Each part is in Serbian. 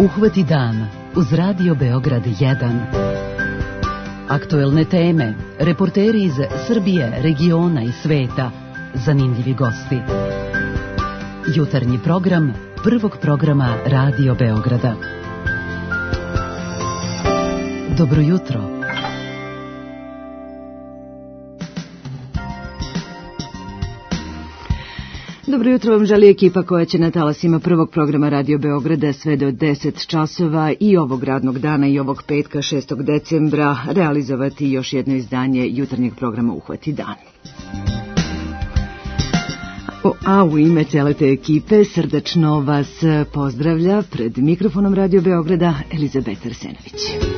Uhvati dan uz Radio Beograd 1. Aktuelne teme, reporteri iz Srbije, regiona i sveta, zanimljivi gosti. Jutarnji program prvog programa Radio Beograda. Dobro jutro. Dobro jutro vam želi ekipa koja će na talasima prvog programa Radio Beograda sve do 10 časova i ovog radnog dana i ovog petka 6. decembra realizovati još jedno izdanje jutarnjeg programa Uhvati dan. A u ime cele te ekipe srdačno vas pozdravlja pred mikrofonom Radio Beograda Elizabeta Arsenović.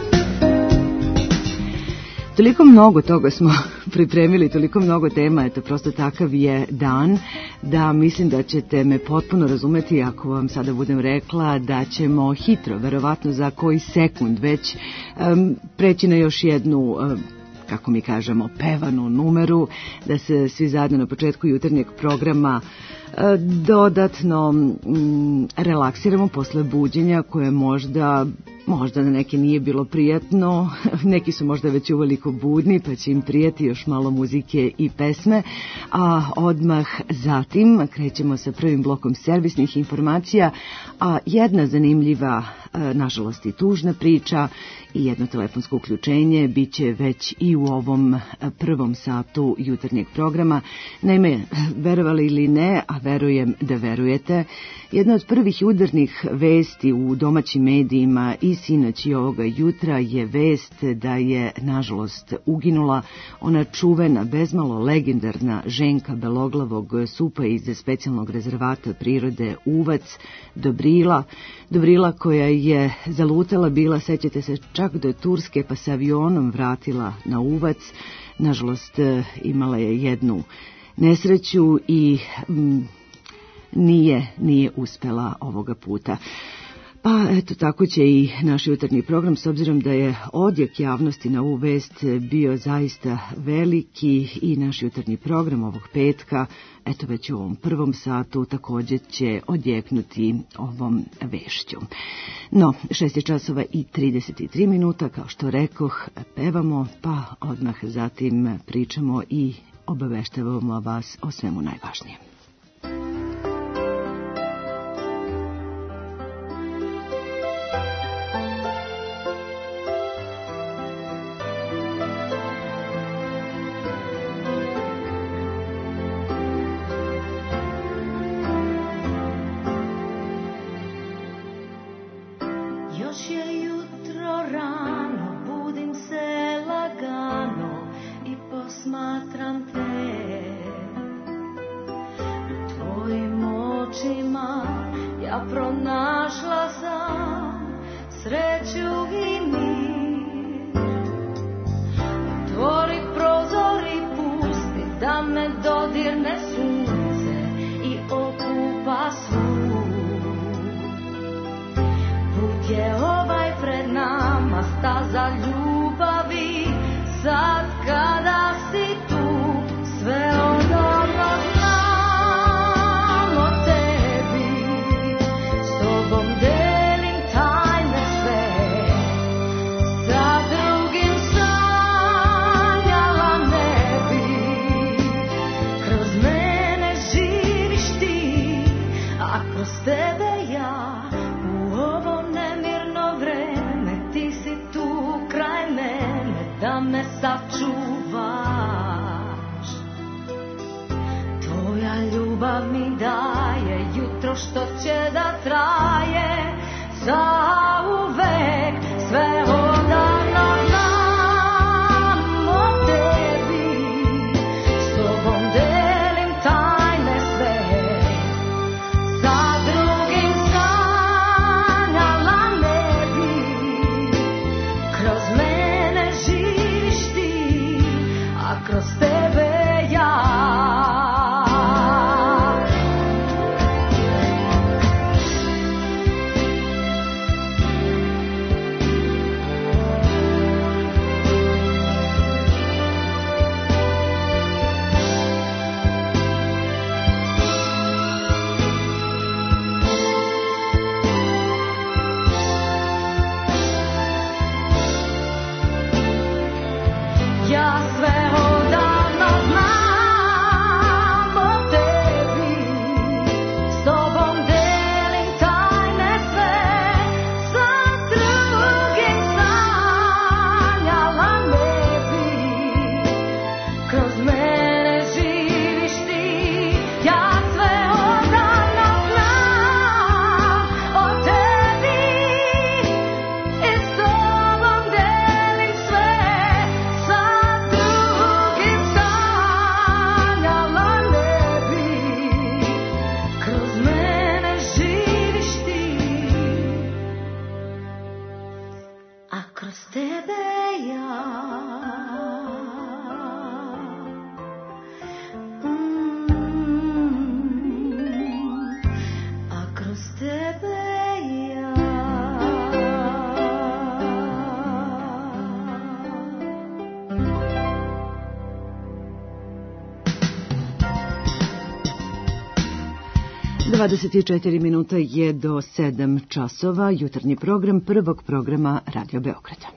Toliko mnogo toga smo pripremili, toliko mnogo tema, eto prosto takav je dan da mislim da ćete me potpuno razumeti ako vam sada budem rekla da ćemo hitro, verovatno za koji sekund već preći na još jednu, kako mi kažemo, pevanu numeru, da se svi zajedno na početku jutarnjeg programa dodatno relaksiramo posle buđenja koje možda na neke nije bilo prijatno, neki su možda već uveliko budni pa će im prijati još malo muzike i pesme, a odmah zatim krećemo sa prvim blokom servisnih informacija, a jedna zanimljiva, nažalost i tužna priča i jedno telefonsko uključenje bit će već i u ovom prvom satu jutarnjeg programa. Naime, verovali ili ne, a verujem da verujete, jedna od prvih udarnih vesti u domaćim medijima i sinoć i ovoga jutra je vest da je, nažalost, uginula ona čuvena, bezmalo legendarna ženka beloglavog supa iz specijalnog rezervata prirode Uvac, Dobrila koja je zalutala bila, sećate se, čak do Turske pa se avionom vratila na Uvac. Nažalost, imala je jednu nesreću i nije uspela ovoga puta. Pa eto, tako će i naš jutarnji program, s obzirom da je odjek javnosti na ovu vest bio zaista veliki i naš jutarnji program ovog petka, eto već u ovom prvom satu također će odjeknuti ovom vešću. No, 6 časova i 33 minuta, kao što rekoh, pevamo, pa odmah zatim pričamo i obaveštavamo vas o svemu najvažnijem. 24 minuta je do 7 časova, jutarnji program prvog programa Radio Beograda.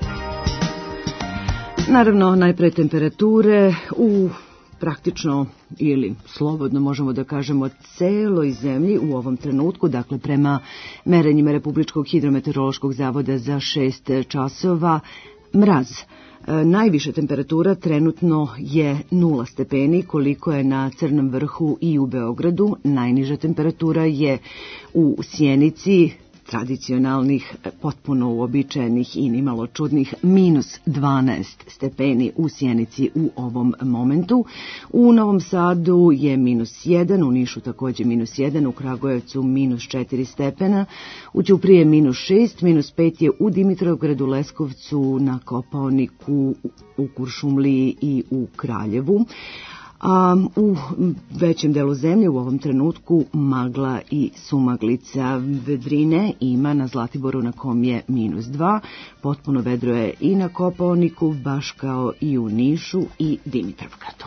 Naravno, najpre temperature u praktično ili slobodno možemo da kažemo celoj zemlji u ovom trenutku, dakle prema merenjima Republičkog hidrometeorološkog zavoda za 6 časova, mraz. Najviša temperatura trenutno je 0 stepeni, koliko je na Crnom vrhu i u Beogradu. Najniža temperatura je u Sjenici, tradicionalnih, potpuno uobičajenih i nimalo čudnih minus 12 stepeni u Sjenici u ovom momentu. U Novom Sadu je minus 1, u Nišu takođe minus 1, u Kragujevcu minus 4 stepena, u Ćuprije minus 6, minus 5 je u Dimitrovgradu, Leskovcu, na Kopaoniku, u Kuršumliji i u Kraljevu. A u većem delu zemlje u ovom trenutku magla i sumaglica. Vedrine ima na Zlatiboru na kom je minus 2, potpuno vedro je i na Kopaoniku, baš kao i u Nišu i Dimitrovgradu.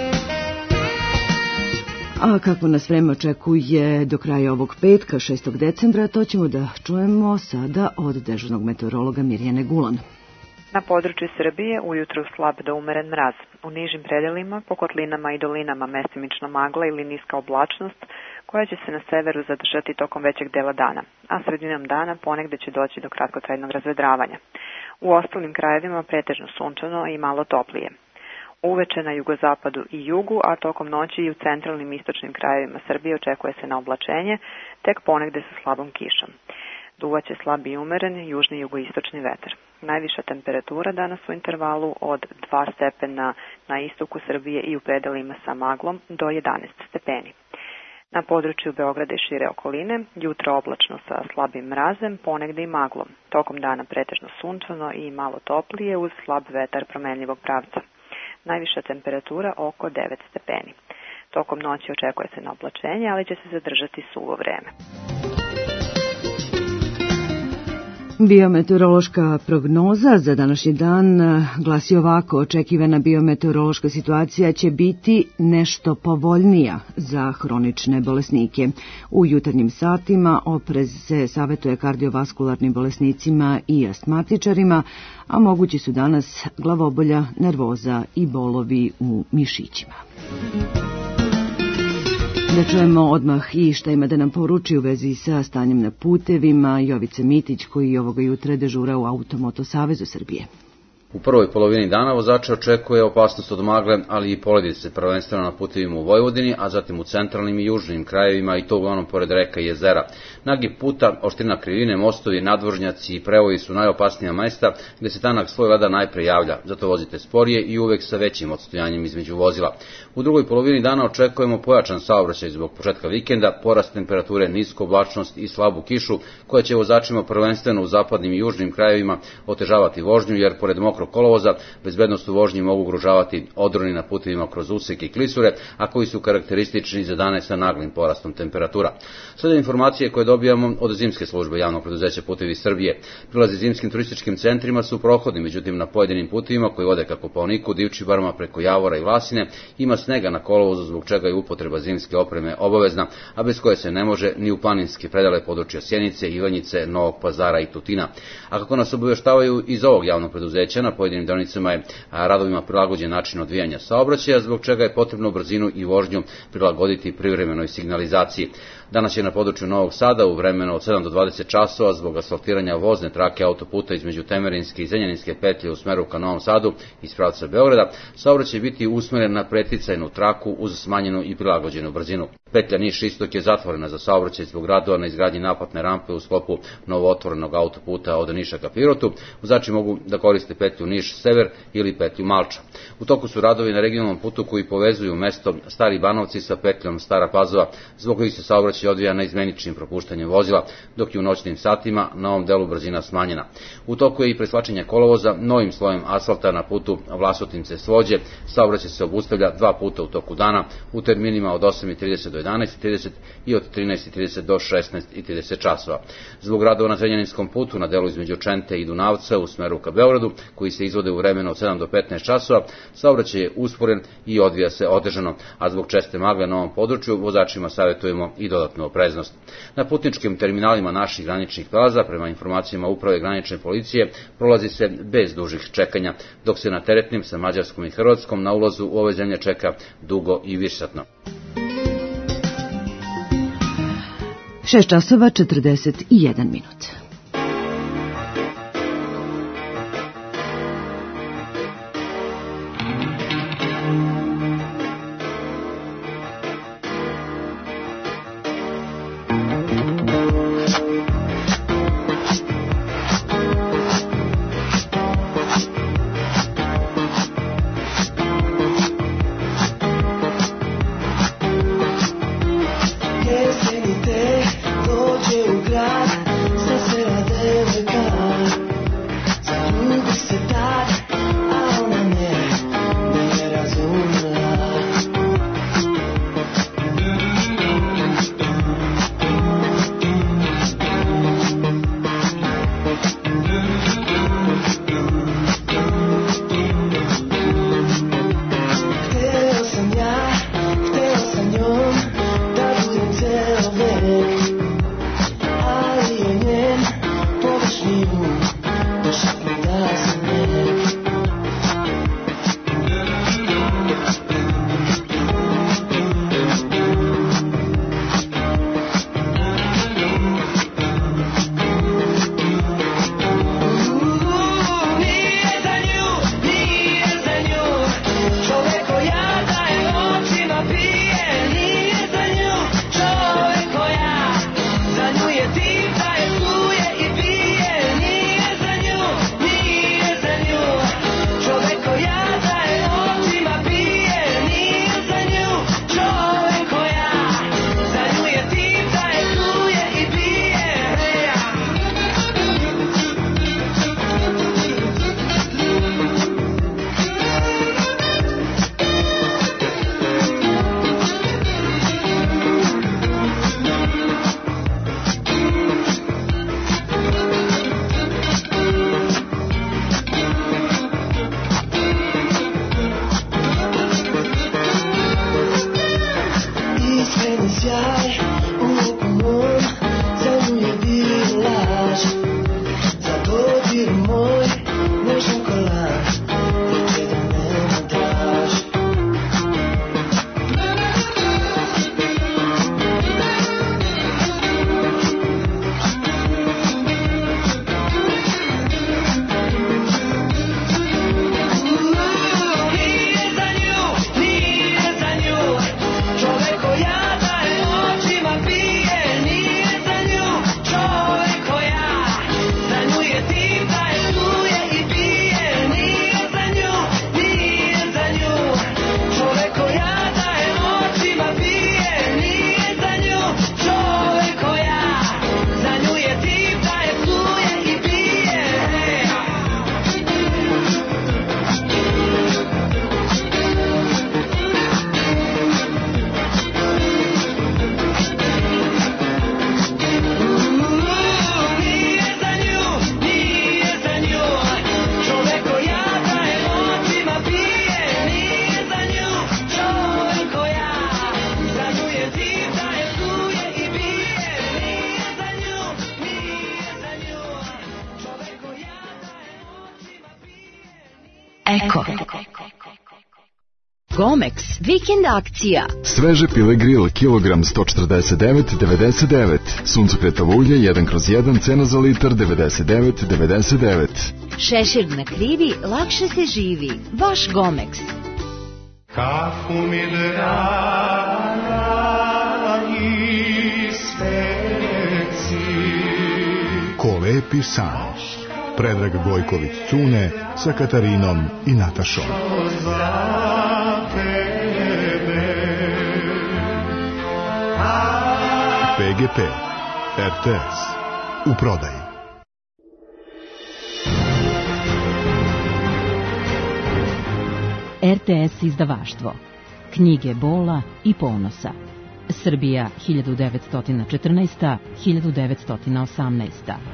A kako nas vreme očekuje do kraja ovog petka, 6. decembra, to ćemo da čujemo sada od dežurnog meteorologa Mirjane Gulan. Na području Srbije ujutru slab do umeren mraz. U nižim predelima, po kotlinama i dolinama mestimično magla ili niska oblačnost, koja će se na severu zadržati tokom većeg dela dana, a sredinom dana ponegde će doći do kratkotrajnog razvedravanja. U ostalim krajevima pretežno sunčano i malo toplije. Uveče na jugozapadu i jugu, a tokom noći i u centralnim istočnim krajevima Srbije očekuje se na oblačenje, tek ponegde sa slabom kišom. Duvaće slab i umeren južni jugoistočni vetar. Najviša temperatura danas u intervalu od 2 stepena na istoku Srbije i u predelima sa maglom do 11 stepeni. Na području Beograda i šire okoline jutro oblačno sa slabim mrazem, ponegde i maglom. Tokom dana pretežno sunčano i malo toplije uz slab vetar promenljivog pravca. Najviša temperatura oko 9 stepeni. Tokom noći očekuje se na oblačenje, ali će se zadržati suvo vreme. Biometeorološka prognoza za današnji dan glasi ovako: očekivana biometeorološka situacija će biti nešto povoljnija za hronične bolesnike. U jutarnjim satima oprez se savjetuje kardiovaskularnim bolesnicima i astmatičarima, a mogući su danas glavobolja, nervoza i bolovi u mišićima. Da čujemo odmah i šta ima da nam poruči u vezi sa stanjem na putevima Jovica Mitić, koji ovoga jutra dežura u Automoto Savezu Srbije. U prvoj polovini dana vozače očekuje opasnost od magle, ali i poledice, prvenstveno na putevima u Vojvodini, a zatim u centralnim i južnim krajevima, i to uglavnom pored reka i jezera. Nagib puta, oštrina krivine, mostovi, nadvožnjaci i prevoji su najopasnija mesta gde se tanak sloj leda najpre javlja, zato vozite sporije i uvek sa većim odstojanjem između vozila. U drugoj polovini dana očekujemo pojačan saobraćaj zbog početka vikenda, porast temperature, nisku oblačnost i slabu kišu, koja će vozačima prvenstveno u zapadnim i južnim krajevima otežavati vožnju, jer pored mokrog kolovoza bezbednost u vožnji mogu ugrožavati odroni na putevima kroz useke i klisure, a koji su karakteristični za dane sa naglim porastom temperatura. Sada informacije koje dobijamo od zimske službe javnog preduzeća Putevi Srbije. Prilazi zimskim turističkim centrima su prohodni, međutim na pojedinim putevima koji vode ka Kopaoniku, Divčibarama, preko Javora i Vlasine ima snega na kolovozu, zbog čega je upotreba zimske opreme obavezna, a bez koje se ne može ni u planinske predele područja Sjenice, Ivanjice, Novog Pazara i Tutina. A kako nas obaveštavaju iz ovog javnog preduzeća, na pojedinim deonicama je radovima prilagođen način odvijanja saobraćaja, zbog čega je potrebno brzinu i vožnju prilagoditi privremenoj signalizaciji. Danas će na području Novog Sada u vremenu od 7 do 20 časova zbog asfaltiranja vozne trake autoputa između Temerinske i Zrenjaninske petlje u smeru ka Novom Sadu iz pravca Beograda, saobraćaj biti usmeren na preticajnu traku uz smanjenu i prilagođenu brzinu. Petlja Niš-Istok je zatvorena za saobraćaj zbog radova na izgradnji naplatne rampe u sklopu novootvorenog autoputa od Niša ka Pirotu. Vozači mogu da koriste petlju Niš-Sever ili petlju Malča. U toku su radovi na regionalnom putu koji povezuju mesto Stari Banovci sa petljom Stara Pazova, zbog kojih se saobraćaj odvija neizmeničnim propuštanjem vozila, dok je u noćnim satima na ovom delu brzina smanjena. U toku je i preslačenje kolovoza novim slojem asfalta na putu Vlasotince-Svođe. Saobraćaj se obustavlja 2 puta u toku dana, u terminima od 8:30 do 11:30 i od 13:30 do 16:30 časova. Zbog radova na Zrenjaninskom putu na delu između Čente i Dunavca u smeru ka Beogradu, koji se izvode u vremenu od 7 do 15 časova, saobraćaj je usporen i odvija se otežano, a zbog česte magle na ovom području vozačima savjetujemo i dodatno dodatnu opreznost. Na putničkim terminalima naših graničnih prelaza, prema informacijama Uprave granične policije, prolazi se bez dužih čekanja, dok se na teretnim sa Mađarskom i Hrvatskom na ulazu u ove zemlje čeka dugo i višesatno. 6 časova 41 minut. Eko. Gomex, vikend akcija. Sveže pile grill, kilogram 149,99. Suncokretovo ulje 1/1, cena za litar 99,99. Šešir na krivi, lakše se živi. Vaš Gomex. Kafu mi draga i speci. Ko lepi san. Predrag Gojković Cune sa Katarinom i Natašom. PGP RTS u prodaji. RTS izdavaštvo. Knjige bola i ponosa. Srbija 1914-1918.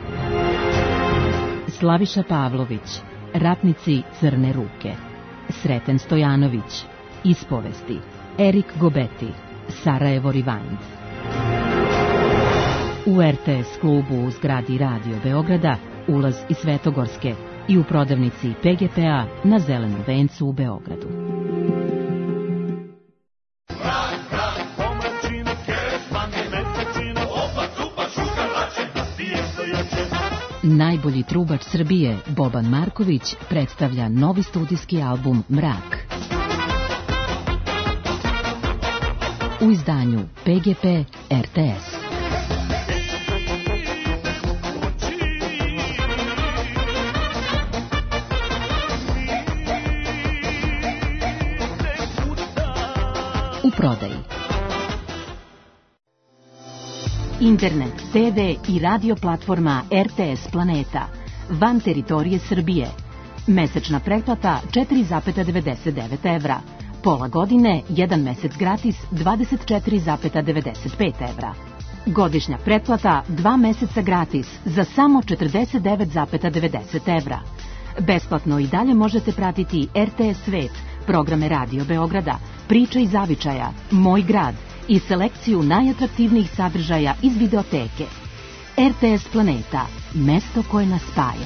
Slaviša Pavlović, Ratnici Crne ruke. Sreten Stojanović, Ispovesti. Erik Gobeti, Sarajevo Rewind. u RTS klubu u zgradi Radio Beograda, ulaz iz Svetogorske i u prodavnici PGP-a na Zelenom vencu u Beogradu. Najbolji trubač Srbije, Boban Marković, predstavlja novi studijski album Mrak. U izdanju PGP RTS. U prodaji. Internet, TV i radio platforma RTS Planeta, van teritorije Srbije. Mesečna pretplata 4,99 evra. Pola godine, 1 mesec gratis, 24,95 evra. Godišnja pretplata, 2 meseca gratis, za samo 49,90 evra. Besplatno i dalje možete pratiti RTS Svet, programe Radio Beograda, Priče iz zavičaja, Moj grad i selekciju najatraktivnijih sadržaja iz videoteke. RTS Planeta, mesto koje nas spaja.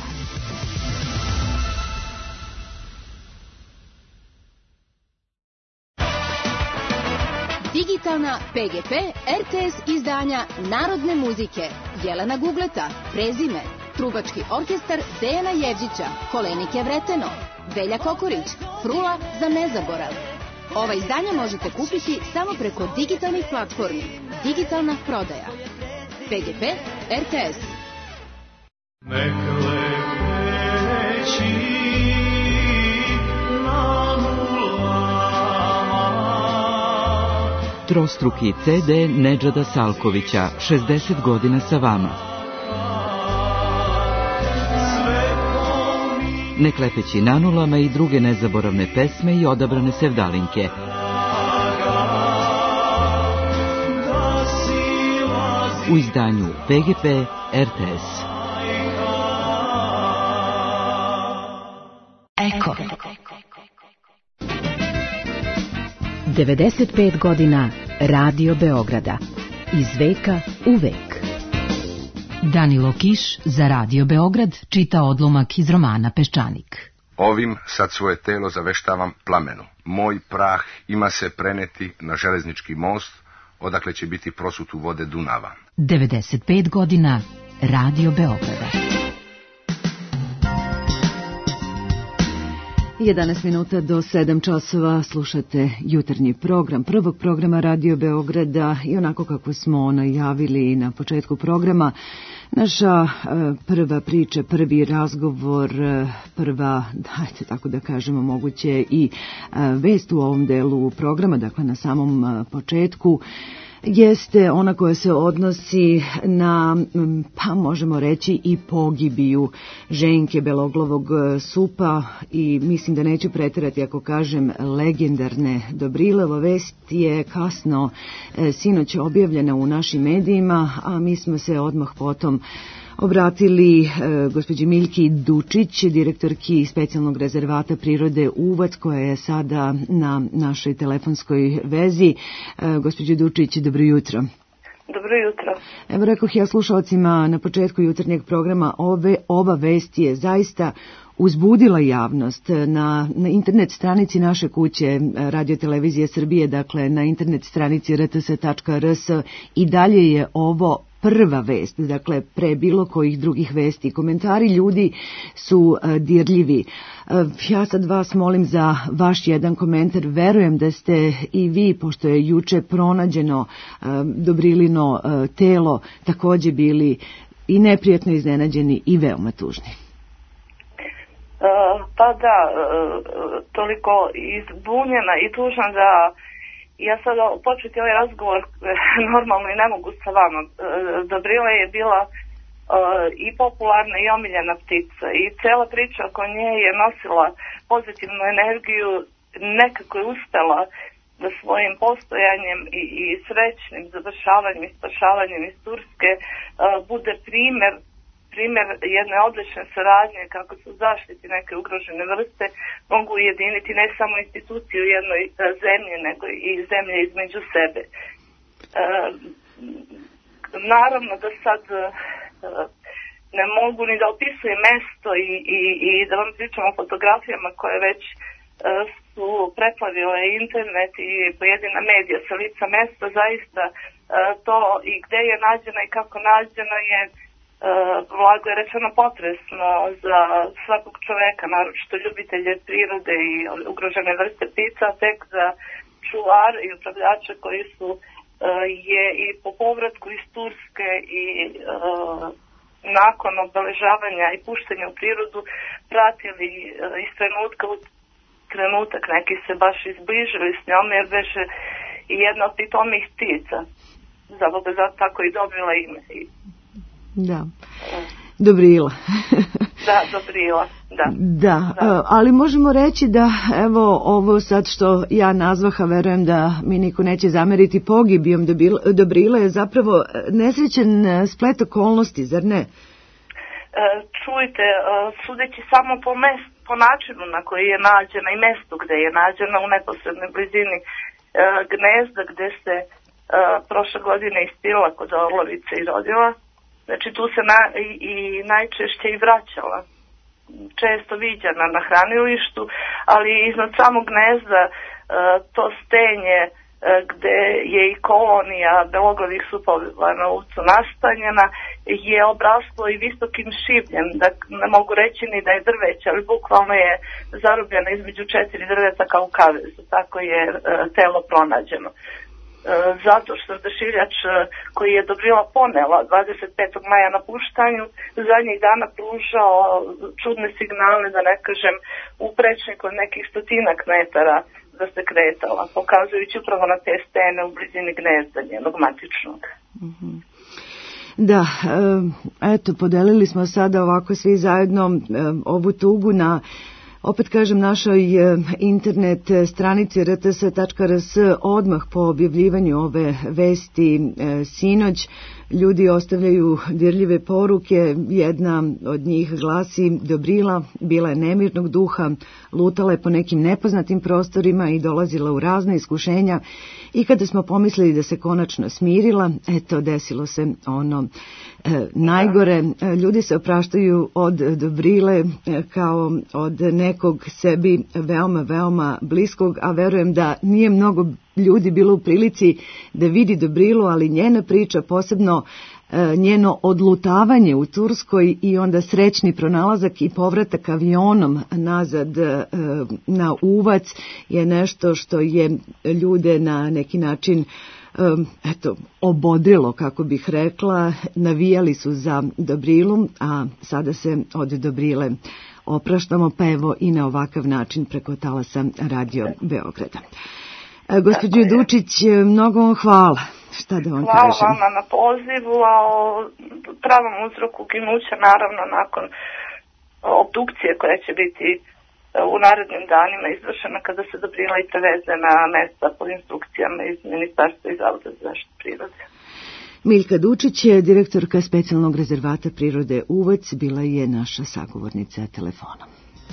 Digitalna PGP RTS izdanja narodne muzike Jelena Gugleta, Prezime, Trubački orkestar Dejana Jevđića, Kolenike Vreteno, Velja Kokorić, Frula za nezaborav. Ova izdanja možete kupiti samo preko digitalnih platformi. Digitalna prodaja. PGP RTS. Trostruki CD Nedžada Salkovića, 60 godina sa vama. Neklepeći nanulama i druge nezaboravne pesme i odabrane sevdalinke. U izdanju PGP RTS. Eko. 95 godina Radio Beograda. Iz veka u vek. Danilo Kiš za Radio Beograd čita odlomak iz romana Peščanik. Ovim sad svoje telo zaveštavam plamenu. Moj prah ima se preneti na železnički most, odakle će biti prosut u vode Dunava. 95 godina Radio Beograda. 11 minuta do 7 časova slušate jutarnji program prvog programa Radio Beograda i onako kako smo najavili na početku programa, naša prva priča, prvi razgovor, prva, dajte tako da kažemo, moguće i vest u ovom delu programa, dakle na samom početku, jeste ona koja se odnosi na, pa možemo reći, i pogibiju Ženke Beloglavog Supa i mislim da neću preterati ako kažem legendarne Dobrile. Ova vest je kasno sinoć objavljena u našim medijima, a mi smo se odmah potom obratili gospođi Miljki Dučić, direktorki specijalnog rezervata prirode Uvac, koja je sada na našoj telefonskoj vezi. Gospođo Dučić, dobro jutro. Dobro jutro. Evo, rekoh ja slušalcima na početku jutarnjeg programa, ova vest je zaista uzbudila javnost. Na internet stranici naše kuće Radio Televizije Srbije, dakle na internet stranici rts.rs, i dalje je ovo prva vest, dakle pre bilo kojih drugih vesti. Komentari ljudi su dirljivi. Ja sad vas molim za vaš jedan komentar. Verujem da ste i vi, pošto je juče pronađeno Dobrilino telo, takođe bili i neprijatno iznenađeni i veoma tužni. Pa da, toliko izbunjena i tužna da ja sad početi ovaj razgovor normalno i ne mogu sa vama. Dobrila je bila i popularna i omiljena ptica i cela priča oko nje je nosila pozitivnu energiju, nekako je uspela da svojim postojanjem i srećnim završavanjem i spašavanjem iz Turske bude primer jedne odlične saradnje kako se zaštiti neke ugrožene vrste mogu ujediniti ne samo institucije u jednoj zemlji, nego i zemlje između sebe. naravno da sad ne mogu ni da opisujem mesto i da vam pričam o fotografijama koje već su preplavile internet i pojedina medija sa lica mesta. Zaista to i gde je nađeno i kako nađeno je blago je rečeno potresno za svakog čoveka, naročito ljubitelje prirode i ugrožene vrste ptica, tek za čuvar i upravljače koji su je i po povratku iz Turske i nakon obeležavanja i puštenja u prirodu pratili iz trenutka u trenutak, neki se baš izbližili s njom jer beše i jedna od pitomih ptica, zaboga zato tako i dobila ime. Da, Dobrila. Da, Dobrila, da. Da, ali možemo reći da evo ovo sad što ja nazvaha, verujem da mi niko neće zameriti, pogibijom Dobrila je zapravo nesrećen splet okolnosti, zar ne? Čujte, sudeći samo po načinu na koji je nađena i mestu gde je nađena u neposrednoj blizini gnezda gde se prošle godine ispila kod Orlovice i rodila, znači tu se i najčešće i vraćala, često viđana na hranilištu, ali iznad samog gnezda to stenje gde je i kolonija beloglavih supova na ulicu nastanjena je obraslo i visokim šibljem, da ne mogu reći ni da je drveće, ali bukvalno je zarobljeno između 4 drveta kao u kavezu, tako je telo pronađeno. Zato što odašiljač koji je Dobrila ponela 25. maja na puštanju zadnjih dana pružao čudne signale, da ne kažem uprečnik od nekih 100 metara da se kretala, pokazujući upravo na te stene u blizini gnezda njenog matičnog. Da, eto, podelili smo sada ovako svi zajedno ovu tugu na, opet kažem, našoj internet stranici rts.rs. Odmah po objavljivanju ove vesti sinoć ljudi ostavljaju dirljive poruke. Jedna od njih glasi: Dobrila bila je nemirnog duha, lutala je po nekim nepoznatim prostorima i dolazila u razne iskušenja, i kada smo pomislili da se konačno smirila, eto, desilo se ono najgore. Ljudi se opraštaju od Dobrile kao od nekog sebi veoma, veoma bliskog, a verujem da nije mnogo ljudi bilo u prilici da vidi Dobrilu, ali njena priča, posebno njeno odlutavanje u Turskoj i onda srećni pronalazak i povratak avionom nazad na Uvac, je nešto što je ljude na neki način obodrilo, kako bih rekla. Navijali su za Dobrilu, a sada se od Dobrile opraštamo, pa evo i na ovakav način preko talasa Radio Beograda. Gospođo Dučić, mnogo vam hvala. Šta da vam kažem? Hvala vama na pozivu, a o pravom uzroku uginuća naravno nakon obdukcije koja će biti u narednim danima izvršena kada se Dobrila i preveze na mesta pod instrukcijama iz Ministarstva i Zavoda za zaštitu prirode. Miljka Dučić, direktorka specijalnog rezervata prirode Uvac, bila je naša sagovornica telefonom.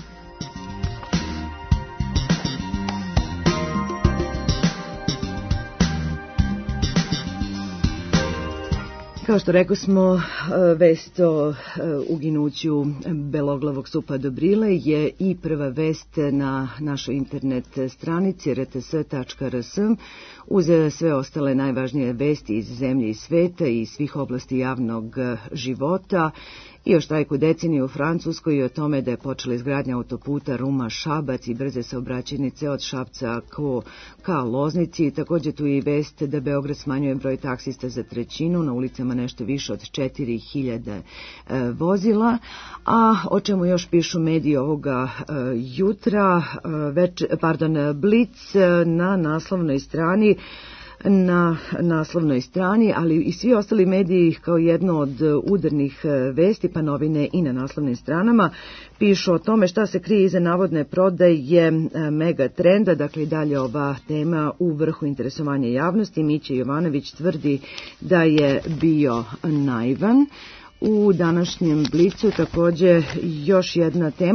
Kao što rekao smo, vest o uginuću beloglavog supa Dobrile je i prva vest na našoj internet stranici rts.rs. uz sve ostale najvažnije vesti iz zemlje i sveta i svih oblasti javnog života, i o štrajku decenije u Francuskoj i o tome da je počela izgradnja autoputa Ruma-Šabac i brze saobraćajnice od Šapca ka Loznici. Također tu je i vest da Beograd smanjuje broj taksista za trećinu, na ulicama nešto više od 4000 vozila. A o čemu još pišu mediji ovoga jutra, Blic na naslovnoj strani, ali i svi ostali mediji kao jedno od udarnih vesti, pa novine i na naslovnim stranama, pišu o tome šta se krije iza navodne prodaje Megatrenda. Dakle, i dalje ova tema u vrhu interesovanja javnosti. Mića Jovanović tvrdi da je bio naivan. U današnjem Blicu također još jedna tema,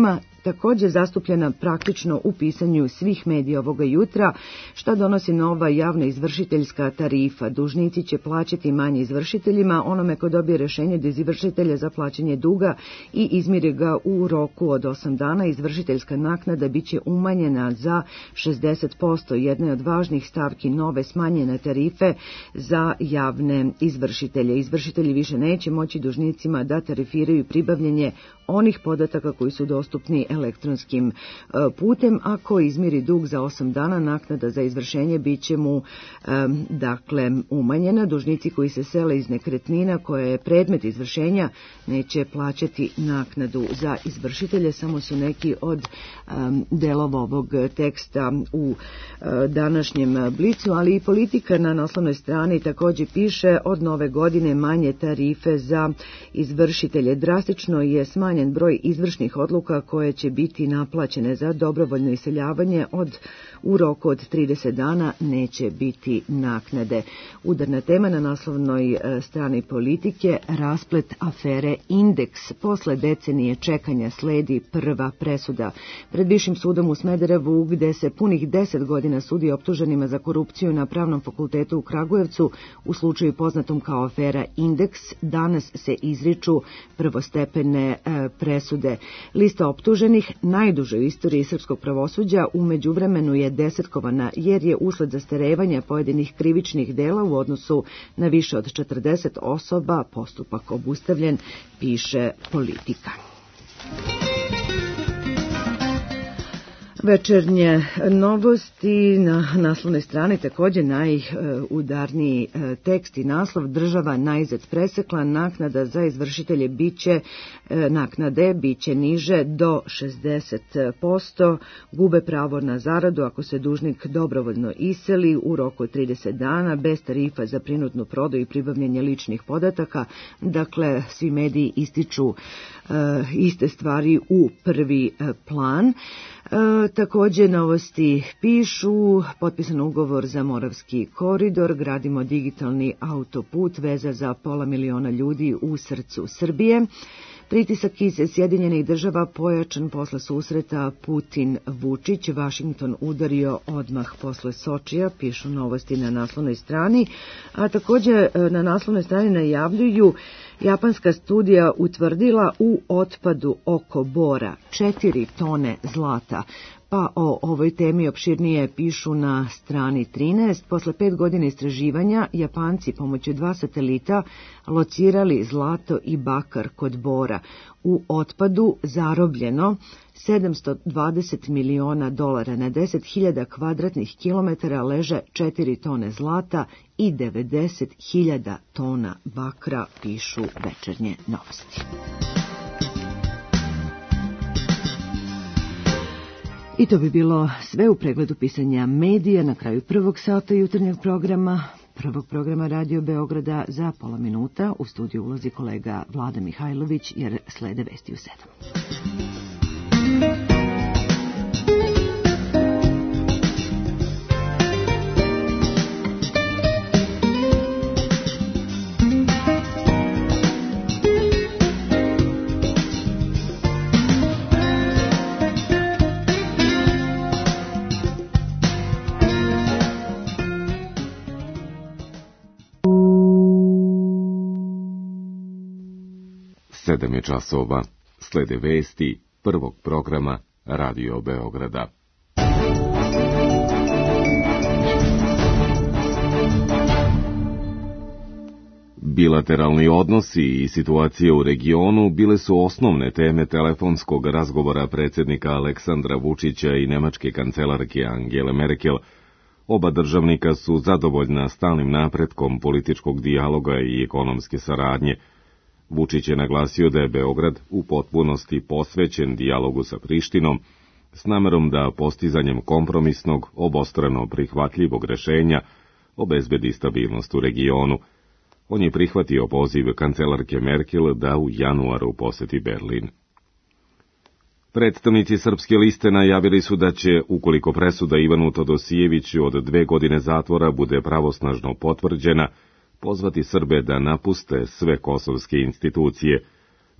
također zastupljena praktično u pisanju svih medija ovoga jutra. Šta donosi nova javna izvršiteljska tarifa? Dužnici će plaćati manje izvršiteljima, onome ko dobije rješenje od izvršitelja za plaćanje duga i izmiri ga u roku od 8 dana, izvršiteljska naknada bit će umanjena za 60%. Jedna je od važnih stavki nove smanjene tarife za javne izvršitelje. Izvršitelji više neće moći dužnicima da tarifiraju pribavljanje onih podataka koji su dostupni elektronskim putem. Ako izmiri dug za 8 dana, naknada za izvršenje bit će mu umanjena. Dužnici koji se sele iz nekretnina koja je predmet izvršenja neće plaćati naknadu za izvršitelje. Samo su neki od delova ovog teksta u današnjem Blicu, ali i Politika na naslovnoj strani također piše: od nove godine manje tarife za izvršitelje. Drastično je smanjen broj izvršnih odluka koje će biti naplaćene za dobrovoljno iseljavanje. U roku od 30 dana neće biti naknade. Udarna tema na naslovnoj strani Politike: rasplet afere Indeks. Posle decenije čekanja sledi prva presuda. Pred Višim sudom u Smederevu, gde se punih 10 godina sudi optuženima za korupciju na Pravnom fakultetu u Kragujevcu u slučaju poznatom kao afera Indeks, danas se izriču prvostepene presude. Lista optuženih, najduža u istoriji srpskog pravosuđa, u međuvremenu je desetkovana, jer je usled zastarevanja pojedinih krivičnih dela u odnosu na više od 40 osoba postupak obustavljen, piše Politika. Večernje novosti na naslovnoj strani također najudarniji tekst i naslov: država najzad presekla, naknada za izvršitelje naknade biće niže do 60%, gube pravo na zaradu ako se dužnik dobrovoljno iseli u roku od 30 dana, bez tarifa za prinudnu prodaju i pribavljanje ličnih podataka. Dakle, svi mediji ističu iste stvari u prvi plan. Također novosti pišu: potpisan ugovor za Moravski koridor, gradimo digitalni autoput, veza za 500 miliona ljudi u srcu Srbije. Pritisak iz Sjedinjenih država pojačan posle susreta Putin-Vučić, Vašington udario odmah posle Sočija, pišu novosti na naslovnoj strani, a također na naslovnoj strani najavljuju: japanska studija utvrdila u otpadu oko bora 4 tone zlata. Pa o ovoj temi opširnije pišu na strani 13. Posle 5 godina istraživanja, Japanci pomoću 2 satelita locirali zlato i bakar kod bora. U otpadu zarobljeno $720 miliona. Na 10.000 kvadratnih kilometara leže 4 tone zlata i 90.000 tona bakra, pišu Večernje novosti. I to bi bilo sve u pregledu pisanja medija na kraju prvog sata jutarnjeg programa Radio Beograda. Za pola minuta u studiju ulazi kolega Vlada Mihajlović, jer slede vesti u 7. Sedam je časova. Slede vesti prvog programa Radio Beograda. Bilateralni odnosi i situacije u regionu bile su osnovne teme telefonskog razgovora predsjednika Aleksandra Vučića i nemačke kancelarke Angele Merkel. Oba državnika su zadovoljna stalnim napretkom političkog dijaloga i ekonomske saradnje. Vučić je naglasio da je Beograd u potpunosti posvećen dijalogu sa Prištinom, s namerom da postizanjem kompromisnog, obostrano prihvatljivog rešenja obezbedi stabilnost u regionu. On je prihvatio poziv kancelarke Merkel da u januaru poseti Berlin. Predstavnici Srpske liste najavili su da će, ukoliko presuda Ivanu Todosijeviću od 2 godine zatvora bude pravosnažno potvrđena, pozvati Srbe da napuste sve kosovske institucije.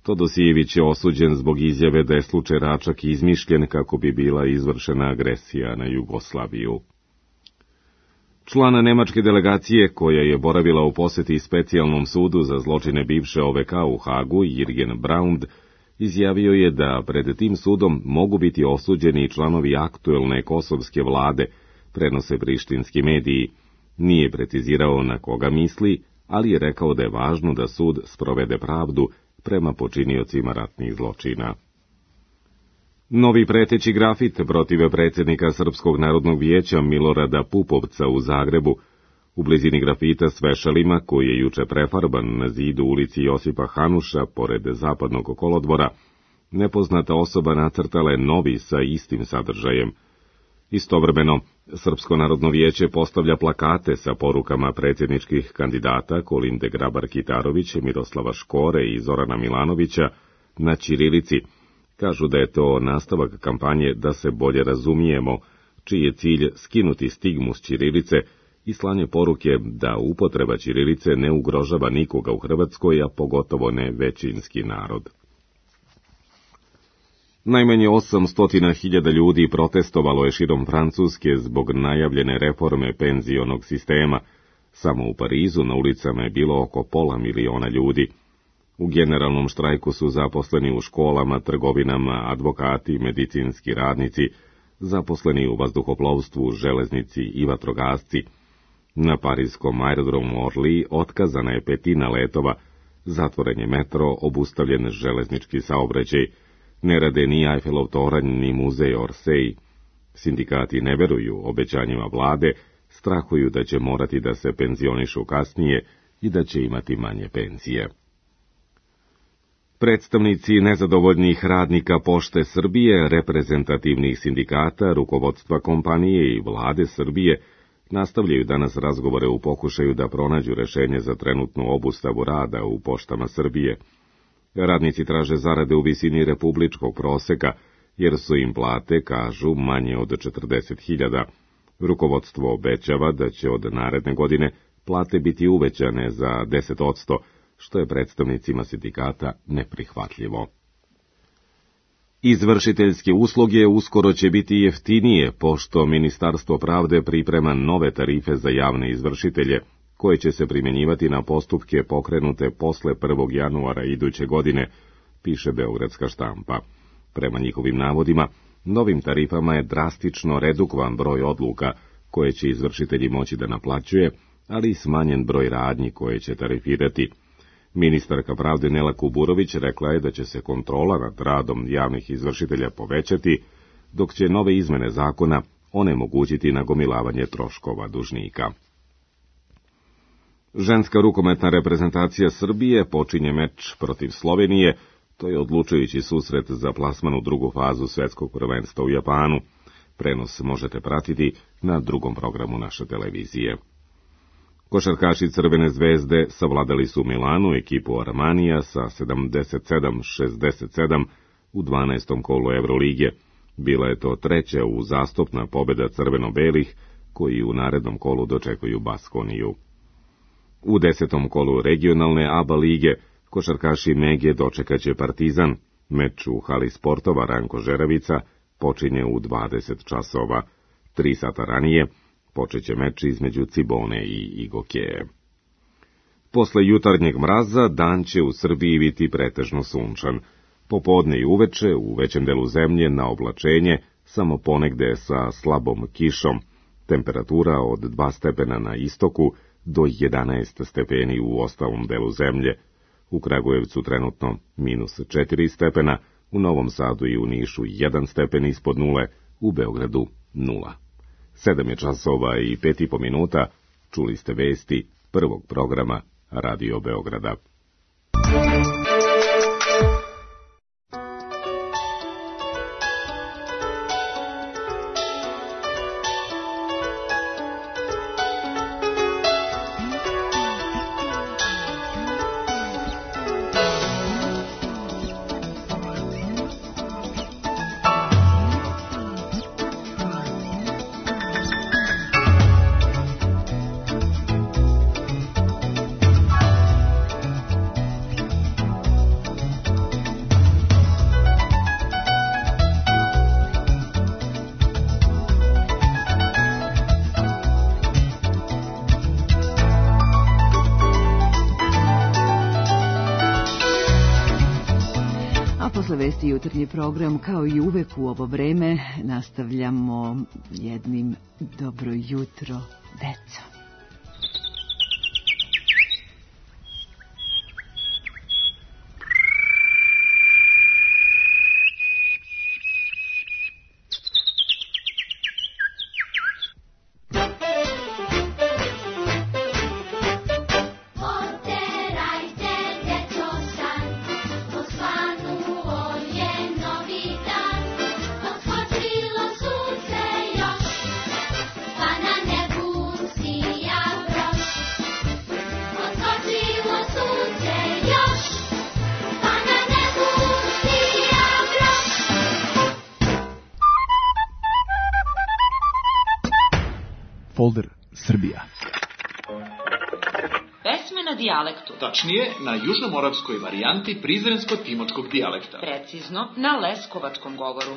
Todosijević je osuđen zbog izjave da je slučaj Račak izmišljen kako bi bila izvršena agresija na Jugoslaviju. Član nemačke delegacije, koja je boravila u posjeti specijalnom sudu za zločine bivše OVK u Hagu, Jürgen Braund, izjavio je da pred tim sudom mogu biti osuđeni članovi aktuelne kosovske vlade, prenose prištinski mediji. Nije precizirao na koga misli, ali je rekao da je važno da sud sprovede pravdu prema počiniocima ratnih zločina. Novi preteći grafit protiv predsjednika Srpskog narodnog vijeća Milorada Pupovca u Zagrebu, u blizini grafita s vešalima koji je juče prefarban na zidu ulici Josipa Hanuša pored zapadnog kolodvora, nepoznata osoba nacrtala je novi sa istim sadržajem. Istovremeno, Srpsko narodno vijeće postavlja plakate sa porukama predsjedničkih kandidata Kolinde Grabar-Kitarović, Miroslava Škore i Zorana Milanovića na ćirilici. Kažu da je to nastavak kampanje da se bolje razumijemo, čiji je cilj skinuti stigmu s ćirilice i slanje poruke da upotreba ćirilice ne ugrožava nikoga u Hrvatskoj, a pogotovo ne većinski narod. Najmanje 800.000 ljudi protestovalo je širom Francuske zbog najavljene reforme penzionog sistema. Samo u Parizu na ulicama je bilo oko 500.000 ljudi. U generalnom štrajku su zaposleni u školama, trgovinama, advokati, medicinski radnici, zaposleni u vazduhoplovstvu, železnici i vatrogasci. Na parijskom aerodromu Orly otkazana je 1/5 letova, zatvoren je metro, obustavljen železnički saobraćaj. Ne rade ni Eiffelov toranj, ni muzej Orsay. Sindikati ne veruju obećanjima vlade, strahuju da će morati da se penzionišu kasnije i da će imati manje penzije. Predstavnici nezadovoljnih radnika Pošte Srbije, reprezentativnih sindikata, rukovodstva kompanije i vlade Srbije nastavljaju danas razgovore u pokušaju da pronađu rešenje za trenutnu obustavu rada u Poštama Srbije. Radnici traže zarade u visini republičkog proseka, jer su im plate, kažu, manje od 40.000. Rukovodstvo obećava da će od naredne godine plate biti uvećane za 10%, što je predstavnicima sindikata neprihvatljivo. Izvršiteljske usluge uskoro će biti jeftinije, pošto Ministarstvo pravde priprema nove tarife za javne izvršitelje, koje će se primjenjivati na postupke pokrenute posle 1. januara iduće godine, piše Beogradska štampa. Prema njihovim navodima, novim tarifama je drastično redukovan broj odluka koje će izvršitelji moći da naplaćuje, ali i smanjen broj radnji koje će tarifirati. Ministarka pravde Nela Kuburović rekla je da će se kontrola nad radom javnih izvršitelja povećati, dok će nove izmene zakona onemogućiti nagomilavanje troškova dužnika. Ženska rukometna reprezentacija Srbije počinje meč protiv Slovenije, to je odlučujući susret za plasman u drugu fazu svetskog prvenstva u Japanu. Prenos možete pratiti na drugom programu naše televizije. Košarkaši Crvene zvezde savladali su Milanu ekipu Armanija sa 77-67 u 12. kolu Evrolige. Bila je to treća uzastopna pobjeda crveno-belih, koji u narednom kolu dočekuju Baskoniju. U 10. kolu regionalne ABA lige košarkaši Mege dočekaće Partizan. Meč u hali sportova Ranko Žeravica počinje u 20 časova. 3 sata ranije počeće meč između Cibone i Igokeje. Posle jutarnjeg mraza dan će u Srbiji biti pretežno sunčan. Popodne i uveče u većem delu zemlje na oblačenje, samo ponegde sa slabom kišom. Temperatura od 2 stepena na istoku do 11 stepeni u ostalom delu zemlje. U Kragujevcu trenutno -4 stepena, u Novom Sadu i u Nišu 1 stepen ispod nule, u Beogradu 0. 7 je časova i 5,5 minuta, čuli ste vesti prvog programa Radio Beograda. Posle vesti jutarnji program, kao i uvek u ovo vreme, nastavljamo jednim dobro jutro, deco. Folder Srbija. Pesme na dijalektu. Tačnije, na južnomoravskoj varijanti prizrensko-timočkog dijalekta. Precizno, na leskovačkom govoru.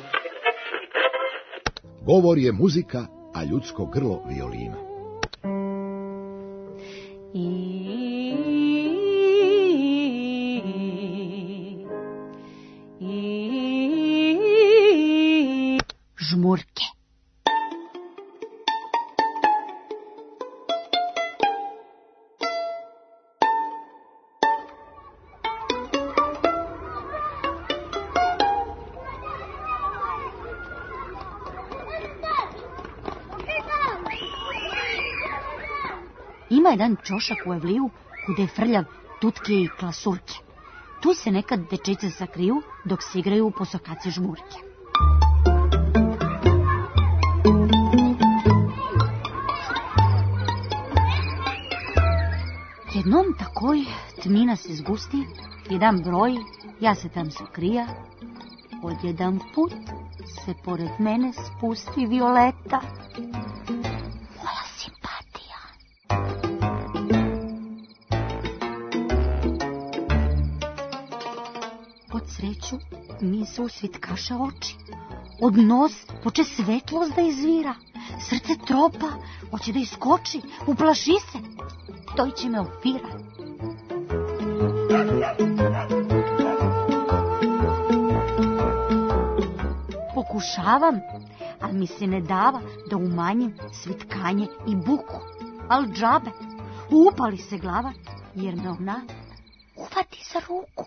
Govor je muzika, a ljudsko grlo violina. Žmurke. Ima jedan čošak u Evliju kude je frljav tutke i klasurke. Tu se nekad dečice sakriju dok se igraju po sokaci žmurke. Jednom takoj tmina se zgusti, jedan broj, ja se tam sakrija. Odjedan put se pored mene spusti Violeta. Moja simpatija. Pod sreću mi se usvitkaša oči. Od nos poče svetlost da izvira. Srce tropa, hoće da iskoči, uplaši se. Toj će me ofira. Pokušavam, ali mi se ne dava da umanjim svitkanje i buku. Al džabe, upali se glava, jer me ona uvati za ruku.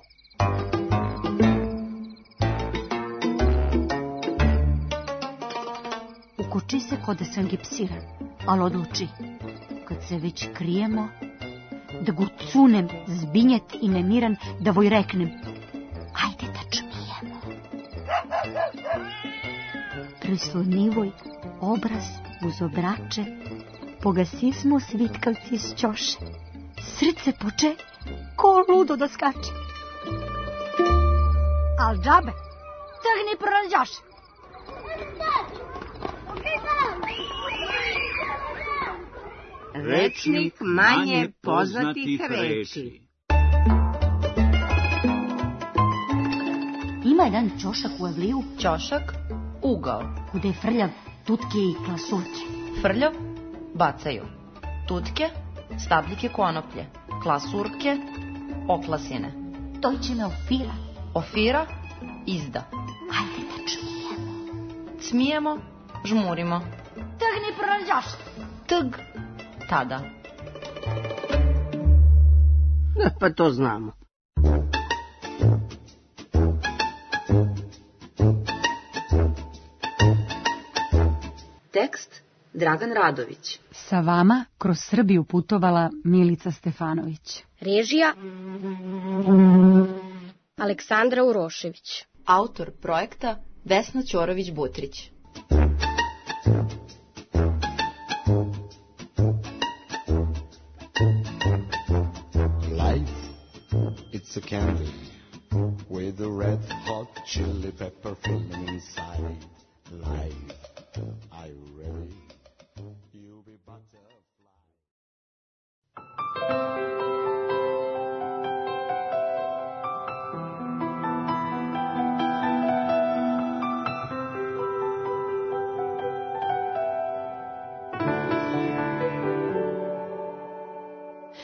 Ukoči se ko da sam gipsiran, ali odluči, kad se već krijemo, da go cunem, zbinjet i nemiran, da voj reknem, ajde da čmijemo. Prislonivoj obraz uz obrače, pogasismo svitkavci s ćoše. Srce poče ko ludo da skače. Al džabe, trgni pronađaše. Rečnik manje poznatih reči. Ima jedan ćošak u Evliju. Ćošak, ugao. Kude je frljav tutke i klasurke. Frljav, bacaju. Tutke, stabljike konoplje. Klasurke, oklasine. Toj će me ofira. Ofira, izda. Ajde da čmijemo. Cmijemo, žmurimo. Trgni pronađaš. Tg, tada. Pa to znamo. Tekst Dragan Radović. Sa vama kroz Srbiju putovala Milica Stefanović. Režija Aleksandra Urošević. Autor projekta Vesna Ćorović-Butrić. Life, it's a candy with a red hot chili pepper filling inside. Life, are you ready? You'll be butterfly.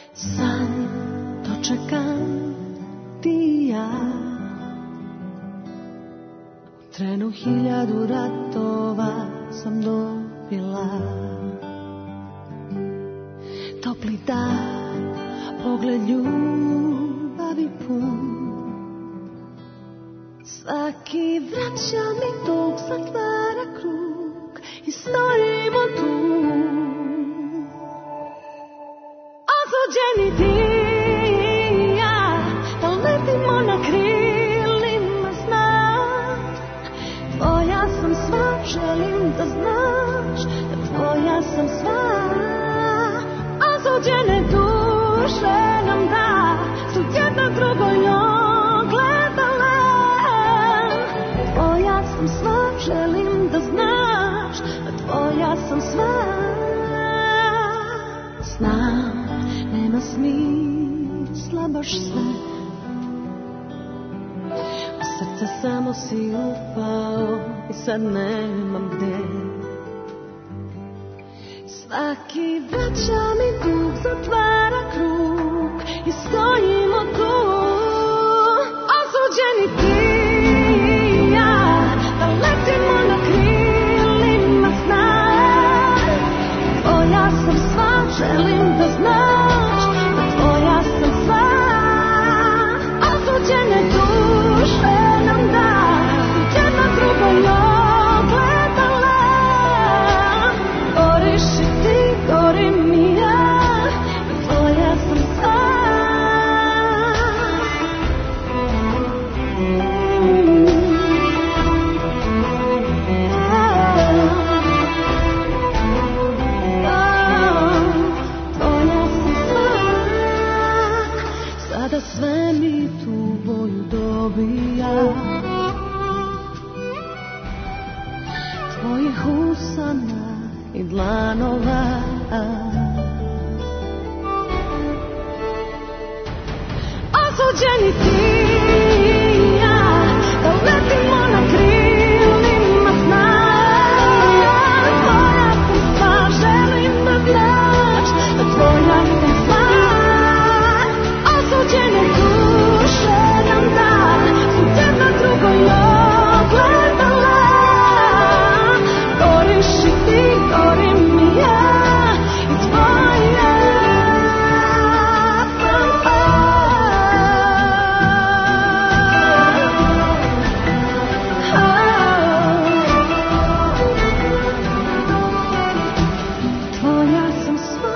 San dočekam ti ja, trenu 1000 ratova sam dobila. Topli dan, pogled ljubavi pun. Svaki vraća mi dug, zatvara krug i stojimo tu. Osuđeni ti i ja, da letimo na krilima sna. Tvoja sam sva, želim da znaš, da tvoja sam sva. Osuđene duše nam da, su jedna drugoj ogledale. Tvoja sam sva, želim da znaš, da tvoja sam sva. Znam, nema smisla baš sve, u srce samo si upao i sad nemam gde. Svaki vraća mi dug, zatvara krug i stojimo tu. Osuđeni ti i ja, da letimo na krilima sna. Tvoja sam sva, želim da znaš, da tvoja sam sva. Osuđene duše nam da, jedna drugoj ogledale. Goriš i ti, gorim i ja, da tvoja sam sva. Sada sve mi tu boju dobija, tvojih usana i dlanova. Osuđeni ti i ja, da letimo na krilima sna. Tvoja sam sva, želim da znaš, da tvoja sam sva. Osuđene duše nam da, su jedna drugoj ogledale. Goriš i ti, gorim i ja, i tvoja sam sva. Tvoja sam sva.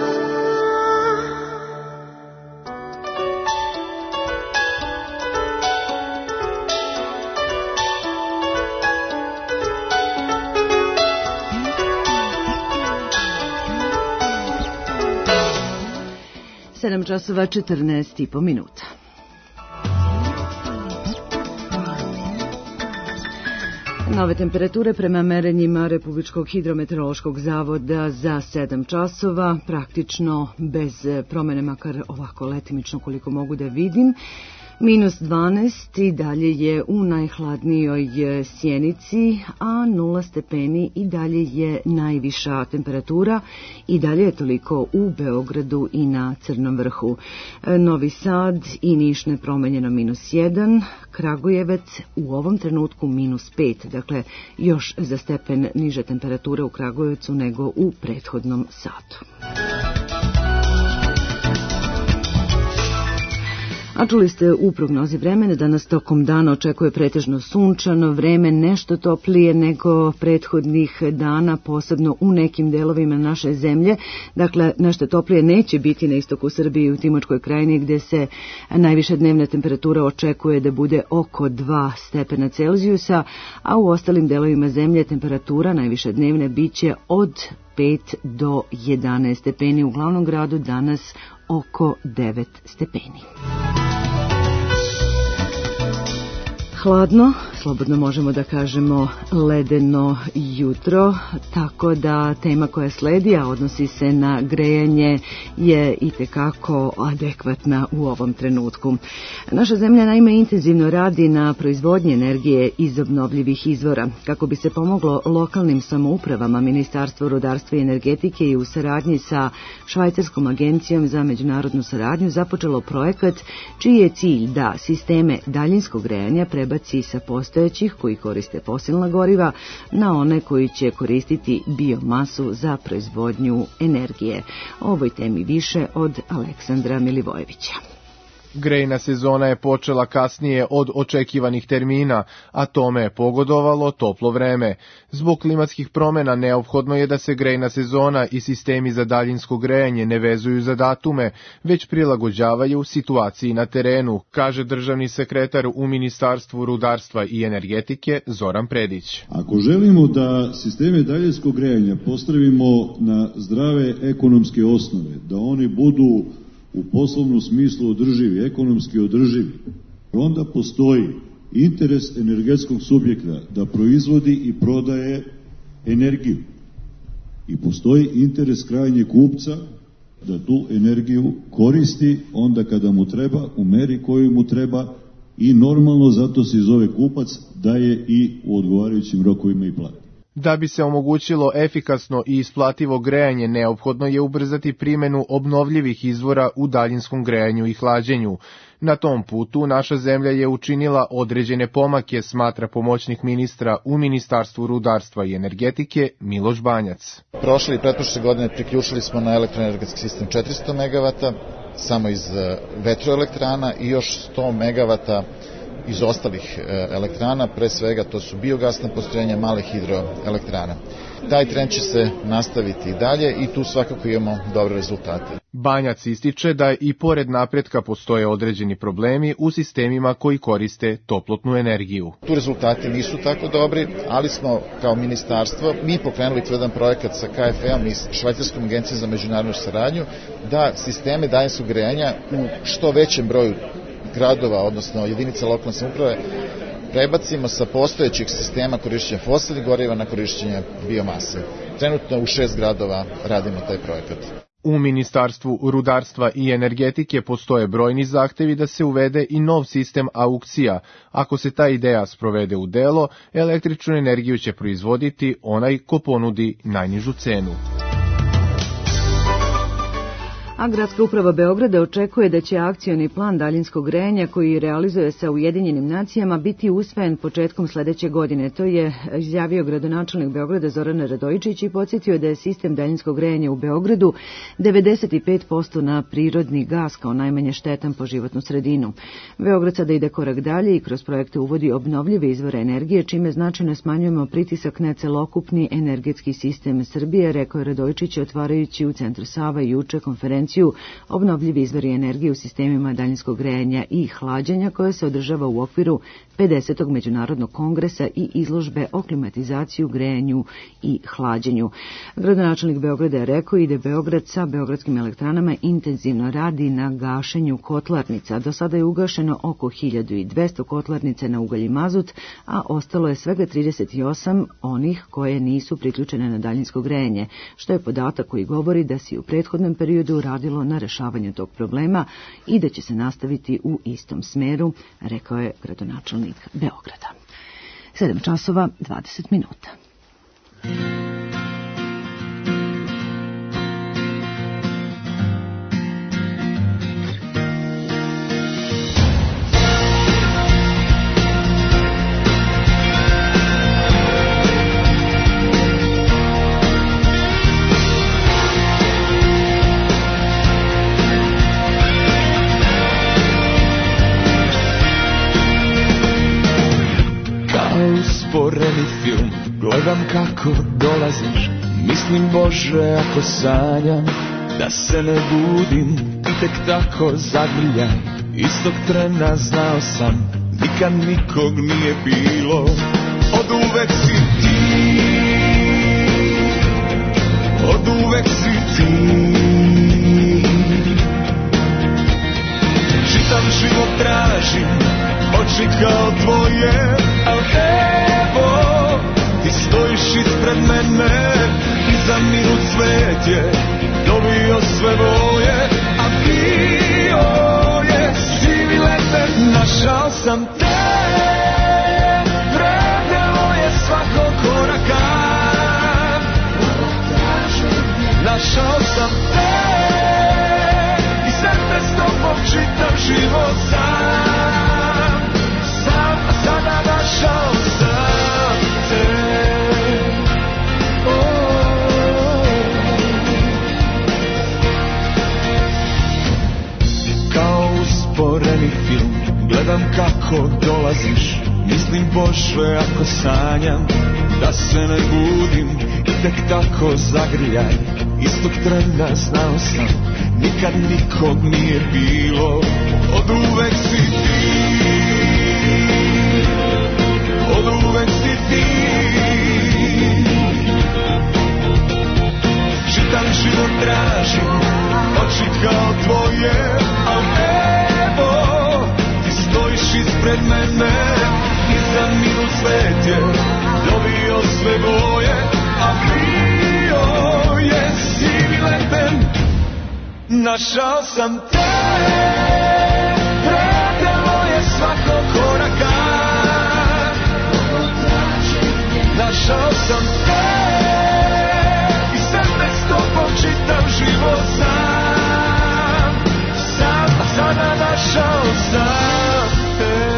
Sedam časova 14,5 minuta. Nove temperature prema merenjima Republičkog hidrometeorološkog zavoda za 7 časova, praktično bez promene, makar ovako letimično koliko mogu da vidim. -12 i dalje je u najhladnijoj Sjenici, a 0 stepeni i dalje je najviša temperatura i dalje je toliko u Beogradu i na Crnom vrhu. Novi Sad i Niš nepromenjeno -1, Kragujevac u ovom trenutku -5, dakle još za stepen niže temperature u Kragujevcu nego u prethodnom satu. A čuli ste u prognozi vremena da nas tokom dana očekuje pretežno sunčano vreme, nešto toplije nego prethodnih dana, posebno u nekim delovima naše zemlje. Dakle, nešto toplije neće biti na istoku Srbije i u Timočkoj krajini, gde se najviša dnevna temperatura očekuje da bude oko 2 stepena Celzijusa, a u ostalim delovima zemlje temperatura najviša dnevna biće od 5 do 11 stepeni. U glavnom gradu danas oko 9 stepeni. Hladno, slobodno možemo da kažemo ledeno jutro, tako da tema koja sledi, a odnosi se na grejanje, je itekako adekvatna u ovom trenutku. Naša zemlja naime intenzivno radi na proizvodnji energije iz obnovljivih izvora. Kako bi se pomoglo lokalnim samoupravama, Ministarstvo rudarstva i energetike i u saradnji sa Švajcarskom agencijom za međunarodnu saradnju započelo projekat čiji je cilj da sisteme daljinskog grejanja prebaci sa postojećih postojećih koji koriste fosilna goriva na one koji će koristiti biomasu za proizvodnju energije. O ovoj temi više od Aleksandra Milivojevića. Grejna sezona je počela kasnije od očekivanih termina, a tome je pogodovalo toplo vreme. Zbog klimatskih promena neophodno je da se grejna sezona i sistemi za daljinsko grejanje ne vezuju za datume, već prilagođavaju situaciji na terenu, kaže državni sekretar u Ministarstvu rudarstva i energetike Zoran Predić. Ako želimo da sisteme daljinskog grejanja postavimo na zdrave ekonomske osnove, da oni budu u poslovnom smislu održivi, ekonomski održivi, onda postoji interes energetskog subjekta da proizvodi i prodaje energiju. I postoji interes krajnjeg kupca da tu energiju koristi onda kada mu treba, u meri koju mu treba i normalno zato se zove kupac da je i u odgovarajućim rokovima i plati. Da bi se omogućilo efikasno i isplativo grejanje, neophodno je ubrzati primenu obnovljivih izvora u daljinskom grejanju i hlađenju. Na tom putu naša zemlja je učinila određene pomake, smatra pomoćnik ministra u Ministarstvu rudarstva i energetike Miloš Banjac. Prošle i pretprošle godine priključili smo na elektroenergetski sistem 400 MW samo iz vetroelektrana i još 100 MW iz ostalih elektrana, pre svega to su biogasna postrojenja, male hidroelektrana. Taj trend će se nastaviti i dalje i tu svakako imamo dobre rezultate. Banjac ističe da i pored napretka postoje određeni problemi u sistemima koji koriste toplotnu energiju. Tu rezultati nisu tako dobri, ali smo kao ministarstvo mi pokrenuli jedan projekat sa KfW-om i Švajcarskom agencijom za međunarodnu saradnju da sisteme daljinskog grejanja u što većem broju gradova, odnosno jedinica lokalne samouprave, prebacimo sa postojećih sistema korišćenja fosilnih goriva na korišćenje biomase. Trenutno u 6 gradova radimo taj projekat. U Ministarstvu rudarstva i energetike postoje brojni zahtevi da se uvede i nov sistem aukcija. Ako se ta ideja sprovede u delo, električnu energiju će proizvoditi onaj ko ponudi najnižu cenu. A Gradska uprava Beograda očekuje da će akcioni plan daljinskog grejanja koji realizuje sa Ujedinjenim nacijama biti usvojen početkom sledeće godine. To je izjavio gradonačelnik Beograda Zoran Radojičić i podsjetio da je sistem daljinskog grejanja u Beogradu 95% na prirodni gas kao najmanje štetan po životnu sredinu. Beograd sada ide korak dalje i kroz projekte uvodi obnovljive izvore energije, čime značajno smanjujemo pritisak na celokupni energetski sistem Srbije, rekao je Radojičić otvarajući u Centru Sava juče konferenciju obnovljivi izvori energije u sistemima daljinskog grejanja i hlađenja koja se održava u okviru 50. Međunarodnog kongresa i izložbe o klimatizaciju, grejanju i hlađenju. Gradonačelnik Beograda je rekao i da Beograd sa beogradskim elektranama intenzivno radi na gašenju kotlarnica. Do sada je ugašeno oko 1200 kotlarnica na ugalj i mazut, a ostalo je svega 38 onih koje nisu priključene na daljinsko grejanje, što je podatak koji govori da se u prethodnom periodu radilo na rešavanju tog problema i da će se nastaviti u istom smeru, rekao je gradonačelnik Beograda. 7:20. Usporeni film, gledam kako dolaziš, mislim Bože ako sanjam, da se ne budim i tek tako zagrljam, istog trena znao sam, nikad nikog nije bilo, od uvek si ti, od uvek si ti, čitav život tražim, oči kao tvoje, al evo, ti stojiš ispred mene i za minut svet je dobio sve boje, a bio je sivi leten, našao sam te, vredelo je svakog koraka, našao sam te i srce s tobom čitav život sam, a sada našao gledam kako dolaziš, mislim Bože ako sanjam, da se ne budim i tek tako zagrijaj. Istog trena znao sam, nikad nikog nije bilo, od uvek si ti, od uvek si ti. Čitav život tražim, oči kao tvoje, al evo, ti stojiš ispred mene, i za minut svet je dobio sve boje, a bio je sivi leten. Našao sam te, predelo je svakog koraka, našao sam te, i sebe s tobom čitav život sam, a sada našao sam te.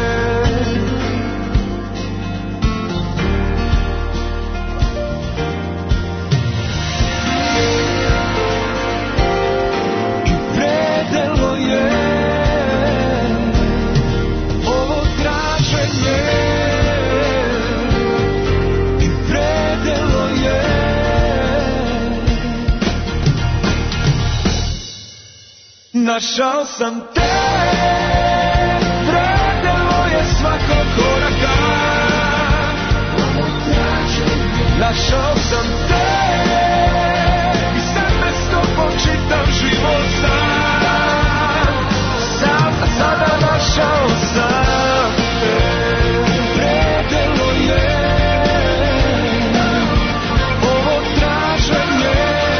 Našao sam te, predelo je svakog koraka, našao sam te, i sebe s tobom čitav život sam, a sada našao sam te, predelo je ovo traženje.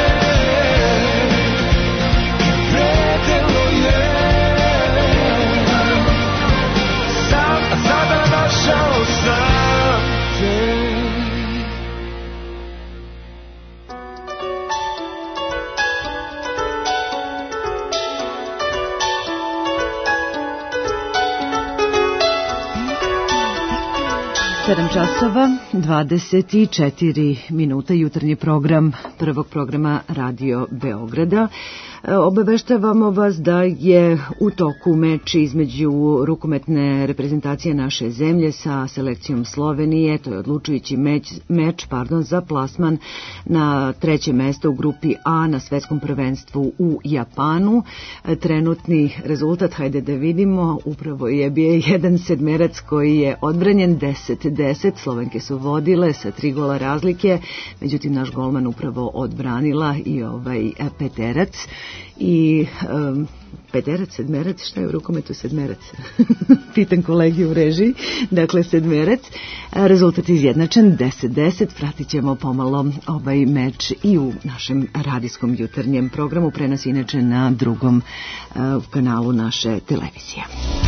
Sedam časova, 24 minuta, jutarnji program prvog programa Radio Beograda. Obaveštavamo vas da je u toku meč između rukometne reprezentacije naše zemlje sa selekcijom Slovenije. To je odlučujući meč za plasman na treće mesto u grupi A na svetskom prvenstvu u Japanu. Trenutni rezultat, hajde da vidimo, upravo je bio jedan sedmerac koji je odbranjen 10-10. Slovenke su vodile sa 3 gola razlike, međutim naš golman upravo odbranila i peterac. I peterac, sedmerac, šta je u rukometu sedmerac? Pitan kolegi u režiji. Dakle, sedmerac. Rezultat izjednačen, 10-10. Pratit ćemo pomalo ovaj meč i u našem radijskom jutarnjem programu. Prenos inače na drugom kanalu naše televizije.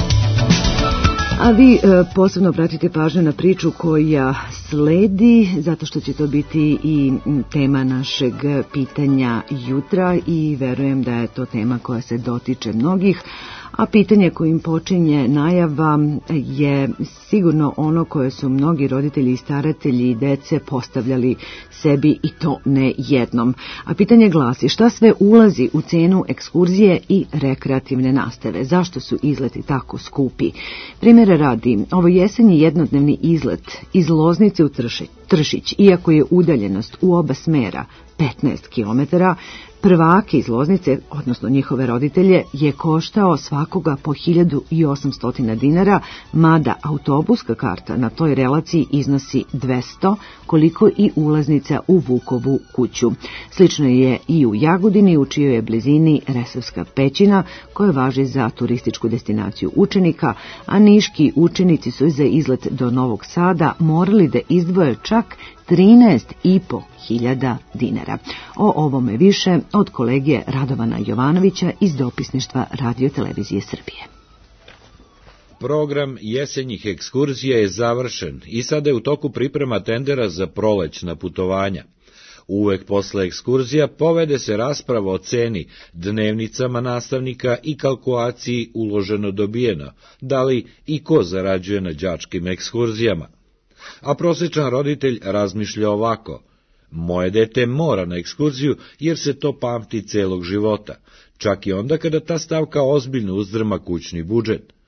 A vi posebno pratite pažnju na priču koja sledi, zato što će to biti i tema našeg pitanja jutra i verujem da je to tema koja se dotiče mnogih, a pitanje kojim počinje najava je sigurno ono koje su mnogi roditelji i staratelji i dece postavljali sebi i to ne jednom. A pitanje glasi: šta sve ulazi u cenu ekskurzije i rekreativne nastave? Zašto su izleti tako skupi? Primjera radi, ovo jesenji jednodnevni izlet iz Loznice u Tršić, iako je udaljenost u oba smera 15 kilometara, prvake iz Loznice, odnosno njihove roditelje, je koštao svakoga po 1800 dinara, mada autobuska karta na toj relaciji iznosi 200, koliko i ulaznica u Vukovu kuću. Slično je i u Jagodini, u čijoj je blizini Resavska pećina, koja važi za turističku destinaciju učenika, a niški učenici su za izlet do Novog Sada morali da izdvoje čak 13.500 dinara. O ovome više od kolege Radovana Jovanovića iz dopisništva Radio Televizije Srbije. Program jesenjih ekskurzija je završen i sada je u toku priprema tendera za prolećna putovanja. Uvek posle ekskurzija povede se rasprava o ceni, dnevnicama nastavnika i kalkulaciji uloženo dobijeno, da li i ko zarađuje na đačkim ekskurzijama. A prosječan roditelj razmišlja ovako: moje dete mora na ekskurziju jer se to pamti celog života, čak i onda kada ta stavka ozbiljno uzdrma kućni budžet.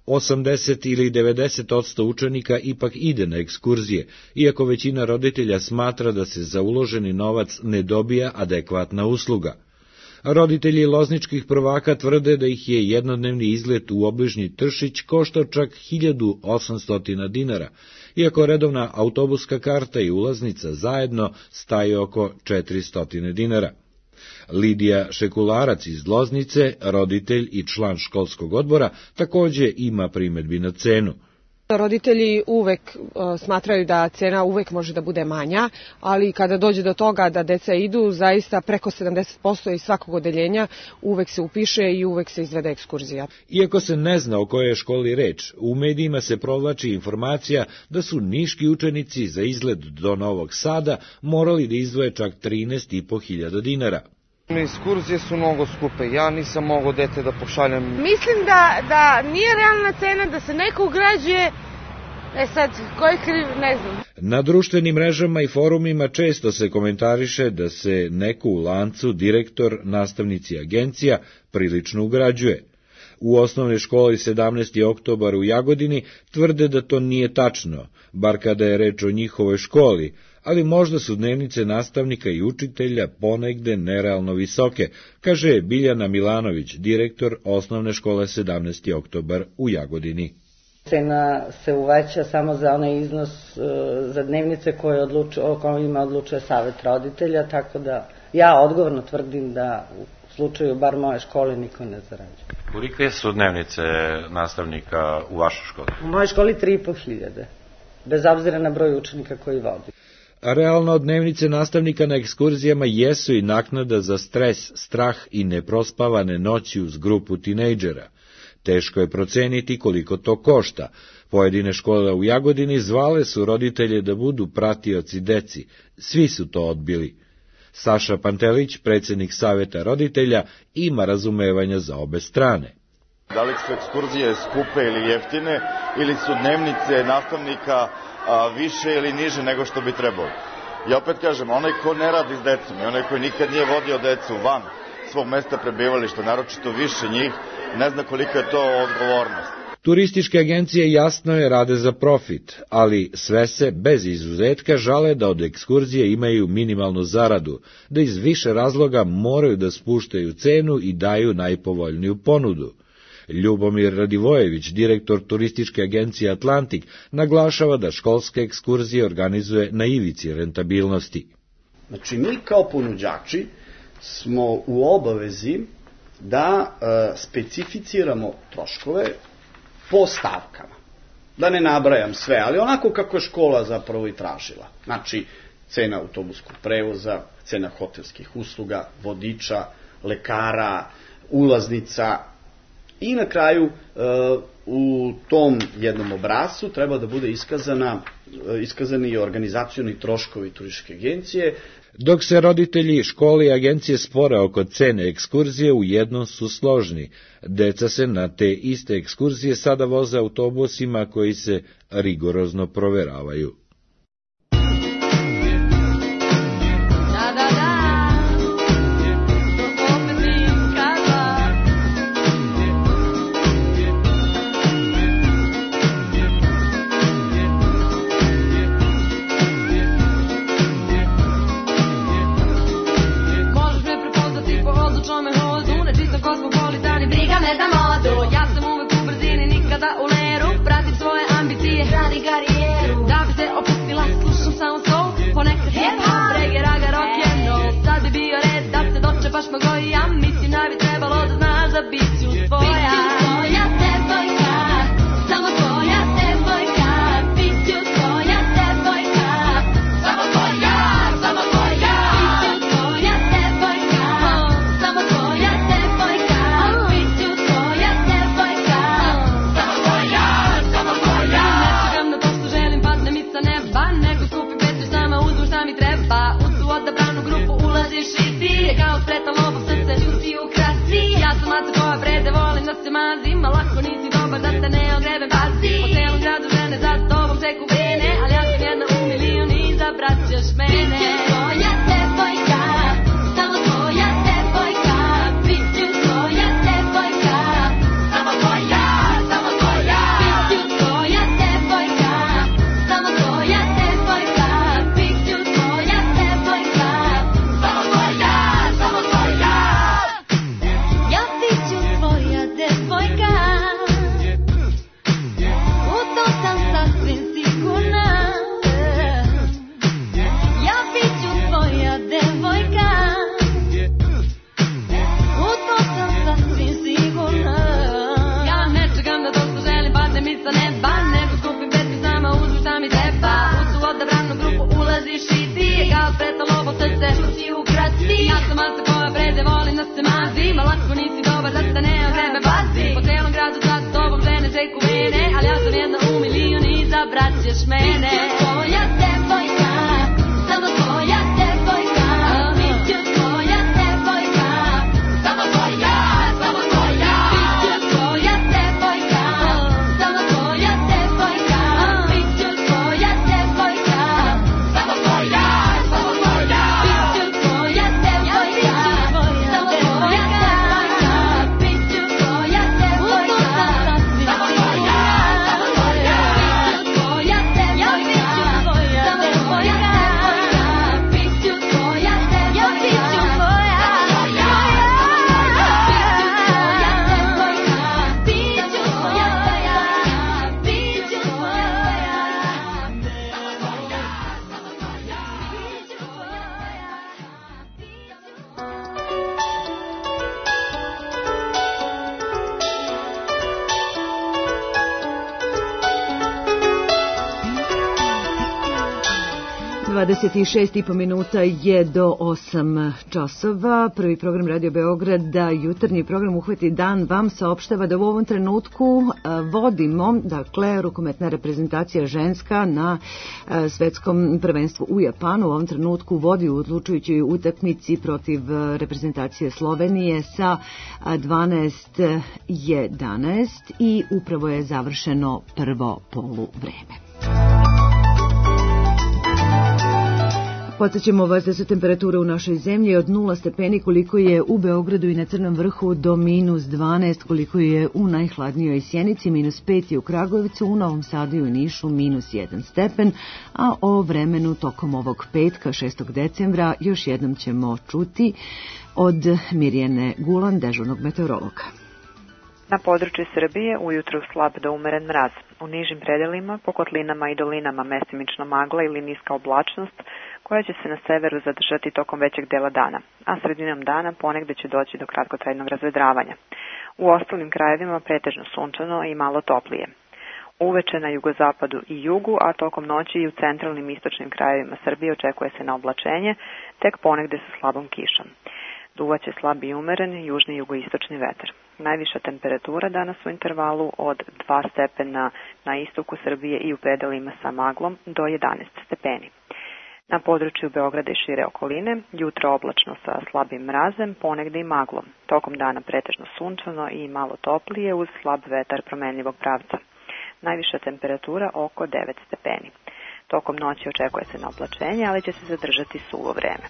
80 ili 90% učenika ipak ide na ekskurzije, iako većina roditelja smatra da se za uloženi novac ne dobija adekvatna usluga. Roditelji lozničkih prvaka tvrde da ih je jednodnevni izlet u obližnji Tršić koštao čak 1800 dinara, iako redovna autobuska karta i ulaznica zajedno staju oko 400 dinara. Lidija Šekularac iz Loznice, roditelj i član školskog odbora, takođe ima primedbi na cenu. Roditelji uvek smatraju da cena uvek može da bude manja, ali kada dođe do toga da deca idu, zaista preko 70% iz svakog odeljenja uvek se upiše i uvek se izvede ekskurzija. Iako se ne zna o kojoj je školi reč, u medijima se provlači informacija da su niški učenici za izlet do Novog Sada morali da izdvoje čak 13.500 dinara. Ekskurzije su mnogo skupe, ja nisam mogao dete da pošaljem. Mislim da nije realna cena, da se neko ugrađuje, sad, ko je kriv, ne znam. Na društvenim mrežama i forumima često se komentariše da se neko u lancu, direktor, nastavnici agencija prilično ugrađuje. U osnovnoj školi 17. oktobar u Jagodini tvrde da to nije tačno, bar kada je reč o njihovoj školi, ali možda su dnevnice nastavnika i učitelja ponegde nerealno visoke, kaže Biljana Milanović, direktor osnovne škole 17. oktobar u Jagodini. Cena se uveća samo za onaj iznos za dnevnice o kojima odlučuje savet roditelja, tako da ja odgovorno tvrdim da u slučaju bar moje škole niko ne zarađuje. Kolike su dnevnice nastavnika u vašoj školi? U mojoj školi 3.500, bez obzira na broj učenika koji vodi. Realno, dnevnice nastavnika na ekskurzijama jesu i naknada za stres, strah i neprospavane noći uz grupu tinejdžera. Teško je proceniti koliko to košta. Pojedine škole u Jagodini zvale su roditelje da budu pratioci deci. Svi su to odbili. Saša Pantelić, predsjednik saveta roditelja, ima razumevanja za obe strane. Da li su ekskurzije skupe ili jeftine, ili su dnevnice nastavnika više ili niže nego što bi trebalo. Ja opet kažem, onaj ko ne radi s decom i onaj koji nikad nije vodio decu van svog mesta prebivališta, naročito više njih, ne zna kolika je to odgovornost. Turističke agencije jasno je rade za profit, ali sve se, bez izuzetka, žale da od ekskurzije imaju minimalnu zaradu, da iz više razloga moraju da spuštaju cenu i daju najpovoljniju ponudu. Ljubomir Radivojević, direktor turističke agencije Atlantik, naglašava da školske ekskurzije organizuje na ivici rentabilnosti. Znači, mi kao ponuđači smo u obavezi da specificiramo troškove po stavkama. Da ne nabrajam sve, ali onako kako je škola zapravo i tražila. Znači, cena autobuskog prevoza, cena hotelskih usluga, vodiča, lekara, ulaznica. I na kraju u tom jednom obrascu treba da bude iskazani i organizacioni troškovi turističke agencije. Dok se roditelji, škole i agencije spore oko cene ekskurzije, u jednom su složni. Deca se na te iste ekskurzije sada voze autobusima koji se rigorozno proveravaju. Kao sretan lobo srce ljuti u krasi. Ja sam maca koja prede voliš mene. Bit ću tvoja devojka, samo tvoja devojka. Bit ću tvoja devojka, samo tvoja, samo tvoja. Bit ću tvoja devojka, samo tvoja devojka. Bit ću tvoja devojka, samo tvoja, samo tvoja. Bit ću tvoja devojka, samo tvoja devojka. Bit ću tvoja devojka, samo tvoja, samo tvoja. Bit ću tvoja devojka, samo tvoja devojka. Bit ću tvoja Dvadeset 26,5 minuta je do 8 časova. Prvi program Radio Beograda, jutarnji program Uhvati dan, vam saopštava da u ovom trenutku vodimo, dakle, rukometna reprezentacija ženska na svetskom prvenstvu u Japanu. U ovom trenutku vodi u odlučujućoj utakmici protiv reprezentacije Slovenije sa 12:11 i upravo je završeno prvo poluvreme. Podsećamo vas da su temperature u našoj zemlji od 0 stepeni koliko je u Beogradu i na Crnom vrhu do -12 koliko je u najhladnijoj Sjenici, -5 je u Kragujevcu, u Novom Sadu i u Nišu -1 stepen, a o vremenu tokom ovog petka 6. decembra još jednom ćemo čuti od Mirjane Gulan, dežurnog meteorologa. Na području Srbije ujutru slab do umeren mraz. U nižim predelima, po kotlinama i dolinama mestimično magla ili niska oblačnost, koja će se na severu zadržati tokom većeg dela dana, a sredinom dana ponegde će doći do kratkotrajnog razvedravanja. U ostalim krajevima pretežno sunčano i malo toplije. Uveče na jugozapadu i jugu, a tokom noći i u centralnim istočnim krajevima Srbije očekuje se na oblačenje, tek ponegde sa slabom kišom. Duvaće slab i umeren južni i jugoistočni vetar. Najviša temperatura danas u intervalu od 2 stepena na istoku Srbije i u predelima sa maglom do 11 stepeni. Na području Beograda i šire okoline, jutro oblačno sa slabim mrazem, ponegde i maglom. Tokom dana pretežno sunčano i malo toplije uz slab vetar promenljivog pravca. Najviša temperatura oko 9 stepeni. Tokom noći očekuje se na oblačenje, ali će se zadržati suvo vreme.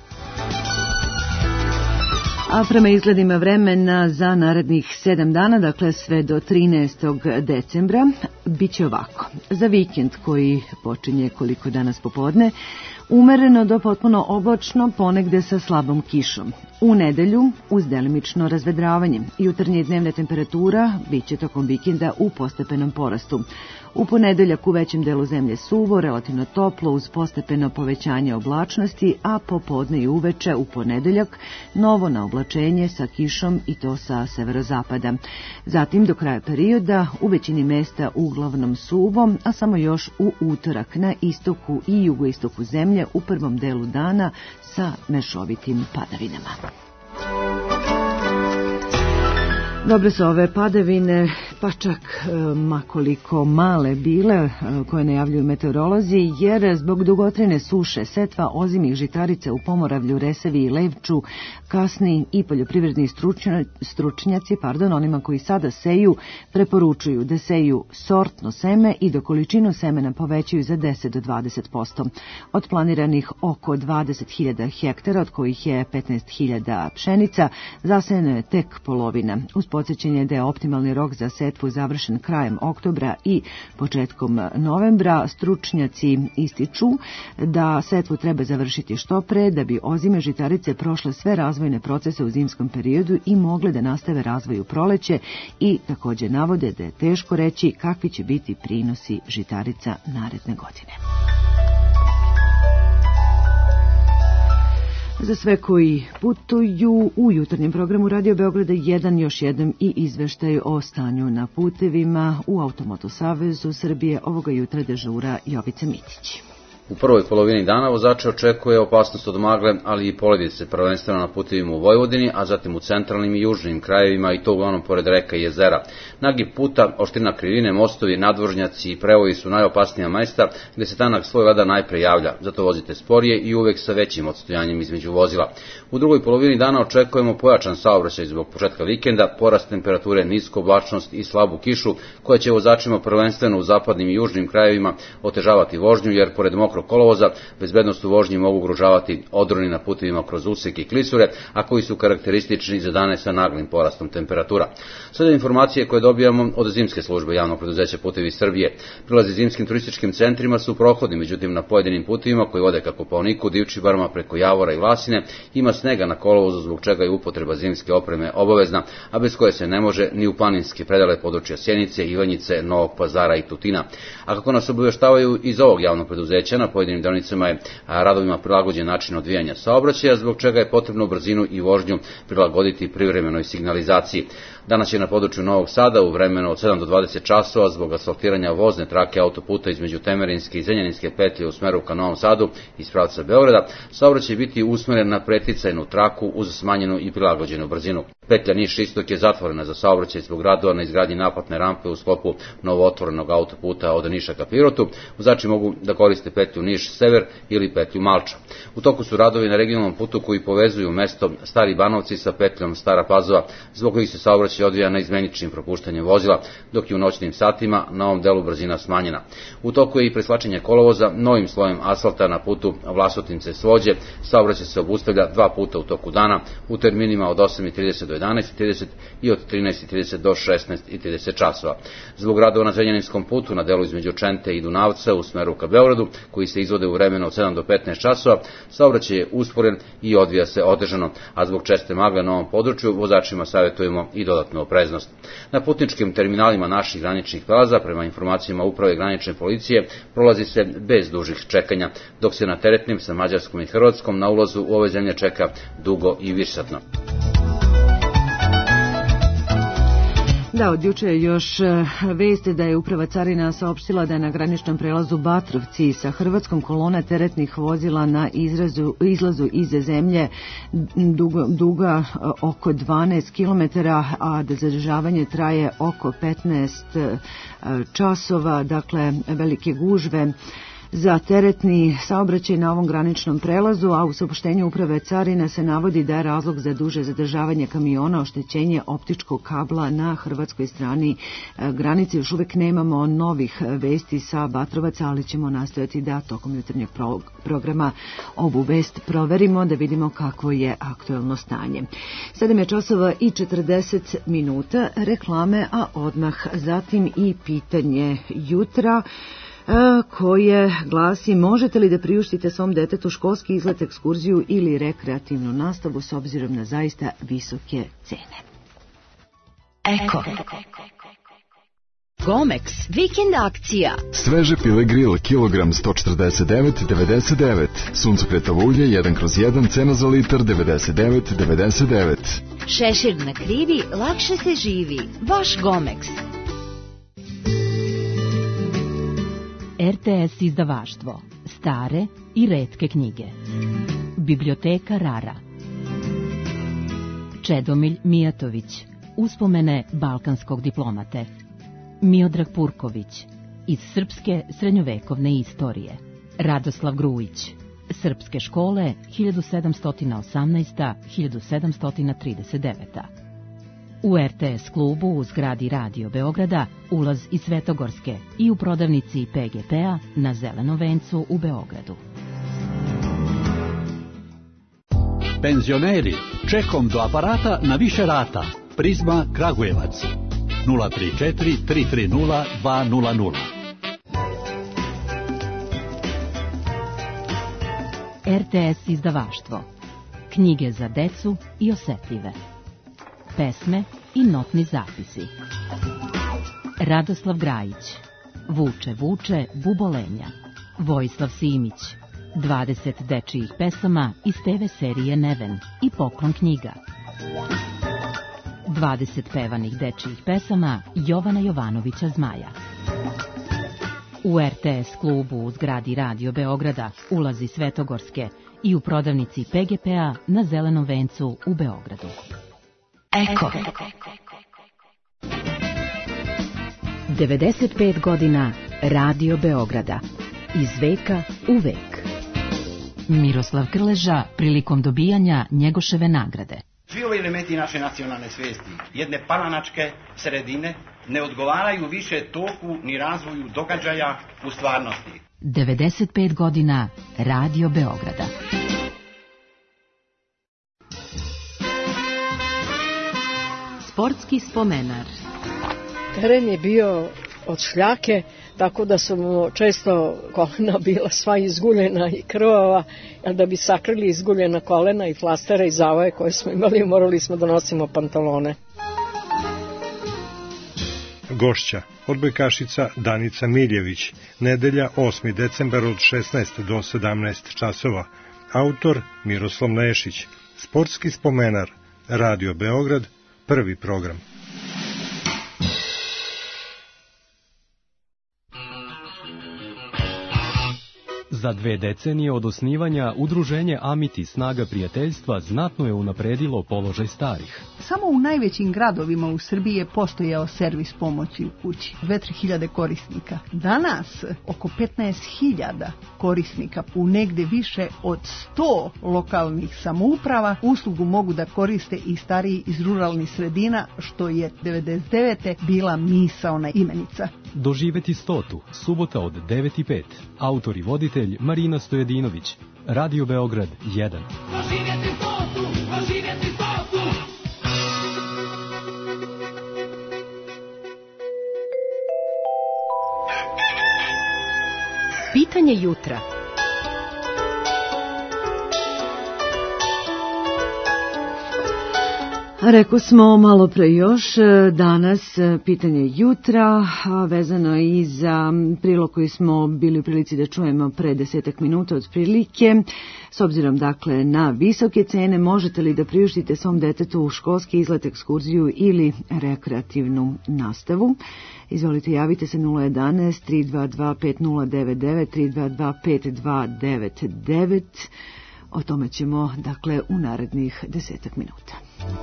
A prema izgledima vremena za narednih 7 dana, dakle sve do 13. decembra, bit će ovako. Za vikend koji počinje koliko danas popodne, umereno do potpuno oblačno, ponegde sa slabom kišom. U nedelju uz delimično razvedravanje. Jutarnja i dnevna temperatura bit će tokom vikenda u postepenom porastu. U ponedeljak u većem delu zemlje suvo, relativno toplo uz postepeno povećanje oblačnosti, a popodne i uveče u ponedeljak novo na oblačenje sa kišom i to sa severozapada. Zatim do kraja perioda u većini mesta uglavnom suvo, a samo još u utorak na istoku i jugoistoku zemlje u prvom delu dana sa mešovitim padavinama. Dobre su ove padavine, pa čak makoliko male bile koje najavljuju meteorolozi, jer zbog dugotrajne suše, setva ozimih žitarica u Pomoravlju, Resavi i Levču kasni i poljoprivredni stručnjaci, onima koji sada seju, preporučuju da seju sortno seme i da količinu semena povećaju za 10 do 20%. Od planiranih oko 20.000 hektara, od kojih je 15.000 pšenica, zasejano je tek polovina. Uz podsjećanje da je optimalni rok za setvu završen krajem oktobra i početkom novembra, stručnjaci ističu da setvu treba završiti što pre da bi ozime žitarice prošle sve razvojne procese u zimskom periodu i mogle da nastave razvoj u proleće i također navode da je teško reći kakvi će biti prinosi žitarica naredne godine. Za sve koji putuju u jutarnjem programu Radio Beograda 1 još jednom i izveštaj o stanju na putevima u Automoto Savezu Srbije. Ovoga jutra dežura Jovica Mitić. U prvoj polovini dana vozače očekuje opasnost od magle, ali i poledice, prvenstveno na putevima u Vojvodini, a zatim u centralnim i južnim krajevima, i to uglavnom pored reka i jezera. Nagib puta, oštrina krivine, mostovi, nadvožnjaci i prevoji su najopasnija mesta gde se tanak sloj leda najpre javlja, zato vozite sporije i uvek sa većim odstojanjem između vozila. U drugoj polovini dana očekujemo pojačan saobraćaj zbog početka vikenda, porast temperature, nisku oblačnost i slabu kišu, koja će vozačima prvenstveno u zapadnim i južnim krajevima otežavati vožnju, jer pored mokrog kolovoza bezbednost u vožnji mogu ugrožavati odroni na putevima kroz useke i klisure, a koji su karakteristični za dane sa naglim porastom temperatura. Sada informacije koje dobijamo od zimske službe javnog preduzeća Putevi Srbije. Prilazi zimskim turističkim centrima su prohodni, međutim na pojedinim putevima koji vode ka Kopaoniku, Divčibarama, preko Javora i Vlasine ima snega na kolovozu, zbog čega je upotreba zimske opreme obavezna, a bez koje se ne može ni u planinske predele područja Sjenice, Ivanjice, Novog Pazara i Tutina. A kako nas obaveštavaju iz ovog javnog preduzeća, na pojedinim deonicama je radovima prilagođen način odvijanja saobraćaja, zbog čega je potrebno brzinu i vožnju prilagoditi privremenoj signalizaciji. Danas će na području Novog Sada u vremenu od 7 do 20 časova zbog asfaltiranja vozne trake autoputa između Temerinske i Zrenjaninske petlje u smeru ka Novom Sadu iz pravca Beograda saobraćaj biti usmeren na preticajnu traku uz smanjenu i prilagođenu brzinu. Petlja Niš-Istok je zatvorena za saobraćaj zbog radova na izgradnji naplatne rampe u sklopu novootvorenog autoputa od Niša ka Pirotu. Vozači mogu da koriste petlju Niš-Sever ili petlju Malča. U toku su radovi na regionalnom putu koji povezuju mesto Stari Banovci sa petljom Stara Pazova, zbog kojih se saobraćaj odvija na izmeničnim propuštanjem vozila, dok je u noćnim satima na ovom delu brzina smanjena. U toku je i preslačenje kolovoza novim slojem asfalta na putu Vlasotince-Svođe. Saobraćaj se obustavlja 2 puta u toku dana, u terminima od 8:30 do 11:30 i od 13:30 do 16:30 časova. Zbog radova na Zrenjaninskom putu na delu između Čente i Dunavca u smeru ka Beogradu, koji se izvode u vremenu od 7 do 15 časova, saobraćaj je usporen i odvija se otežano, a zbog česte magle na ovom području vozačima savjetujemo i dodatnu opreznost. Na putničkim terminalima naših graničnih prelaza, prema informacijama Uprave granične policije, prolazi se bez dužih čekanja, dok se na teretnim sa Mađarskom i Hrvatskom na ulazu u ove zemlje čeka dugo i višesatno. Da, od juče je još vest da je Uprava carina saopštila da je na graničnom prelazu Batrovci sa Hrvatskom kolona teretnih vozila na izlazu iz zemlje duga oko 12 km, a da zadržavanje traje oko 15 časova, dakle velike gužve za teretni saobraćaj na ovom graničnom prelazu, a u saopštenju Uprave carina se navodi da je razlog za duže zadržavanje kamiona oštećenje optičkog kabla na hrvatskoj strani granice. Još uvek nemamo novih vesti sa Batrovaca, ali ćemo nastojati da tokom jutarnjeg programa ovu vest proverimo, da vidimo kakvo je aktuelno stanje. 7:40 reklame, a odmah zatim i pitanje jutra, koje glasi: možete li da priuštite svom detetu školski izlet, ekskurziju ili rekreativnu nastavu s obzirom na zaista visoke cene? Eko. Gomex, vikend akcija. Sveže pile grill, kilogram 149,99. Suncokretovo ulje 1/1, cena za litar 99,99. Šešir na krivi, lakše se živi. Vaš Gomex. RTS izdavaštvo. Stare i retke knjige. Biblioteka Rara. Čedomilj Mijatović. Uspomene balkanskog diplomate. Miodrag Purković. Iz srpske srednjovekovne istorije. Radoslav Grujić. Srpske škole 1718-1739. U RTS klubu u zgradi Radio Beograda ulaz iz Svetogorske i u prodavnici PGP-a na Zelenom vencu u Beogradu. Penzioneri, čekom do aparata na više rata. Prizma Kragujevac 034 330 200. RTS izdavaštvo. Knjige za decu i osetljive. Pesme i notni zapisi. Radoslav Grajić. Vuče, vuče, bubolenja. Vojislav Simić. 20 dečijih pesama iz TV serije Neven i Poklon knjiga. 20 pevanih dečijih pesama Jovana Jovanovića Zmaja. u RTS klubu u zgradi Radio Beograda, ulazi Svetogorske i u prodavnici PGP-a na Zelenom vencu u Beogradu. Eko. 95 godina Radio Beograda. Iz veka u vek. Miroslav Krleža prilikom dobijanja Njegoševe nagrade. Svi ovi elementi naše nacionalne svesti, jedne palanačke sredine, ne odgovaraju više toku ni razvoju događaja u stvarnosti. 95 godina Radio Beograda. Sportski spomenar. Teren je bio od šljake, tako da su mu često kolena bila sva izguljena i krvava, jer da bi sakrili izguljena kolena i flastera i zavoje koje smo imali, morali smo da nosimo pantalone. Gošća, odbojkašica Danica Miljević, nedelja 8. decembar od 16 do 17 časova. Autor Miroslav Nešić. Sportski spomenar. Radio Beograd, prvi program. Za 2 decenije od osnivanja udruženje Amiti Snaga prijateljstva znatno je unapredilo položaj starih. Samo u najvećim gradovima u Srbiji je postojao servis pomoći u kući. 2-3 korisnika. Danas oko 15.000 korisnika u negde više od 100 lokalnih samouprava uslugu mogu da koriste i stariji iz ruralnih sredina, što je 99. bila misaona imenica. Doživeti 100. subota od 9:05. Autor i voditelj Marina Stojadinović. Radio Beograd 1. Doživjeti 100. Doživjeti 100. Pitanje jutra. Rekao smo malo pre još, danas pitanje jutra, vezano i za prilog koji smo bili u prilici da čujemo pre 10 minuta otprilike. S obzirom dakle na visoke cene, možete li da priuštite svom detetu školski izlet, ekskurziju ili rekreativnu nastavu? Izvolite, javite se 011 322 5099 322 5299. O tome ćemo, dakle, u narednih 10 minuta.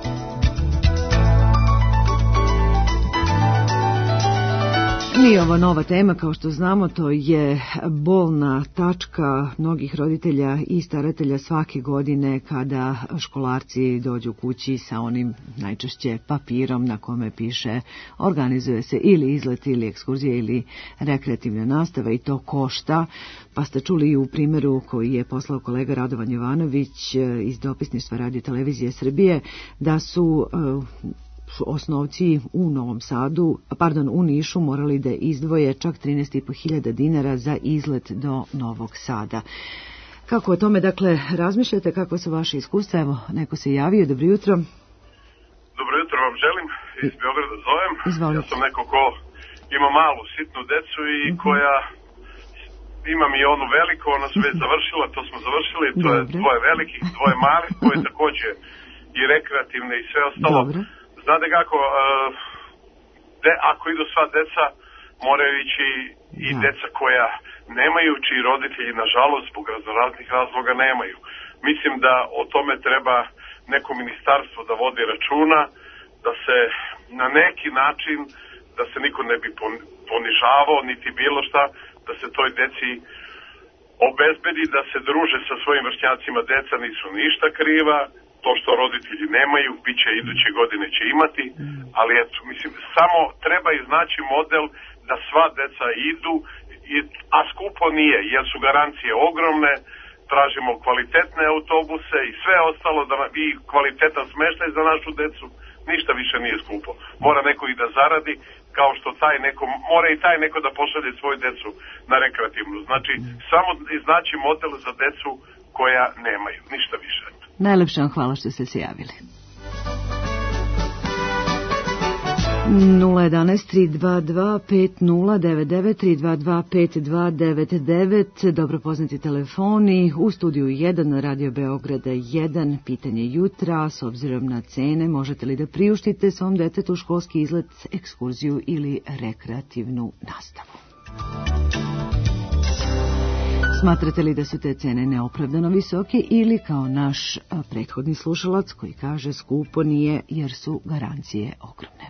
Nije ovo nova tema, kao što znamo, to je bolna tačka mnogih roditelja i staratelja svake godine kada školarci dođu kući sa onim najčešće papirom na kome piše organizuje se ili izlet ili ekskurzija ili rekreativna nastava i to košta. Pa ste čuli i u primjeru koji je poslao kolega Radovan Jovanović iz dopisništva Radio Televizije Srbije da su osnovci u Novom Sadu, u Nišu morali da izdvoje čak 13.500 dinara za izlet do Novog Sada. Kako o tome, dakle, razmišljate, kako su vaše iskustva? Evo, neko se javio, dobro jutro. Dobro jutro vam želim, iz Beograda zovem. Izvolite. Ja sam neko ko ima malu, sitnu decu i koja imam i onu veliku, ona su već završila, to smo završili, to je 2 velikih, 2 malih, koje takođe i rekreativne i sve ostalo. Dobro. Znate kako, ako idu sva deca, moraju ići i deca koja nemaju, čiji roditelji, nažalost, zbog raznih razloga nemaju. Mislim da o tome treba neko ministarstvo da vodi računa, da se na neki način, da se niko ne bi ponižavao, niti bilo šta, da se toj deci obezbedi da se druže sa svojim vršnjacima. Deca nisu ništa kriva, to što roditelji nemaju, bit će iduće godine će imati, ali eto, mislim, samo treba iznaći model da sva deca idu, a skupo nije, jer su garancije ogromne, tražimo kvalitetne autobuse i sve ostalo, i kvalitetan smeštaj za našu decu, ništa više nije skupo. Mora neko i da zaradi, kao što mora i taj neko da pošalje svoju decu na rekreativnu. Znači, samo iznaći model za decu koja nemaju, ništa više. Najlepše vam hvala što ste se javili. 011 322 5099 322 5299. Dobro poznati telefoni u studiju 1 na Radio Beograda 1. Pitanje jutra, s obzirom na cene, možete li da priuštite svom detetu školski izlet, ekskurziju ili rekreativnu nastavu? Smatrate li da su te cene neopravdano visoke ili kao naš prethodni slušalac koji kaže skupo nije jer su garancije ogromne?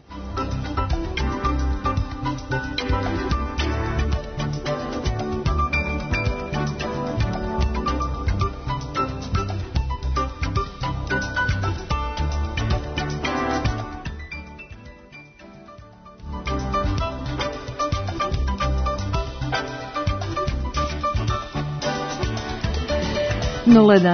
Nula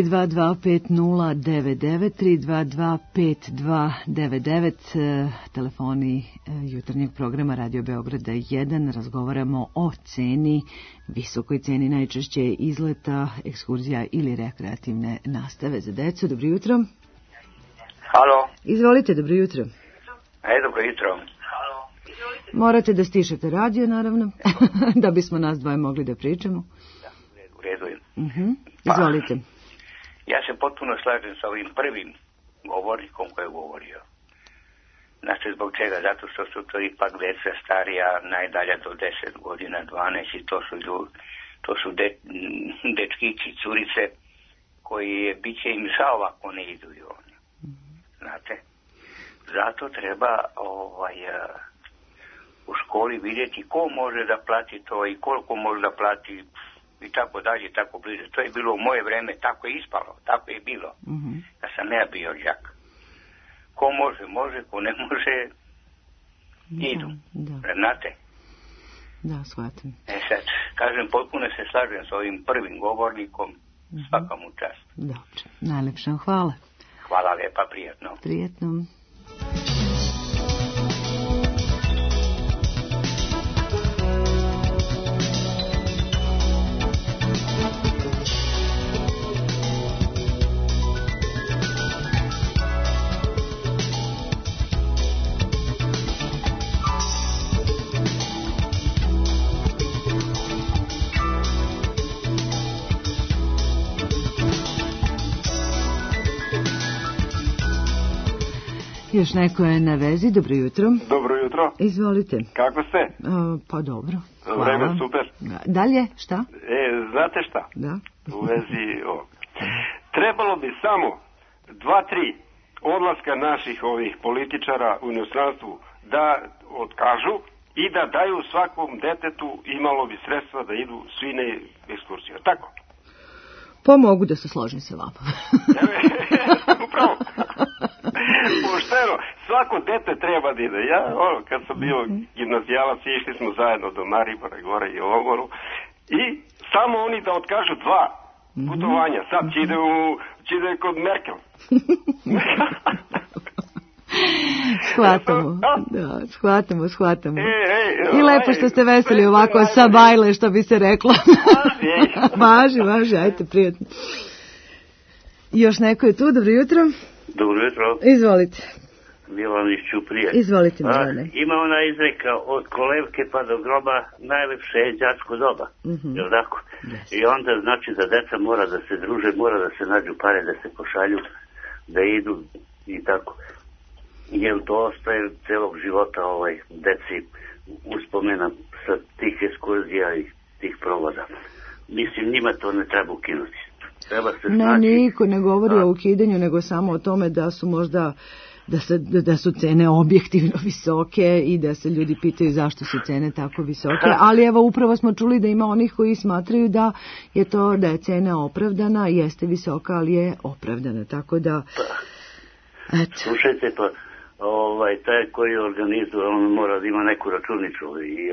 11-322-5099, telefoni jutarnjeg programa Radio Beograda 1. Razgovaramo o ceni, visokoj ceni najčešće izleta, ekskurzija ili rekreativne nastave za decu. Dobro jutro. Halo. Izvolite, dobro jutro. Dobro jutro. Morate da stišete radio, naravno, da bismo nas dvoje mogli da pričamo. U redu je. Izvolite. Ja se potpuno slažem sa ovim prvim govornikom koji je govorio. Znate zbog čega? Zato što su to ipak deca starija, najdalja do 10 godina, 12 i to su dečkići, curice koji bit će im žao ako ne idu i oni. Znate? Zato treba u školi vidjeti ko može da plati to i koliko može da plati i tako dalje, tako bliže. To je bilo u moje vreme, tako je ispalo, tako je bilo. Da sam ja bio đak. Ko može, ko ne može, idu. Znate? Da, shvatim. Sad, kažem, potpuno se slažem s ovim prvim govornikom, svaka mu čast. Dobro, najlepša hvala. Hvala lijepa, prijetno. Prijetno. Još neko je na vezi, dobro jutro. Dobro jutro. Izvolite. Kako ste? Pa dobro. Hvala. Vreme super. Dalje, šta? Znate šta? Da. U vezi ovog. Trebalo bi samo 2-3 odlaska naših ovih političara u inostranstvu da otkažu i da daju svakom detetu, imalo bi sredstva da idu svi na ekskursiju. Tako? Pa mogu da se složim sa vama. Upravo. Pošteno, svako dete treba da ide. Ja, kad sam bio gimnazijalac, išli smo zajedno do Maribora, gore i ovogoru, i samo oni da otkažu 2 putovanja. Sad će ide kod Merkel. Shvatamo. I lepo što ste veseli ovako sa bajle, što bi se reklo. Važi, ajte, prijatno. Još neko je tu, dobro jutro. Dobro jutro. Izvolite. Milan iz Ćuprije. Izvolite, Milane. Ima ona izreka, od kolevke pa do groba najlepše je đačko doba. Jel' tako? Yes. I onda znači da deca mora da se druže, mora da se nađu pare, da se pošalju, da idu i tako. Jer to ostaje celog života deci uspomena sa tih ekskurzija i tih provoda. Mislim, njima to ne treba ukinuti. Ne, niko ne govori o ukidanju, nego samo o tome da su možda da su cene objektivno visoke i da se ljudi pitaju zašto su cene tako visoke, ali evo upravo smo čuli da ima onih koji smatraju da je cena opravdana, jeste visoka, ali je opravdana, tako da slušajte, pa taj koji organizuje, on mora da ima neku računicu i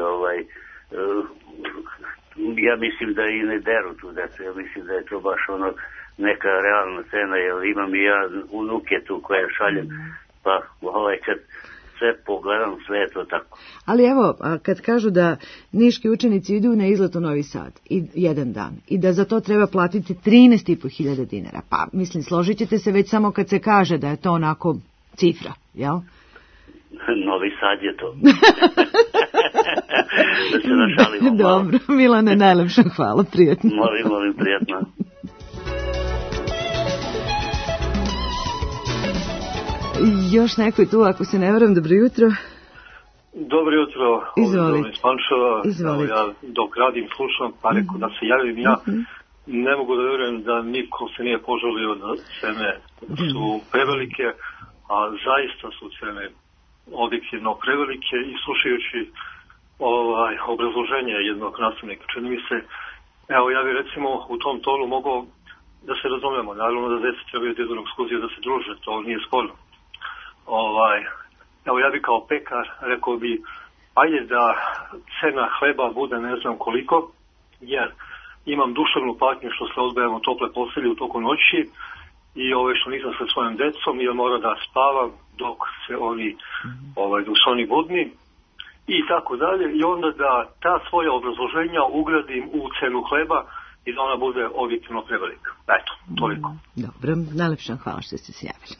ja mislim da i ne deru tu decu, ja mislim da je to baš neka realna cena, jer imam i ja unuke tu koje šaljem, pa kad sve pogledam, sve je to tako. Ali evo, kad kažu da niški učenici idu na izlet u Novi Sad, jedan dan, i da za to treba platiti 13.500 dinara, pa mislim, složit ćete se već samo kad se kaže da je to onako cifra, jel? Novi Sad je to. Da se našalimo. Dobro, Milane, najlepša hvala, prijatno. Molim, prijatno. Još neko je tu, ako se ne varam, dobro jutro. Dobro jutro, ovdje iz Pančeva. Izvolite. Ja dok radim slušam, pa rekao da se javim ja. Ne mogu da vjerujem da niko se nije požalio da cene su prevelike, a zaista su cene objektivno prevelike i slušajući obrazloženje jednog nastavnika, čini mi se, evo ja bih recimo u tom tonu mogao da se razumemo, naravno da djeca trebaju da idu na ekskurziju da se druže, to nije sporno. Evo ja bih kao pekar rekao bi, ajde da cena hleba bude ne znam koliko, jer imam duševnu patnju što se odbijamo tople postelje u toku noći i što nisam sa svojim decom i mora da spavam dok se dok su oni budni i tako dalje, i onda da ta svoja obrazloženja ugradim u cenu hleba i da ona bude objektivno prevelika. Eto, toliko. Dobro, najlepša hvala što ste se javili.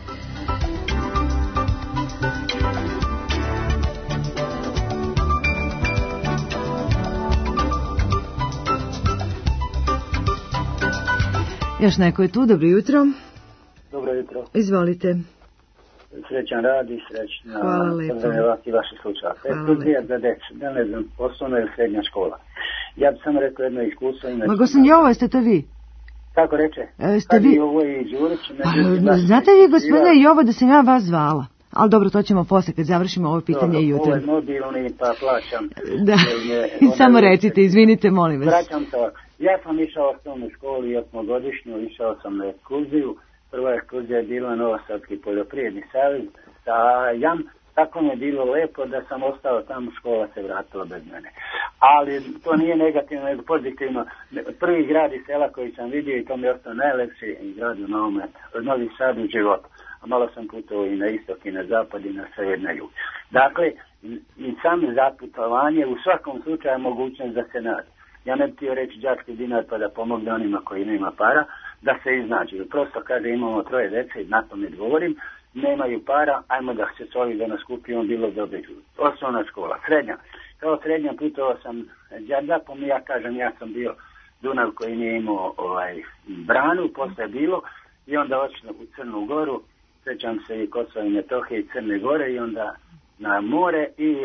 Još neko je tu, dobro jutro. Dobro jutro. Izvolite. Srećan rad i srećna i vaše slučaje. Ekskurzija za decu, da ne znam, osnovna ili srednja škola. Ja bih samo rekao jedno iskustvo. Ma gospodin Jovo, jeste to vi? Kako reče? Ste vi? Ovo je i Đurić. Znate vi, gospodine Jovo, da sam ja vas zvala? Ali dobro, to ćemo posle kad završimo ovo pitanje jutro. Ovo je mobilni, pa plaćam. Da, samo recite, izvinite, molim vas. Vraćam se ovako. Ja sam išao u osnovnu školu i 8-godišnju, išao sam na ekskurziju. Prva ekskurzija je bila Novosadski poljoprivredni savez sa Jam. Tako mi je bilo lepo da sam ostao tamo, škola se vratila bez mene. Ali to nije negativno, nego pozitivno. Prvi grad iz sela koji sam vidio i to mi je ostao najlepši grad u Novi Sad u životu. A malo sam putovao i na istok i na zapad i na sever na jug. Dakle, i samo zaputovanje u svakom slučaju mogućnost da se nađe. Ja ne bih htio reći đački dinar pa da pomogne onima koji nema para, da se iznađu. Prosto kaže imamo 3 dece i na tome govorim, nemaju para, ajmo da se solidarno skupimo, bilo dobro. Osnovna škola, srednja. Kao srednja putovao sam đardapom i ja kažem, ja sam bio Dunav koji nije imao branu, posle bilo, i onda otišao u Crnu Goru, sjećam se i Kosova i Metohije i Crne Gore i onda na more i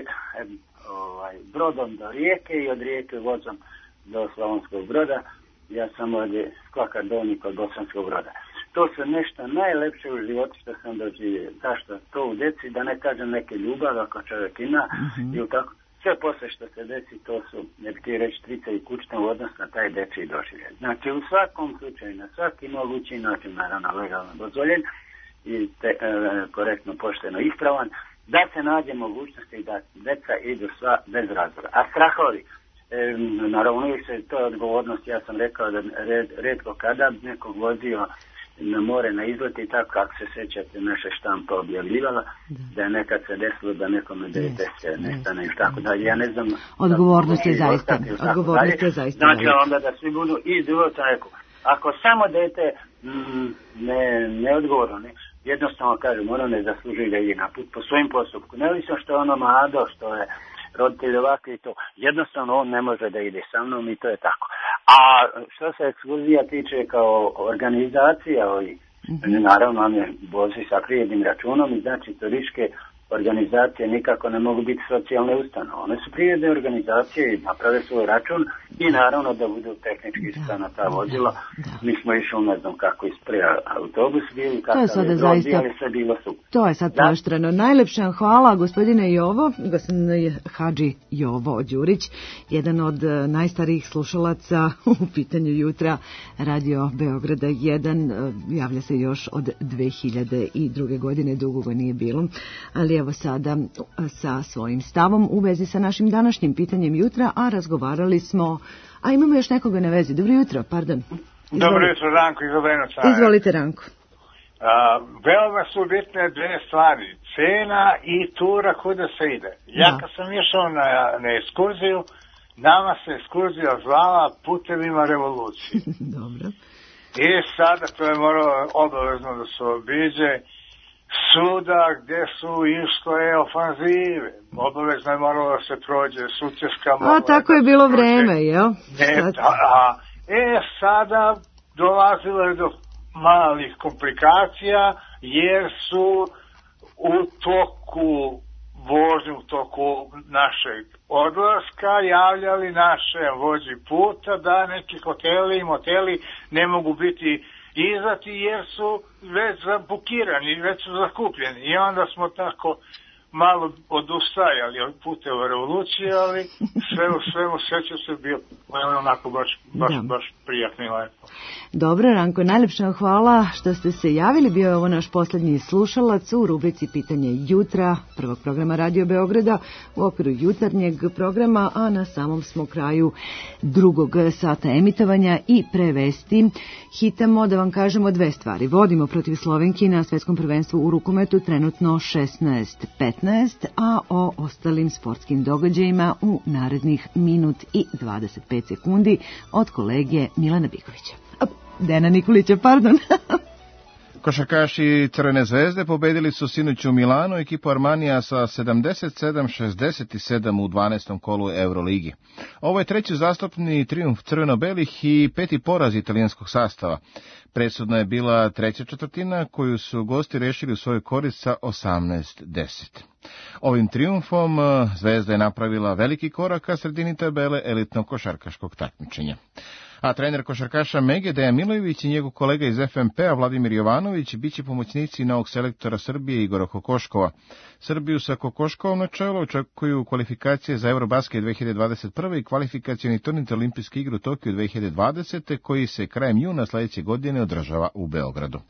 brodom do rijeke i od rijeke vozom do Slavonskog Broda. Ja sam ovdje skvakar dolnik od Bosanskog Broda. To su nešto najlepše u životu što sam doživio. Zašto? To u deci, da ne kažem neke ljubav ako čovjek ima, ili tako. Sve posle što se desi, to su, ne bih ti reći, trice i kućne u odnos na taj dečiji doživljaj. Znači, u svakom slučaju, na svaki mogući način, naravno legalno dozvoljen i korektno, pošteno ispravan, da se nađe mogućnosti da deca idu sva bez razloga. A strahovi, naravno se to je odgovornost, ja sam rekao da redko kada nekog vozio na more na izlet i tako, kako se sjećate, naše štampa objavljivala, da je nekad se desilo da nekome dete nestane i tako dalje. Ja ne znam... Odgovornost je zaista. Znači onda da svi budu i života rekao. Ako samo dete neodgovorno, jednostavno kažem, ono ne zaslužuje da ide na put po svojim postupku. Neovisno što je ono mlado, što je roditelj ovako i to. Jednostavno on ne može da ide sa mnom i to je tako. A što se ekskurzija tiče kao organizacija, naravno on je vozi sa prijednim računom i znači turističke organizacije nikako ne mogu biti socijalne ustanove. One su prijedne organizacije i naprave svoj račun i naravno da budu tehnički ispravna ta vozila. Mi smo išli, ne znam kako isprija autobus bili, kako je brod, ali sve bilo super. To je sad poštreno. Najlepša hvala gospodine Jovo, gospodine Hadži Jovo Đurić, jedan od najstarijih slušalaca u pitanju jutra Radio Beograda 1, javlja se još od 2002. godine, dugo ga nije bilo, ali evo sada sa svojim stavom u vezi sa našim današnjim pitanjem jutra, a razgovarali smo, a imamo još nekoga na vezi. Dobro jutro, pardon. Dobro jutro, Ranko iz Obrenovca. Izvolite, Ranko. Veoma su bitne 2 stvari, cena i tura kuda se ide. Ja kad sam išao na ekskurziju, nama se ekskurzija zvala Putevima revolucije. Dobro. I sada to je moralo obavezno da se obiđe suda gdje su išle ofanzive. Obavezno je moralo da se prođe Sutjeska. A tako je bilo vreme, jel? Sada dolazilo je do malih komplikacija jer su u toku vožnju u toku našeg odlaska javljali našem vođi puta da neki hoteli i moteli ne mogu biti izdati jer su već zabukirani, već su zakupljeni. I onda smo tako malo odustajali od puteva revolucije, ali sve u svemu sreću se bio onako baš prijatno i lepo. Dobro, Ranko, najlepša hvala što ste se javili. Bio je ovo naš posljednji slušalac u rubrici Pitanje jutra prvog programa Radio Beograda u okviru jutarnjeg programa, a na samom smo kraju drugog sata emitovanja i pre vesti hitamo da vam kažemo dve stvari. Vodimo protiv Slovenki na svetskom prvenstvu u rukometu trenutno 16:15, a o ostalim sportskim događajima u narednih minut i 25 sekundi od kolege Milana Bikovića. Dena Nikolića, pardon. Košarkaši Crvene zvezde pobedili su sinoć u Milanu ekipu Armanija sa 77-67 u 12. kolu Euroligi. Ovo je treći uzastopni trijumf crveno-belih i peti poraz italijanskog sastava. Presudna je bila treća četvrtina koju su gosti rešili u svojoj korist sa 18-10. Ovim trijumfom Zvezda je napravila veliki korak ka sredini tabele elitnog košarkaškog takmičenja. A trener košarkaša Mege Dejan Milojević i njegov kolega iz FNP-a Vladimir Jovanović biće pomoćnici novog selektora Srbije Igora Kokoškova. Srbiju sa Kokoškovom na čelu očekuju kvalifikacije za Eurobasket 2021. i kvalifikacioni turnir za olimpijske igre u Tokiju 2020. koji se krajem juna sledeće godine održava u Beogradu.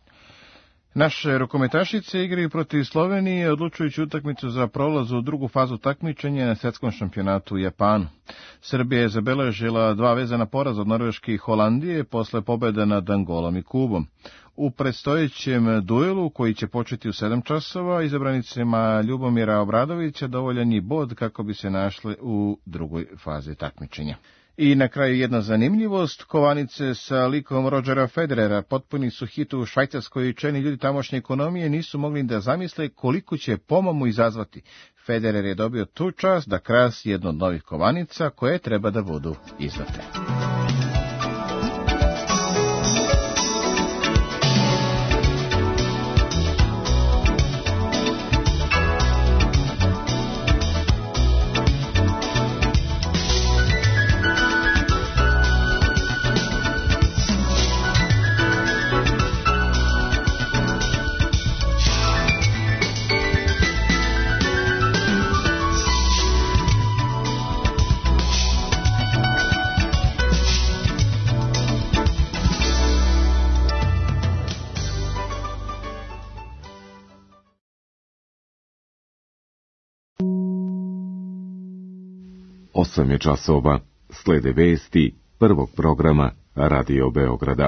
Naše rukometašice igraju protiv Slovenije odlučujući utakmicu za prolaz u drugu fazu takmičenja na svetskom šampionatu u Japanu. Srbija je zabeležila 2 vezana poraza od Norveške i Holandije posle pobjede nad Angolom i Kubom. U predstojećem duelu, koji će početi u 7 časova, izabranicima Ljubomira Obradovića dovoljan je bod kako bi se našli u drugoj fazi takmičenja. I na kraju jedna zanimljivost, kovanice sa likom Rodgera Federera potpuni su hit u Švajcarskoj i čelni ljudi tamošnje ekonomije nisu mogli da zamisle koliko će pomamu izazvati. Federer je dobio tu čast da krasi jednu od novih kovanica koje treba da budu izdate. Osam je časova, slede vesti prvog programa Radio Beograda.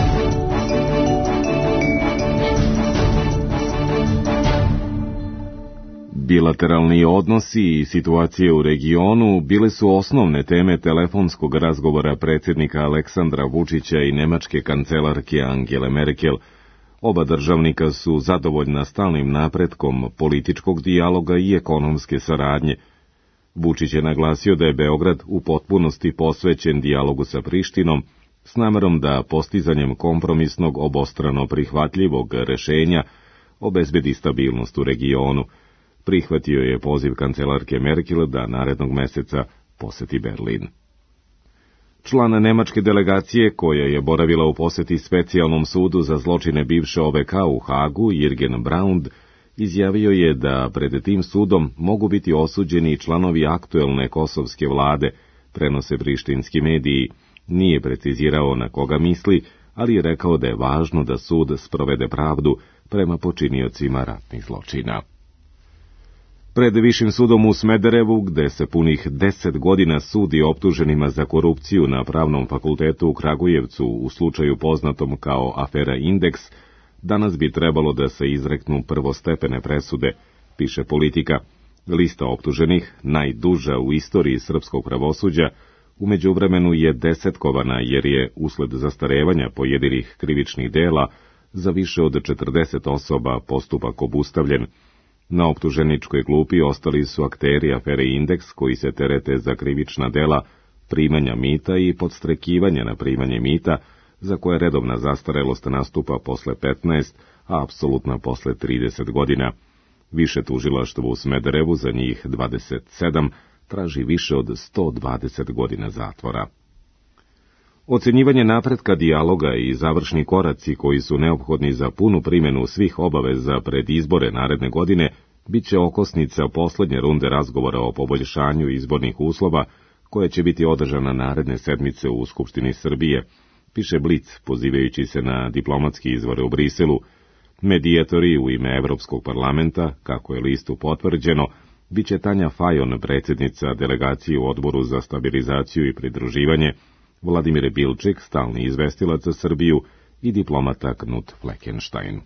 Bilateralni odnosi i situacije u regionu bile su osnovne teme telefonskog razgovora predsjednika Aleksandra Vučića i nemačke kancelarke Angele Merkel. Oba državnika su zadovoljna stalnim napretkom političkog dijaloga i ekonomske saradnje. Vučić je naglasio da je Beograd u potpunosti posvećen dijalogu sa Prištinom s namerom da postizanjem kompromisnog obostrano prihvatljivog rešenja obezbedi stabilnost u regionu. Prihvatio je poziv kancelarke Merkel da narednog meseca poseti Berlin. Član nemačke delegacije koja je boravila u poseti specijalnom sudu za zločine bivše OVK u Hagu, Jürgen Braund, izjavio je da pred tim sudom mogu biti osuđeni članovi aktuelne kosovske vlade, prenose prištinski mediji. Nije precizirao na koga misli, ali je rekao da je važno da sud sprovede pravdu prema počiniocima ratnih zločina. Pred Višim sudom u Smederevu, gde se punih 10 godina sudi optuženima za korupciju na Pravnom fakultetu u Kragujevcu u slučaju poznatom kao afera Indeks, danas bi trebalo da se izreknu prvostepene presude, piše Politika. Lista optuženih, najduža u istoriji srpskog pravosuđa, u međuvremenu je desetkovana jer je, usled zastarevanja pojedinih krivičnih dela, za više od 40 osoba postupak obustavljen. Na optuženičkoj klupi ostali su akteri afere Indeks koji se terete za krivična dela primanja mita i podstrekivanja na primanje mita, za koje redovna zastarelost nastupa posle 15, a apsolutna posle 30 godina. Više tužilaštvo u Smederevu, za njih 27, traži više od 120 godina zatvora. Ocenjivanje napretka dijaloga i završni koraci koji su neophodni za punu primjenu svih obaveza pred izbore naredne godine bit će okosnica posljednje runde razgovora o poboljšanju izbornih uslova, koja će biti održana naredne sedmice u Skupštini Srbije, piše Blic, pozivajući se na diplomatski izvore u Briselu. Medijatori u ime Evropskog parlamenta, kako je listu potvrđeno, bit će Tanja Fajon, predsjednica delegacije u Odboru za stabilizaciju i pridruživanje, Vladimir Bilčik, stalni izvestilac za Srbiju, i diplomata Knut Fleckenstein.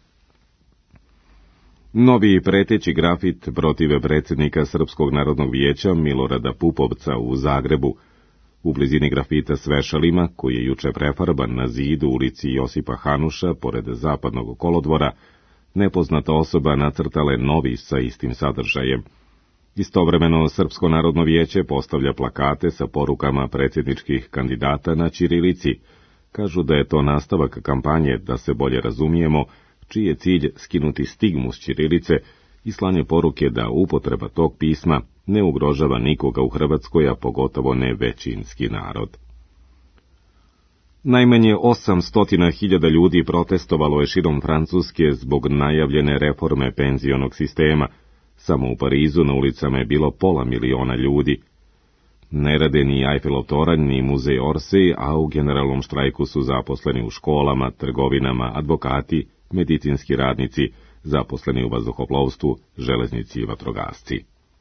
Novi preteći grafit protiv predsjednika Srpskog narodnog vijeća Milorada Pupovca u Zagrebu. U blizini grafita s vešalima, koji je juče prefarban na zidu ulici Josipa Hanuša, pored zapadnog kolodvora, nepoznata osoba nacrtala je novi sa istim sadržajem. Istovremeno, Srpsko narodno vijeće postavlja plakate sa porukama predsjedničkih kandidata na ćirilici. Kažu da je to nastavak kampanje Da se bolje razumijemo, čiji je cilj skinuti stigmu s ćirilice i slanje poruke da upotreba tog pisma ne ugrožava nikoga u Hrvatskoj, a pogotovo ne većinski narod. Najmanje 800.000 ljudi protestovalo je širom Francuske zbog najavljene reforme penzionog sistema. Samo u Parizu na ulicama je bilo 500.000 ljudi. Ne rade ni Eiffelov toranj, ni muzej Orsay, a u generalnom štrajku su zaposleni u školama, trgovinama, advokati, medicinski radnici, zaposleni u vazduhoplovstvu, železnici i vatrogasci.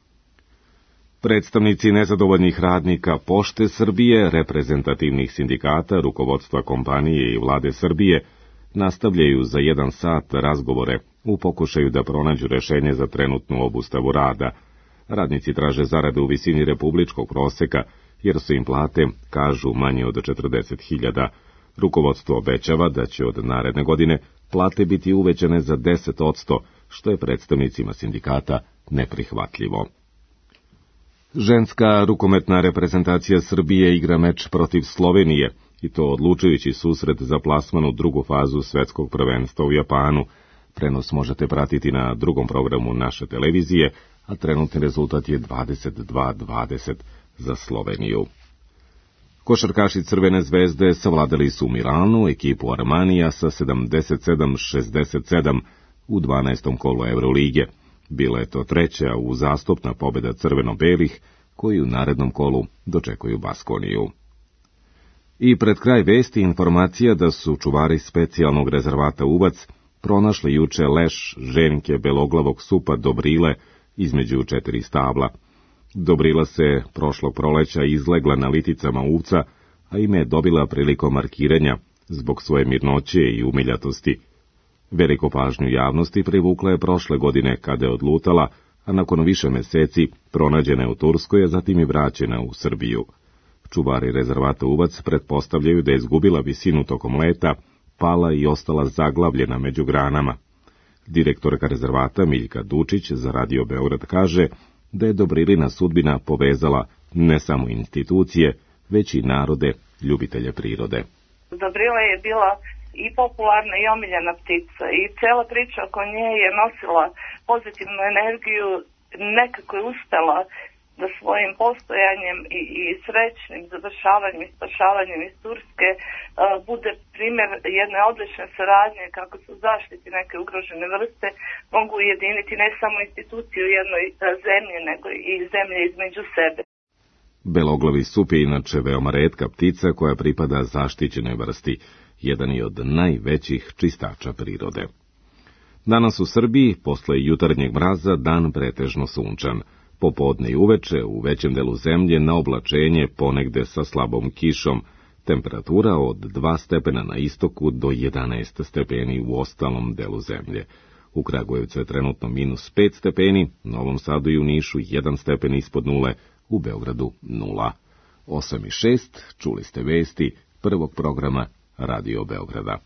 Predstavnici nezadovoljnih radnika Pošte Srbije, reprezentativnih sindikata, rukovodstva kompanije i vlade Srbije nastavljaju za 1 sat razgovore u pokušaju da pronađu rešenje za trenutnu obustavu rada. Radnici traže zarade u visini republičkog proseka, jer su im plate, kažu, manje od 40.000. Rukovodstvo obećava da će od naredne godine plate biti uvećane za 10%, što je predstavnicima sindikata neprihvatljivo. Ženska rukometna reprezentacija Srbije igra meč protiv Slovenije, i to odlučujući susret za plasman u drugu fazu svetskog prvenstva u Japanu. Prenos možete pratiti na drugom programu naše televizije, a trenutni rezultat je 22-20 za Sloveniju. Košarkaši Crvene zvezde savladali su Milanu ekipu Armanija sa 77-67 u 12. kolu Eurolige. Bila je to treća uzastopna pobjeda crveno-belih, koji u narednom kolu dočekuju Baskoniju. I pred kraj vesti informacija da su čuvari specijalnog rezervata Uvac pronašli juče leš ženke beloglavog supa Dobrile između 4 stabla. Dobrila se prošlog proleća izlegla na liticama uvca, a ime je dobila prilikom markiranja zbog svoje mirnoće i umiljatosti. Veliku pažnju javnosti privukla je prošle godine kada je odlutala, a nakon više meseci pronađena je u Turskoj, a zatim i vraćena u Srbiju. Čuvari rezervata Uvac pretpostavljaju da je izgubila visinu tokom leta, pala i ostala zaglavljena među granama. Direktorka rezervata Miljka Dučić za Radio Beograd kaže da je Dobrilina sudbina povezala ne samo institucije, već i narode, ljubitelje prirode. Dobrila je bila i popularna i omiljena ptica i cela priča oko nje je nosila pozitivnu energiju, nekako je uspela da svojim postojanjem i srećnim završavanjem i spašavanjem iz Turske bude primjer jedne odlične saradnje kako su zaštiti neke ugrožene vrste mogu ujediniti ne samo instituciju u jednoj zemlji, nego i zemlje između sebe. Beloglavi sup je inače veoma retka ptica koja pripada zaštićenoj vrsti, jedan je od najvećih čistača prirode. Danas u Srbiji, posle jutarnjeg mraza, dan pretežno sunčan. Popodne i uveče u većem delu zemlje na oblačenje ponegde sa slabom kišom, temperatura od 2 stepena na istoku do 11 stepeni u ostalom delu zemlje. U Kragujevcu je trenutno -5 stepeni, Novom Sadu i u Nišu 1 stepen ispod nule, u Beogradu 0. 8:06, čuli ste vesti prvog programa Radio Beograda.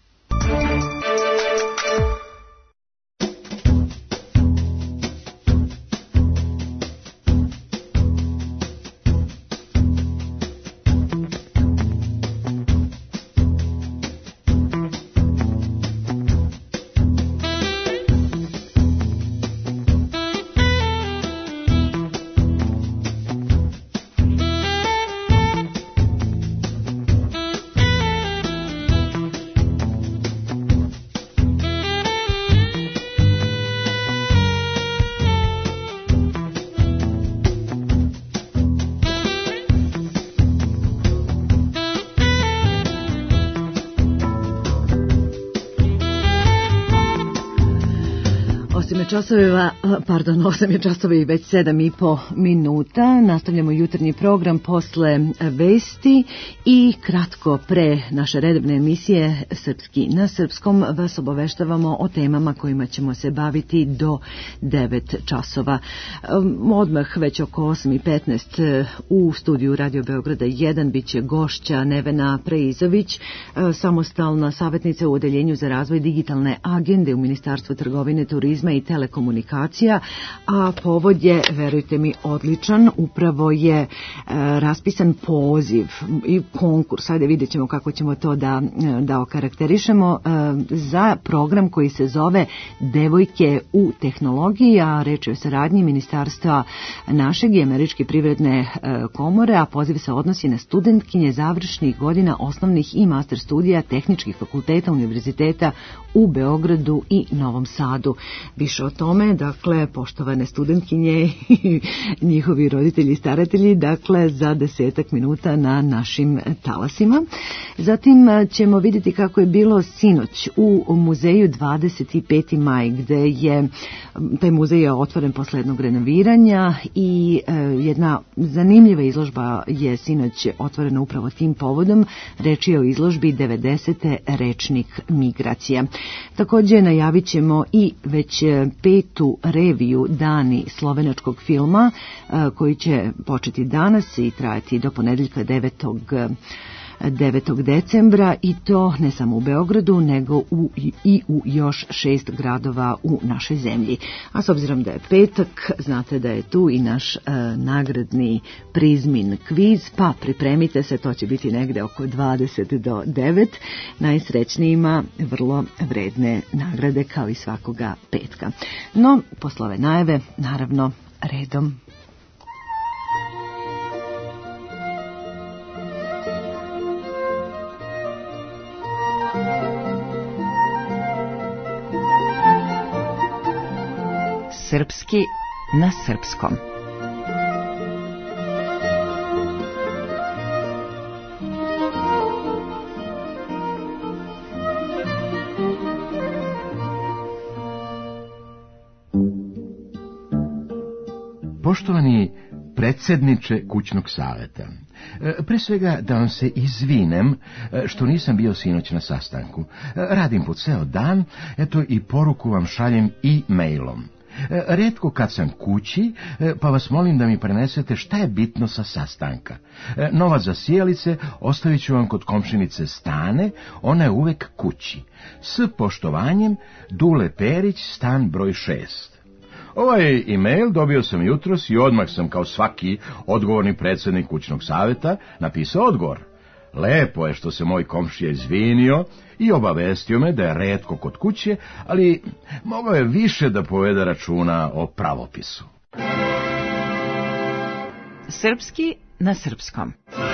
8 je časova i već 7,5 minuta. Nastavljamo jutarnji program posle vesti i kratko pre naše redovne emisije Srpski na srpskom vas obaveštavamo o temama kojima ćemo se baviti do 9 časova. Odmah već oko 8:15 u studiju Radio Beograda 1 biće gošća Nevena Preizović, samostalna savjetnica u Odeljenju za razvoj digitalne agende u Ministarstvu trgovine, turizma i telekomunikacija, a povod je, verujte mi, odličan. Upravo je raspisan poziv i konkurs, ajde vidjet ćemo kako ćemo to da okarakterišemo, za program koji se zove Devojke u tehnologiji, a reč je o saradnji Ministarstva našeg i Američke privredne komore, a poziv se odnosi na studentkinje završnih godina osnovnih i master studija tehničkih fakulteta univerziteta u Beogradu i Novom Sadu. Više o tome, dakle, poštovane studentkinje i njihovi roditelji i staratelji, dakle, za 10 minuta na našim talasima. Zatim ćemo vidjeti kako je bilo sinoć u muzeju 25. maj, gde je taj muzej je otvoren posle jednog renoviranja i jedna zanimljiva izložba je sinoć otvorena upravo tim povodom. Reč je o izložbi 90. rečnik migracija. Također najavit ćemo i već 5. reviju Dani slovenačkog filma, koji će početi danas i trajati do ponedeljka 9. decembra, i to ne samo u Beogradu, nego i u još 6 gradova u našoj zemlji. A s obzirom da je petak, znate da je tu i naš nagradni prizmin kviz, pa pripremite se, to će biti negde oko 20 do 9. Najsrećnijima vrlo vredne nagrade kao i svakoga petka. No, posle ove najave, naravno, redom. Srpski na srpskom. Poštovani predsjedniče kućnog savjeta, pre svega da vam se izvinem što nisam bio sinoć na sastanku. Radim po ceo dan, eto i poruku vam šaljem i mailom. Rijetko kad sam kući, pa vas molim da mi prenesete šta je bitno sa sastanka. Novac za sijalice ostavit ću vam kod komšinice Stane, ona je uvek kući. S poštovanjem, Dule Perić, stan broj 6. Ovaj e-mail dobio sam jutros i odmah sam, kao svaki odgovorni predsjednik kućnog savjeta, napisao odgovor. Lepo je što se moj komšija izvinio i obavestio me da je retko kod kuće, ali mogao je više da povede računa o pravopisu. Srpski na srpskom.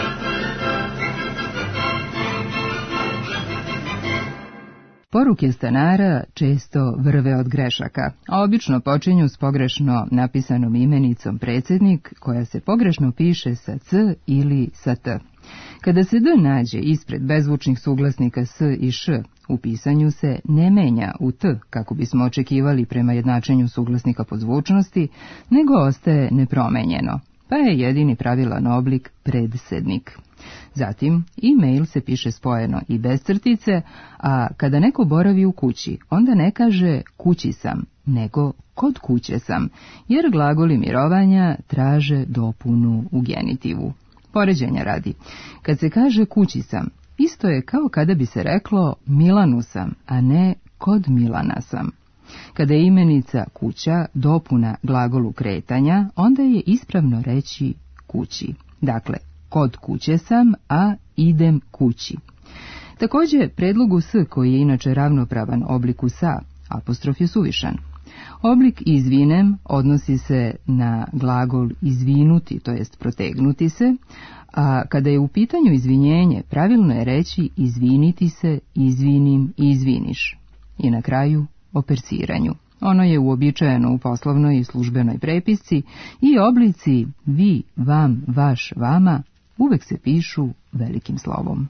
Poruke stanara često vrve od grešaka, a obično počinju s pogrešno napisanom imenicom predsjednik, koja se pogrešno piše sa c ili sa t. Kada se d nađe ispred bezvučnih suglasnika s i š, u pisanju se ne menja u t, kako bismo očekivali prema jednačenju suglasnika po zvučnosti, nego ostaje nepromenjeno, pa je jedini pravilan oblik predsednik. Zatim, e-mail se piše spojeno i bez crtice, a kada neko boravi u kući, onda ne kaže kući sam, nego kod kuće sam, jer glagoli mirovanja traže dopunu u genitivu. Poređenja radi, kad se kaže kući sam, isto je kao kada bi se reklo Milanu sam, a ne kod Milana sam. Kada je imenica kuća dopuna glagolu kretanja, onda je ispravno reći kući. Dakle, kod kuće sam, a idem kući. Također, predlogu s, koji je inače ravnopravan obliku sa, apostrof je suvišan. Oblik izvinem odnosi se na glagol izvinuti, to jest protegnuti se, a kada je u pitanju izvinjenje, pravilno je reći izviniti se, izvinim i izviniš. I na kraju, o persiranju. Ono je uobičajeno u poslovnoj i službenoj prepisci i oblici vi, vam, vaš, vama uvek se pišu velikim slovom.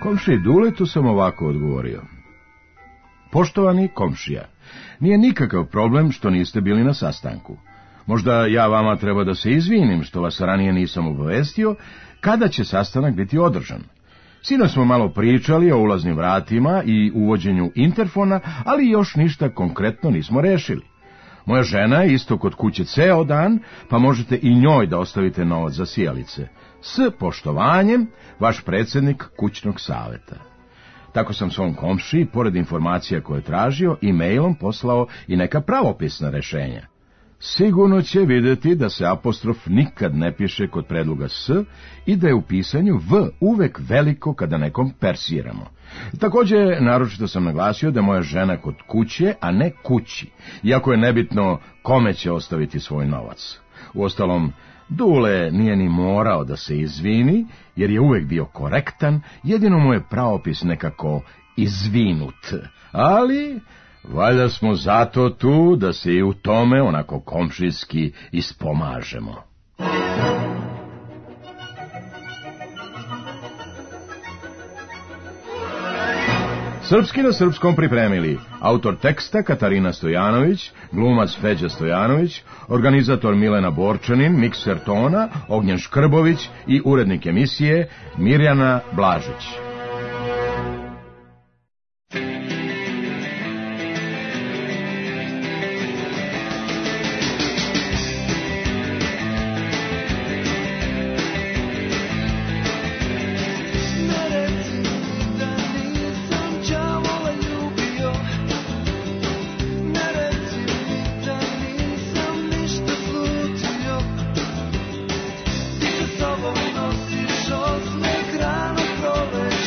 Komšiji Duletu sam ovako odgovorio. Poštovani komšija, nije nikakav problem što niste bili na sastanku. Možda ja vama treba da se izvinim što vas ranije nisam obavestio kada će sastanak biti održan. Sinoć smo malo pričali o ulaznim vratima i uvođenju interfona, ali još ništa konkretno nismo rešili. Moja žena je isto kod kuće ceo dan, pa možete i njoj da ostavite novac za sijalice. S poštovanjem, vaš predsjednik kućnog saveta. Tako sam svom komšiji, pored informacija koje je tražio, e-mailom poslao i neka pravopisna rešenja. Sigurno će vidjeti da se apostrof nikad ne piše kod predloga S i da je u pisanju V uvek veliko kada nekom persiramo. Također, naročito sam naglasio da je moja žena kod kuće, a ne kući, iako je nebitno kome će ostaviti svoj novac. Uostalom, Dule nije ni morao da se izvini, jer je uvek bio korektan, jedino mu je pravopis nekako izvinut, ali valjda smo zato tu da se i u tome onako komšijski ispomažemo. Srpski na srpskom pripremili autor teksta Katarina Stojanović, glumac Feđa Stojanović, organizator Milena Borčanin, mikser tona Ognjen Škrbović i urednik emisije Mirjana Blažić. Sobom nosiš osmeh ranog proleća.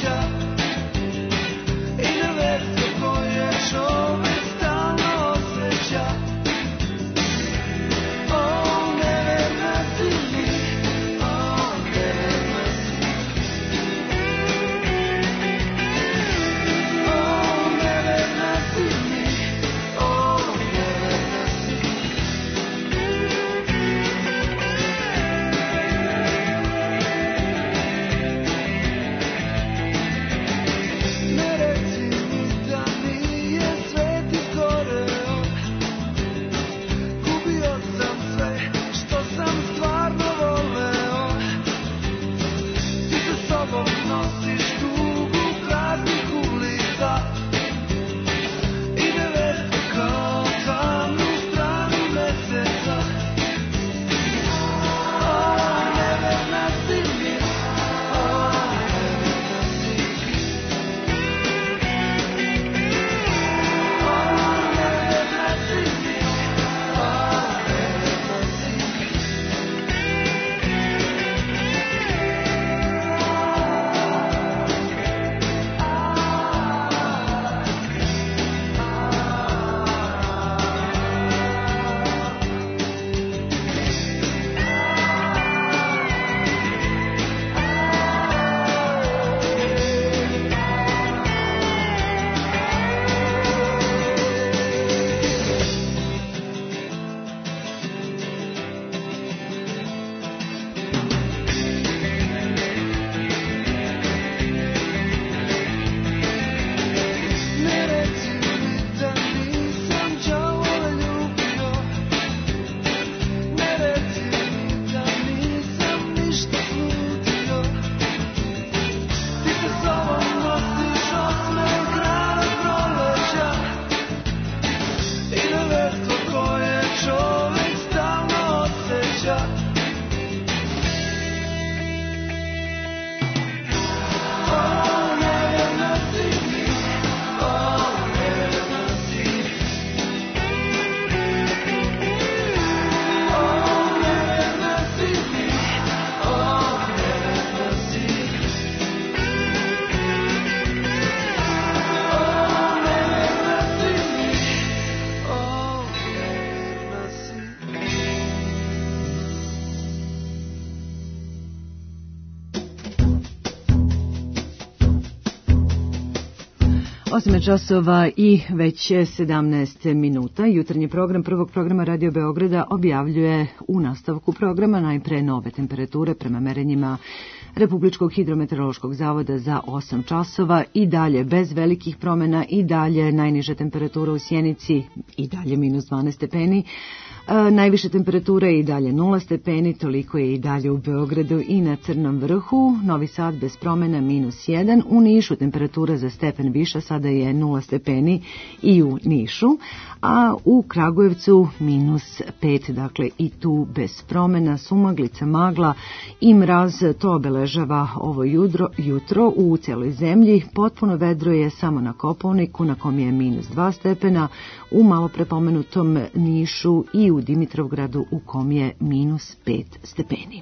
8 časova i već 17 minuta. Jutarnji program prvog programa Radio Beograda objavljuje u nastavku programa najpre nove temperature prema merenjima Republičkog hidrometeorološkog zavoda za 8 časova i dalje bez velikih promjena i dalje najniža temperatura u Sjenici i dalje minus 12 stepeni. Najviše temperature i dalje 0 stepeni, toliko je i dalje u Beogradu i na Crnom vrhu. Novi Sad bez promjena minus 1, u Nišu temperatura za stepen viša sada je 0 stepeni i u Nišu, a u Kragujevcu minus 5, dakle i tu bez promjena, sumaglica, magla i mraz, to obeležava ovo jutro u celoj zemlji. Potpuno vedro je samo na Kopaoniku na kom je minus 2 stepena, u malo prepomenutom Nišu i u Dimitrovgradu u kom je minus 5 stepeni.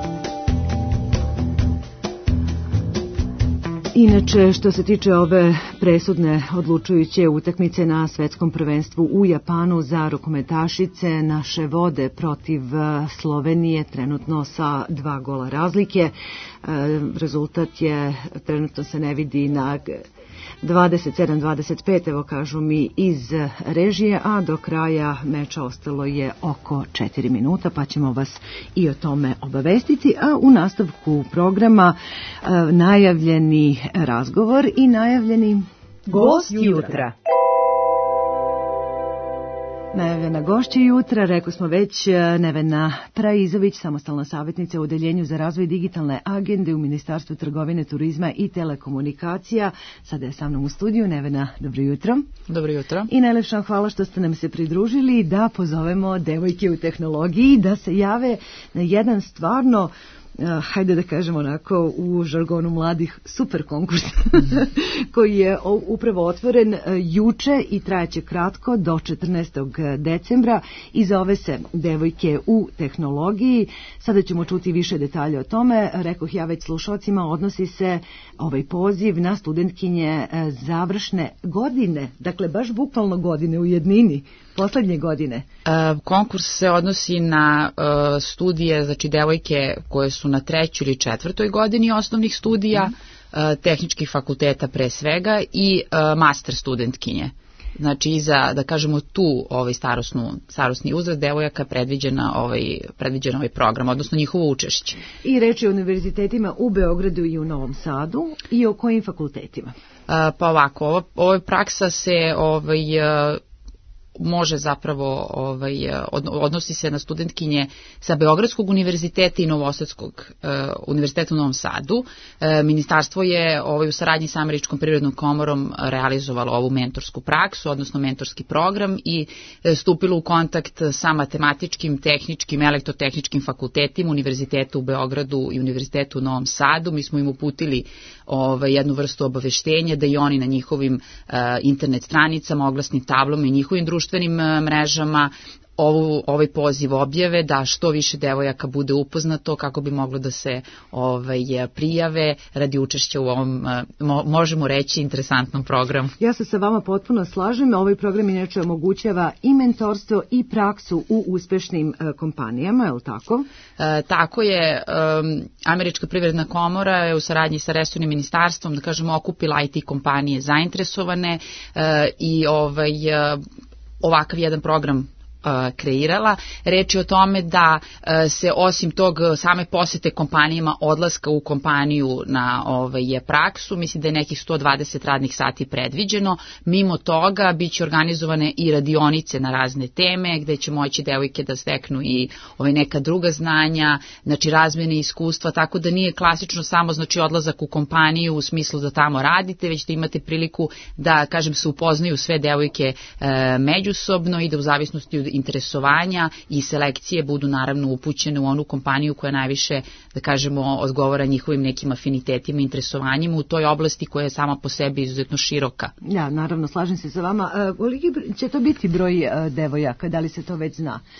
Inače, što se tiče ove presudne odlučujuće utakmice na svetskom prvenstvu u Japanu za rukometašice, naše vode protiv Slovenije trenutno sa 2 gola razlike. Rezultat je, trenutno se ne vidi na 27-25, evo kažu mi iz režije, a do kraja meča ostalo je oko 4 minuta, pa ćemo vas i o tome obavestiti, a u nastavku programa najavljeni razgovor i najavljeni gost jutra. Najavljena gošća jutra, rekao smo već, Nevena Praizović, samostalna savjetnica u Odeljenju za razvoj digitalne agende u Ministarstvu trgovine, turizma i telekomunikacija. Sada je sa mnom u studiju. Nevena, dobro jutro. Dobro jutro. I najlepša hvala što ste nam se pridružili da pozovemo devojke u tehnologiji da se jave na jedan stvarno, hajde da kažemo onako u žargonu mladih, super konkurs koji je upravo otvoren juče i trajeće kratko do 14. decembra i zove se Devojke u tehnologiji. Sada ćemo čuti više detalja o tome. Rekoh ja već slušalcima, odnosi se ovaj poziv na studentkinje završne godine, dakle baš bukvalno godine u jednini, poslednje godine. Konkurs se odnosi na studije, znači devojke koje su na 3. ili 4. godini osnovnih studija, tehničkih fakulteta pre svega i master studentkinje. Znači i za, da kažemo, tu starosni uzrast devojaka predviđen ovaj program, odnosno njihovo učešće. I reč je o univerzitetima u Beogradu i u Novom Sadu i o kojim fakultetima? Pa ovako, ova praksa se može zapravo, odnosi se na studentkinje sa Beogradskog univerziteta i Novosadskog univerziteta u Novom Sadu. Ministarstvo je u saradnji sa Američkom privrednom komorom realizovalo ovu mentorsku praksu, odnosno mentorski program i stupilo u kontakt sa matematičkim, tehničkim, elektrotehničkim fakultetima univerziteta u Beogradu i univerzitetu u Novom Sadu. Mi smo im uputili jednu vrstu obaveštenja da i oni na njihovim internet stranicama, oglasnim tablom i njihovim društvenim mrežama ovaj poziv objave, da što više devojaka bude upoznato kako bi moglo da se prijave radi učešća u ovom, možemo reći, interesantnom programu. Ja se sa vama potpuno slažem. Ovaj program inače omogućava i mentorstvo i praksu u uspešnim kompanijama, je li tako? Tako je. Američka privredna komora je u saradnji sa resornim ministarstvom, da kažemo, okupila IT kompanije zainteresovane i ovakav jedan program kreirala. Reč je o tome da se osim tog same posete kompanijama, odlaska u kompaniju na praksu, mislim da je nekih 120 radnih sati predviđeno. Mimo toga biće organizovane i radionice na razne teme gde će moći devojke da steknu i neka druga znanja, znači razmjene iskustva, tako da nije klasično samo znači odlazak u kompaniju u smislu da tamo radite, već da imate priliku da, kažem, se upoznaju sve devojke međusobno i da u zavisnosti od interesovanja i selekcije budu naravno upućene u onu kompaniju koja najviše, da kažemo, odgovara njihovim nekim afinitetima i interesovanjima u toj oblasti koja je sama po sebi izuzetno široka. Ja, naravno, slažem se sa vama. Koliki će to biti broj devojaka? Da li se to već zna?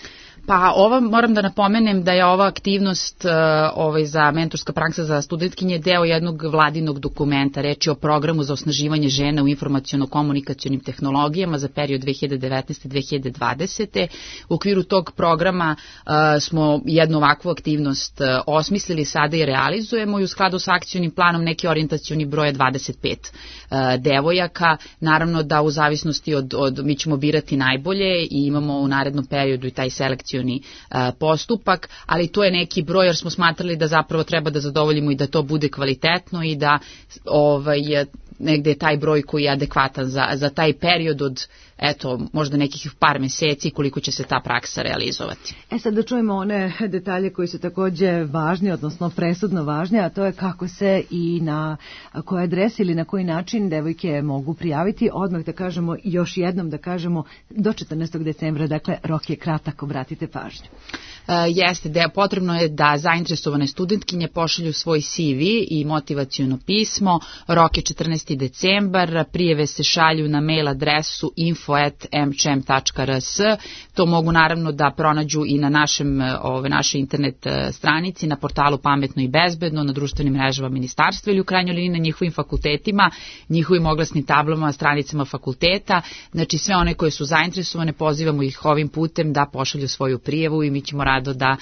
Pa ova, moram da napomenem da je ova aktivnost za mentorska praksa za studentkinje deo jednog vladinog dokumenta. Reč je o programu za osnaživanje žena u informaciono-komunikacionim tehnologijama za period 2019-2020. U okviru tog programa smo jednu ovakvu aktivnost osmislili, sada i realizujemo i u skladu sa akcionim planom neki orijentacioni broj je 25 devojaka. Naravno da u zavisnosti od mi ćemo birati najbolje i imamo u narednom periodu i taj selekcioni postupak, ali to je neki broj jer smo smatrali da zapravo treba da zadovoljimo i da to bude kvalitetno i da negde je taj broj koji je adekvatan za taj period od možda nekih par meseci koliko će se ta praksa realizovati. Sad da čujemo one detalje koji su takođe važni, odnosno presudno važni, a to je kako se i na kojoj adresi ili na koji način devojke mogu prijaviti. Odmah da kažemo, još jednom da kažemo, do 14. decembra, dakle rok je kratak, obratite pažnju. Jeste, potrebno je da zainteresovane studentkinje pošalju svoj CV i motivaciono pismo. Rok je 14. decembar, prijeve se šalju na mail adresu info@mchem.rs. To mogu naravno da pronađu i na našoj internet stranici, na portalu Pametno i bezbedno, na društvenim mrežama ministarstva ili u krajnjoj liniji na njihovim fakultetima, njihovim oglasnim tablama, stranicama fakulteta. Znači sve one koje su zainteresovane pozivamo ih ovim putem da pošalju svoju prijavu i mi ćemo rado da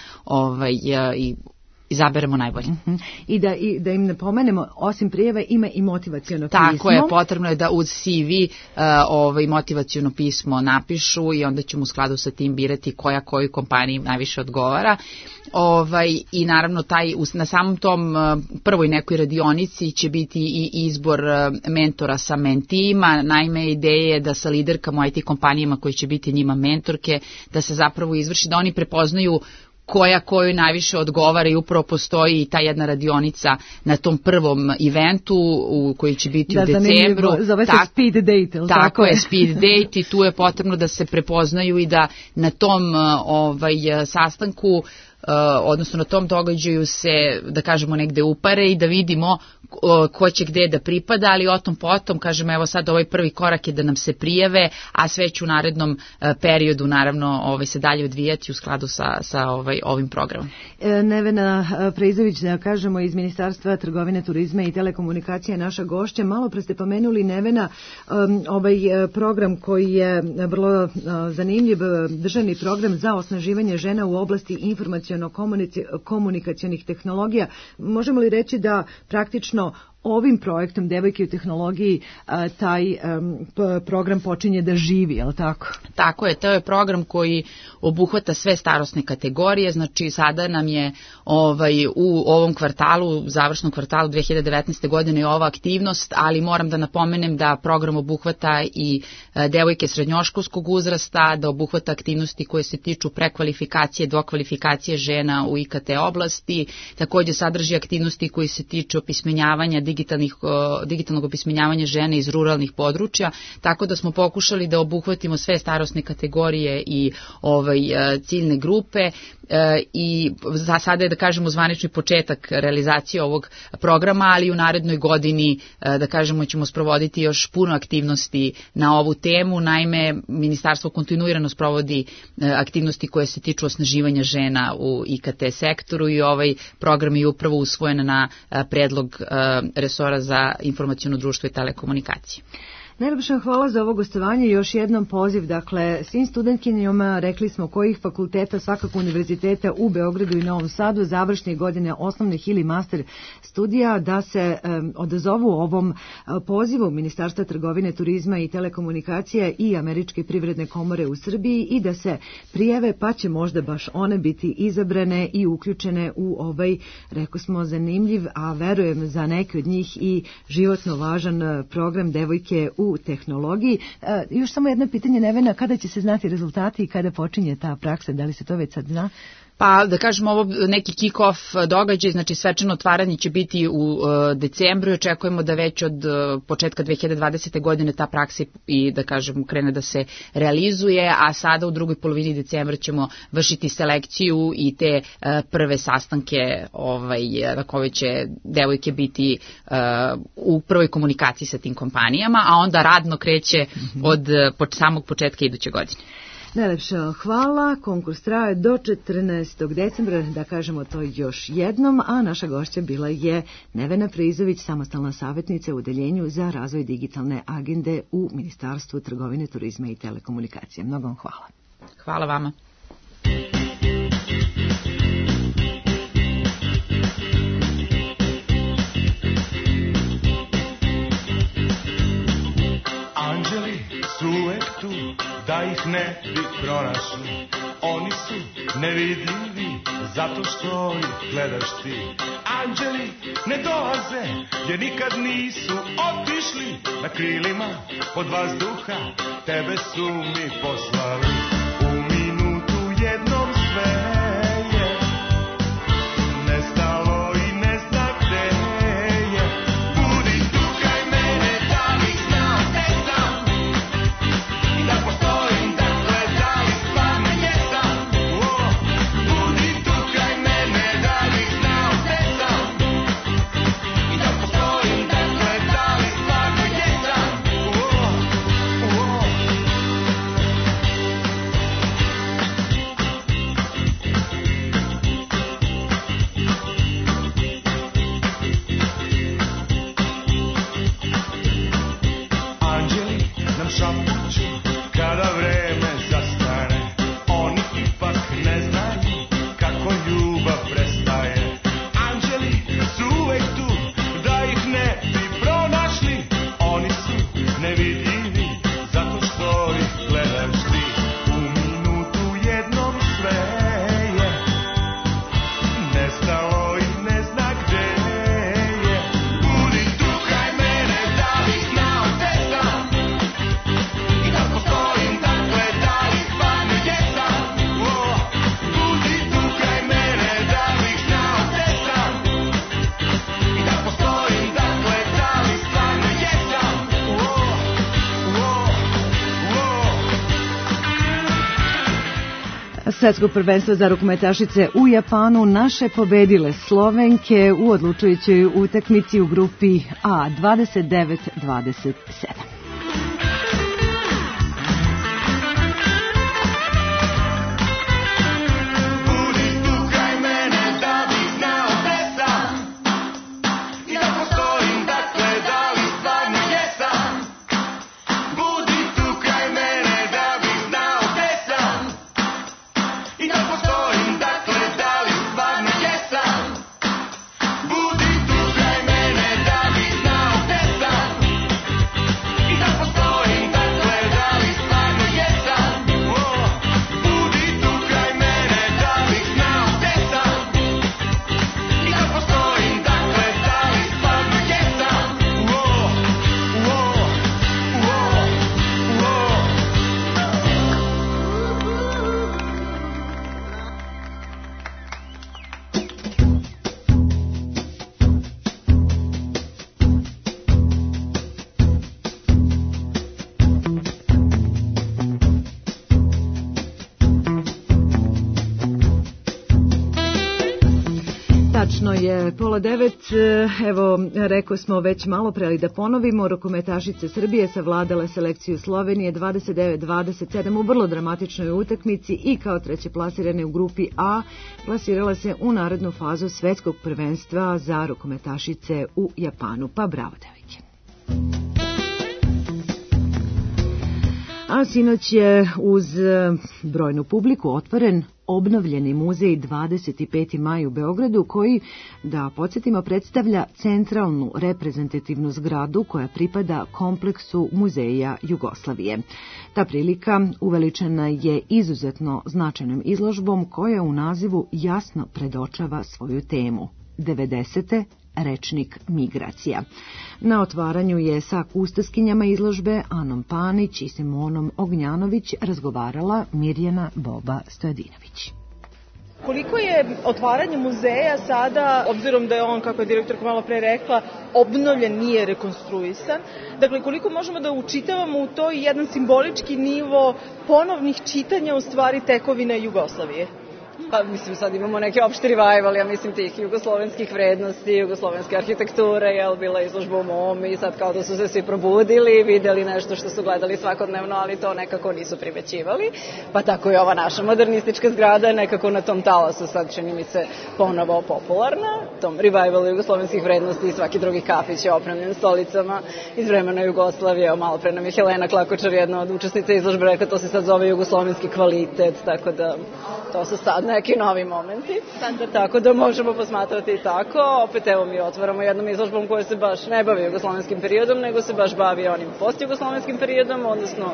izaberemo najbolje. I da im napomenemo, osim prijeve ima i motivaciono pismo. Tako je, potrebno je da uz CV motivaciono pismo napišu i onda ćemo u skladu sa tim birati koju kompaniji najviše odgovara. I naravno na samom tom prvoj nekoj radionici će biti i izbor mentora sa mentijima. Naime, ideja je da sa liderkama IT kompanijama koji će biti njima mentorke, da se zapravo izvrši, da oni prepoznaju koju najviše odgovara i upravo postoji ta jedna radionica na tom prvom eventu koji će biti u decembru. Zove se speed date. Tako je, speed date i tu je potrebno da se prepoznaju i da na tom sastanku, odnosno na tom događaju se, da kažemo, negde upare i da vidimo ko će gde da pripada, ali o tom potom, kažem, evo sad ovaj prvi korak je da nam se prijave, a sve će u narednom periodu naravno se dalje odvijati u skladu sa ovim programom. Nevena Preizović, da kažemo, iz Ministarstva trgovine, turizma i telekomunikacije, naša gošća. Malo pre ste pomenuli, Nevena, ovaj program koji je vrlo zanimljiv, državni program za osnaživanje žena u oblasti informaciono-komunikacionih tehnologija. Možemo li reći da praktično ovim projektom Devojke u tehnologiji taj program počinje da živi, je li tako? Tako je, to je program koji obuhvata sve starosne kategorije, znači sada nam je u ovom kvartalu, završnom kvartalu 2019. godine je ova aktivnost, ali moram da napomenem da program obuhvata i devojke srednjoškolskog uzrasta, da obuhvata aktivnosti koje se tiču prekvalifikacije, dokvalifikacije žena u IKT oblasti, takođe sadrži aktivnosti koje se tiču opismenjavanja digitalnog opismenjavanja žene iz ruralnih područja, tako da smo pokušali da obuhvatimo sve starosne kategorije i ciljne grupe i za sada je, da kažemo, zvanični početak realizacije ovog programa, ali u narednoj godini, da kažemo, ćemo sprovoditi još puno aktivnosti na ovu temu. Naime, ministarstvo kontinuirano sprovodi aktivnosti koje se tiču osnaživanja žena u IKT sektoru i ovaj program je upravo usvojen na predlog resora za informaciono društvo i telekomunikacije. Najlepša hvala za ovo gostovanje i još jednom poziv, dakle, svim studentkinjama, rekli smo kojih fakulteta, svakako univerziteta u Beogradu i Novom Sadu, završne godine osnovnih ili master studija, da se odazovu ovom pozivu Ministarstva trgovine, turizma i telekomunikacije i Američke privredne komore u Srbiji i da se prijave, pa će možda baš one biti izabrane i uključene u ovaj, rekao smo, zanimljiv, a verujem za neke od njih i životno važan program Devojke u tehnologiji. Još samo jedno pitanje, Nevena, kada će se znati rezultati i kada počinje ta praksa? Da li se to već sad zna? Pa da kažemo, ovo neki kick-off događaj, znači svečano otvaranje će biti u decembru i očekujemo da već od početka 2020. godine ta praksa i, da kažemo, krene da se realizuje, a sada u drugoj polovini decembra ćemo vršiti selekciju i te prve sastanke na koje će devojke biti u prvoj komunikaciji sa tim kompanijama, a onda radno kreće od samog početka iduće godine. Najlepša hvala. Konkurs traje do 14. decembra, da kažemo to još jednom, a naša gošća bila je Nevena Prizović, samostalna savjetnica u Udeljenju za razvoj digitalne agende u Ministarstvu trgovine, turizma i telekomunikacije. Mnogo vam hvala. Hvala vama. Anđeli su uvek tu, da ih ne bi pronašli. Oni su nevidljivi, zato što ih gledaš ti. Anđeli ne dolaze, jer nikad nisu otišli. Na krilima pod vazduha, tebe su mi poslali. U minutu jednom sve je nestalo i ne zna gde je. Budi tu kraj mene, da bih znao gde sam i da postojim, dakle da li stvarno jesam. Budi tu kraj mene, da bih znao gde sam i da postojim, dakle da li stvarno jesam. Anđeli nam šapuću kada vreme zastane. Oni ipak ne znaju kako ljubav prestaje. Anđeli su uvek tu, da ih ne bi pronašli. Oni su nevidljivi, zato što ih gledaš ti. U minutu jednom sve je nestalo i ne zna gde je. Budi tu kraj mene, da bih znao gde sam i da postojim, dakle da li stvarno jesam. Budi tu kraj mene, da bih znao gde sam i da postojim, dakle da li stvarno jesam. Svetsko prvenstvo za rukometašice u Japanu naše pobedile Slovenke u odlučujućoj utakmici u grupi A 29-27. Budi tu kraj mene, da bih znao gde sam i da postojim, dakle da li stvarno jesam. Budi tu kraj mene, da bih znao gde sam i da postojim, dakle da li stvarno jesam. Budi tu kraj mene, da bih znao gde sam i da postojim, dakle da li stvarno jesam. Budi tu kraj mene, da bih znao gde sam i da postojim, dakle da li stvarno jesam. Tačno je 8:30, evo, rekao smo već malo pre, ali da ponovimo, rukometašice Srbije savladale selekciju Slovenije 29-27 u vrlo dramatičnoj utakmici i kao treće plasirane u grupi A plasirala se u narednu fazu svetskog prvenstva za rukometašice u Japanu. Pa bravo, devojke. A sinoć je uz brojnu publiku otvoren obnovljeni muzej 25. maj u Beogradu, koji, da podsjetimo, predstavlja centralnu reprezentativnu zgradu koja pripada kompleksu muzeja Jugoslavije. Ta prilika uveličena je izuzetno značajnom izložbom koja u nazivu jasno predočava svoju temu. 90. rečnik migracija. Na otvaranju je sa kustoskinjama izložbe Anom Panić i Simonom Ognjanović razgovarala Mirjana Boba Stojadinović. Koliko je otvaranje muzeja sada, obzirom da je on, kako je direktorka malo pre rekla, obnovljen, nije rekonstruisan, dakle koliko možemo da učitavamo u to i jedan simbolički nivo ponovnih čitanja u stvari tekovine Jugoslavije? Pa mislim sad imamo neki opšti revival, ja mislim tih jugoslovenskih vrednosti, jugoslovenske arhitekture, jel bila izložba u mom i sad kao da su se svi probudili, videli nešto što su gledali svakodnevno, ali to nekako nisu primećivali. Pa tako i ova naša modernistička zgrada je nekako na tom talasu sad čini mi se ponovo popularna, tom revivalu jugoslovenskih vrednosti i svaki drugi kafić je opremljen stolicama iz vremena Jugoslavije. Malo pre nam je Helena Klakočar, jedna od učesnica izložbe, rekla to se sad zove jugoslovenski kvalitet, tako da to su sad neki novi momenti. Tako da možemo posmatrati i tako. Opet evo mi otvaramo jednom izložbom koja se baš ne bavi jugoslovenskim periodom, nego se baš bavi onim postjugoslovenskim periodom, odnosno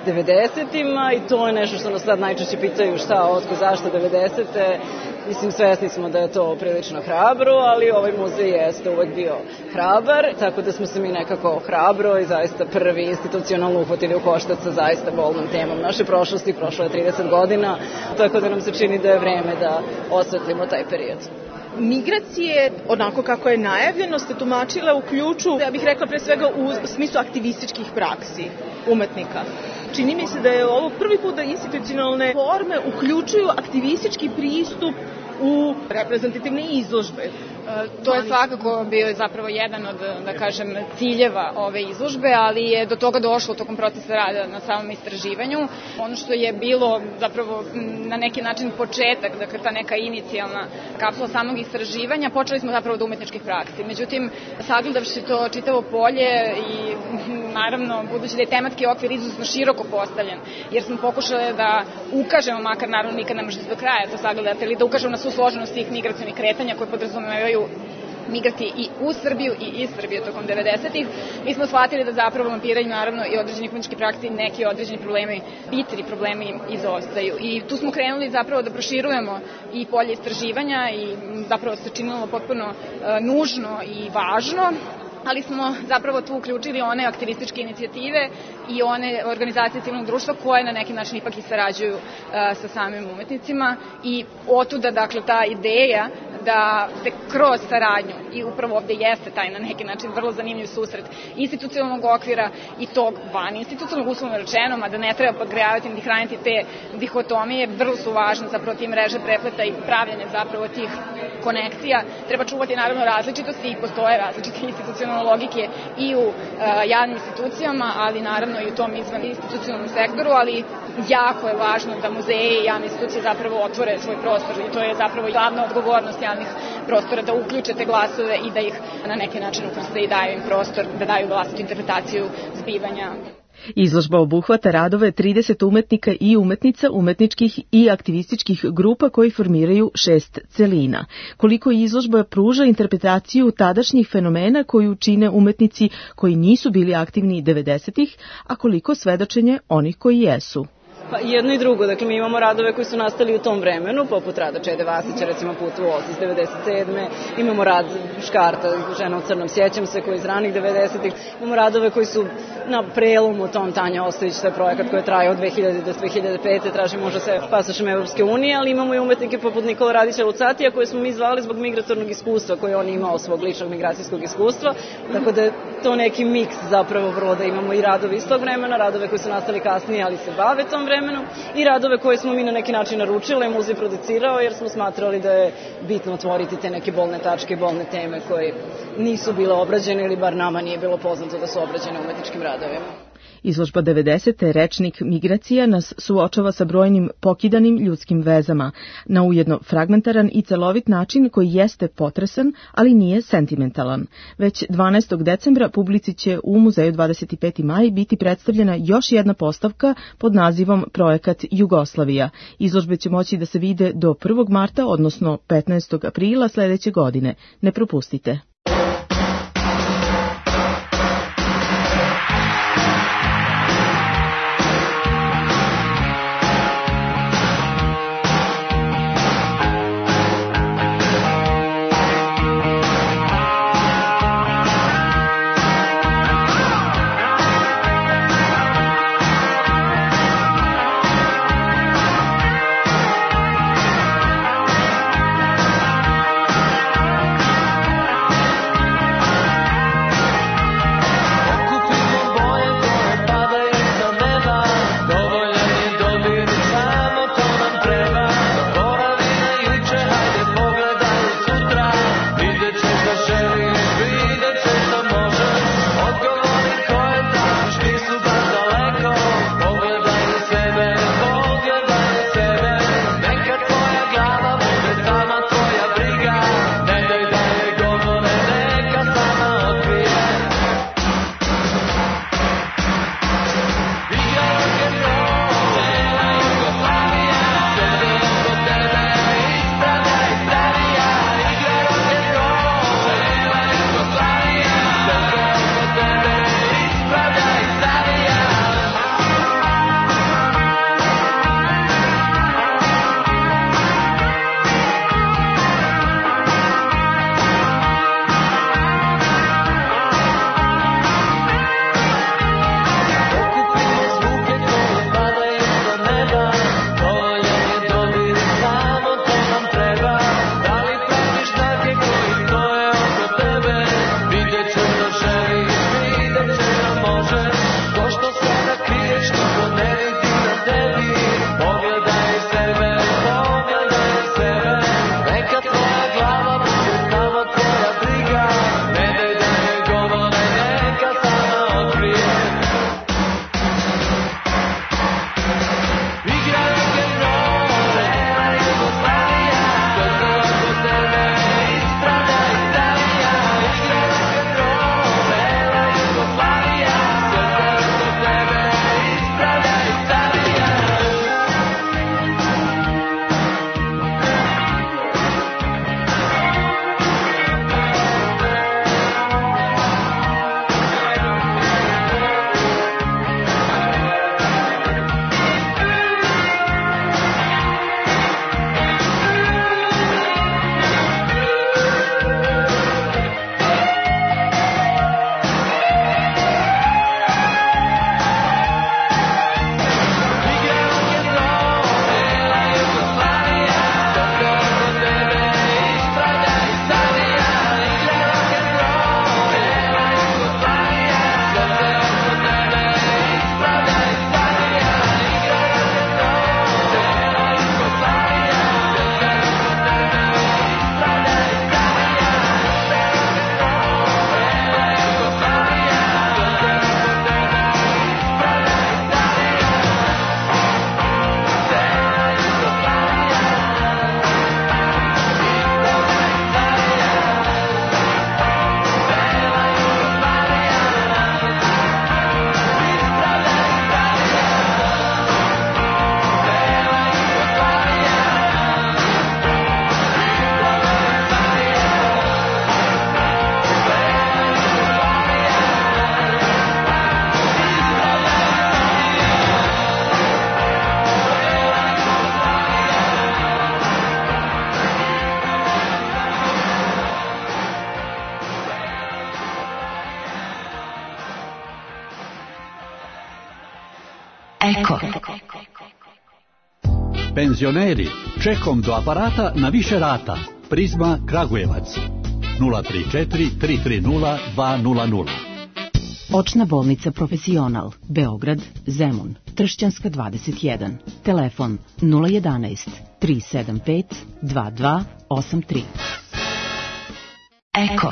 90-ima i to je nešto što nas sad najčešće pitaju šta, otko, zašto 90-te. Mislim, svesni smo da je to prilično hrabro, ali ovaj muzej jeste uvek bio hrabar, tako da smo se mi nekako hrabro i zaista prvi institucionalno uhvatili u koštac sa zaista bolnom temom naše prošlosti. Prošlo je 30 godina, tako da nam se čini da je vreme da osvetlimo taj period. Migracije, onako kako je najavljeno, ste tumačile u ključu, ja bih rekla pre svega u smislu aktivističkih praksi umetnika. Čini mi se da je ovo prvi put da institucionalne forme uključuju aktivistički pristup u reprezentativne izložbe. To je svakako bio zapravo jedan od, da kažem, ciljeva ove izložbe, ali je do toga došlo tokom procesa rada na samom istraživanju. Ono što je bilo zapravo na neki način početak, dakle ta neka inicijalna kapsula samog istraživanja, počeli smo zapravo od umetničkih praksi. Međutim, sagledavši to čitavo polje i naravno, budući da je tematski okvir izuzetno široko postavljen, jer smo pokušali da ukažemo, makar naravno nikad ne možete do kraja to sagledati, ali da ukažemo na svu složenost tih migracionih kretanja koje podrazumevaju migrati i u Srbiju i iz Srbije tokom 90-ih. Mi smo shvatili da zapravo mampiraju naravno i određenih umetničkih praksi neki određeni problemi, bitni problemi izostaju. I tu smo krenuli zapravo da proširujemo i polje istraživanja i zapravo se činilo potpuno nužno i važno, ali smo zapravo tu uključili one aktivističke inicijative i one organizacije civilnog društva koje na neki način ipak i sarađuju sa samim umetnicima i otuda, dakle, ta ideja da se kroz saradnju, i upravo ovde jeste taj na neki način vrlo zanimljiv susret institucionalnog okvira i tog van institucionalnog, uslovno rečeno, a da ne treba podgrejavati ni hraniti te dihotomije, vrlo su važne zapravo ti mreže prepleta i pravljanje zapravo tih konekcija. Treba čuvati naravno različitosti i postoje različite institucionalne logike i u javnim institucijama, ali naravno i u tom izvan institucionalnom sektoru, ali jako je važno da muzeje i javne institucije zapravo otvore svoj prostor i to je zapravo glavna odgovornost javnih prostora da uključe te glasove i da ih na neki način ukrste i daju im prostor, da daju vlastitu interpretaciju zbivanja. Izložba obuhvata radove 30 umetnika i umetnica, umetničkih i aktivističkih grupa koji formiraju 6 celina. Koliko izložba pruža interpretaciju tadašnjih fenomena koju čine umetnici koji nisu bili aktivni 90-ih, a koliko svedočenje onih koji jesu. Pa jedno i drugo, dakle mi imamo radove koji su nastali u tom vremenu, poput rada Čede Vasića, recimo Put u Osis 97. Imamo rad Škarta, Žena u crnom, sjećam se, koji je iz ranih 90-ih. Imamo radove koji su na prelomu tom Tanja Ostojić, to je projekat koji je trajao od 2000 do 2005. Traži možda se pasošem Evropske unije, ali imamo i umetnike poput Nikola Radića Lucatija koje smo mi zvali zbog migratornog iskustva koje on imao, svog ličnog migracijskog iskustva. Tako da je to neki miks zapravo vrlo da imamo i radove iz tog vremena, radove koji su nastali kasnije, ali se bave tom vremenu i radove koje smo mi na neki način naručili, muzej producirao jer smo smatrali da je bitno otvoriti te neke bolne tačke i bolne teme koje nisu bile obrađene ili bar nama nije bilo poznato da su obrađene umetničkim radovima. Izložba 90. Rečnik migracija nas suočava sa brojnim pokidanim ljudskim vezama na ujedno fragmentaran i celovit način koji jeste potresan, ali nije sentimentalan. Već 12. decembra publici će u muzeju 25. maj biti predstavljena još jedna postavka pod nazivom Projekat Jugoslavija. Izložbe će moći da se vide do 1. marta, odnosno 15. aprila sledeće godine. Ne propustite. Eko. Penzioneri, čekom do aparata na više rata. Prizma Kragujevac 034 330 200. Očna bolnica Profesional, Beograd, Zemun, Tršćanska 21, telefon 011 375 2283. Eko.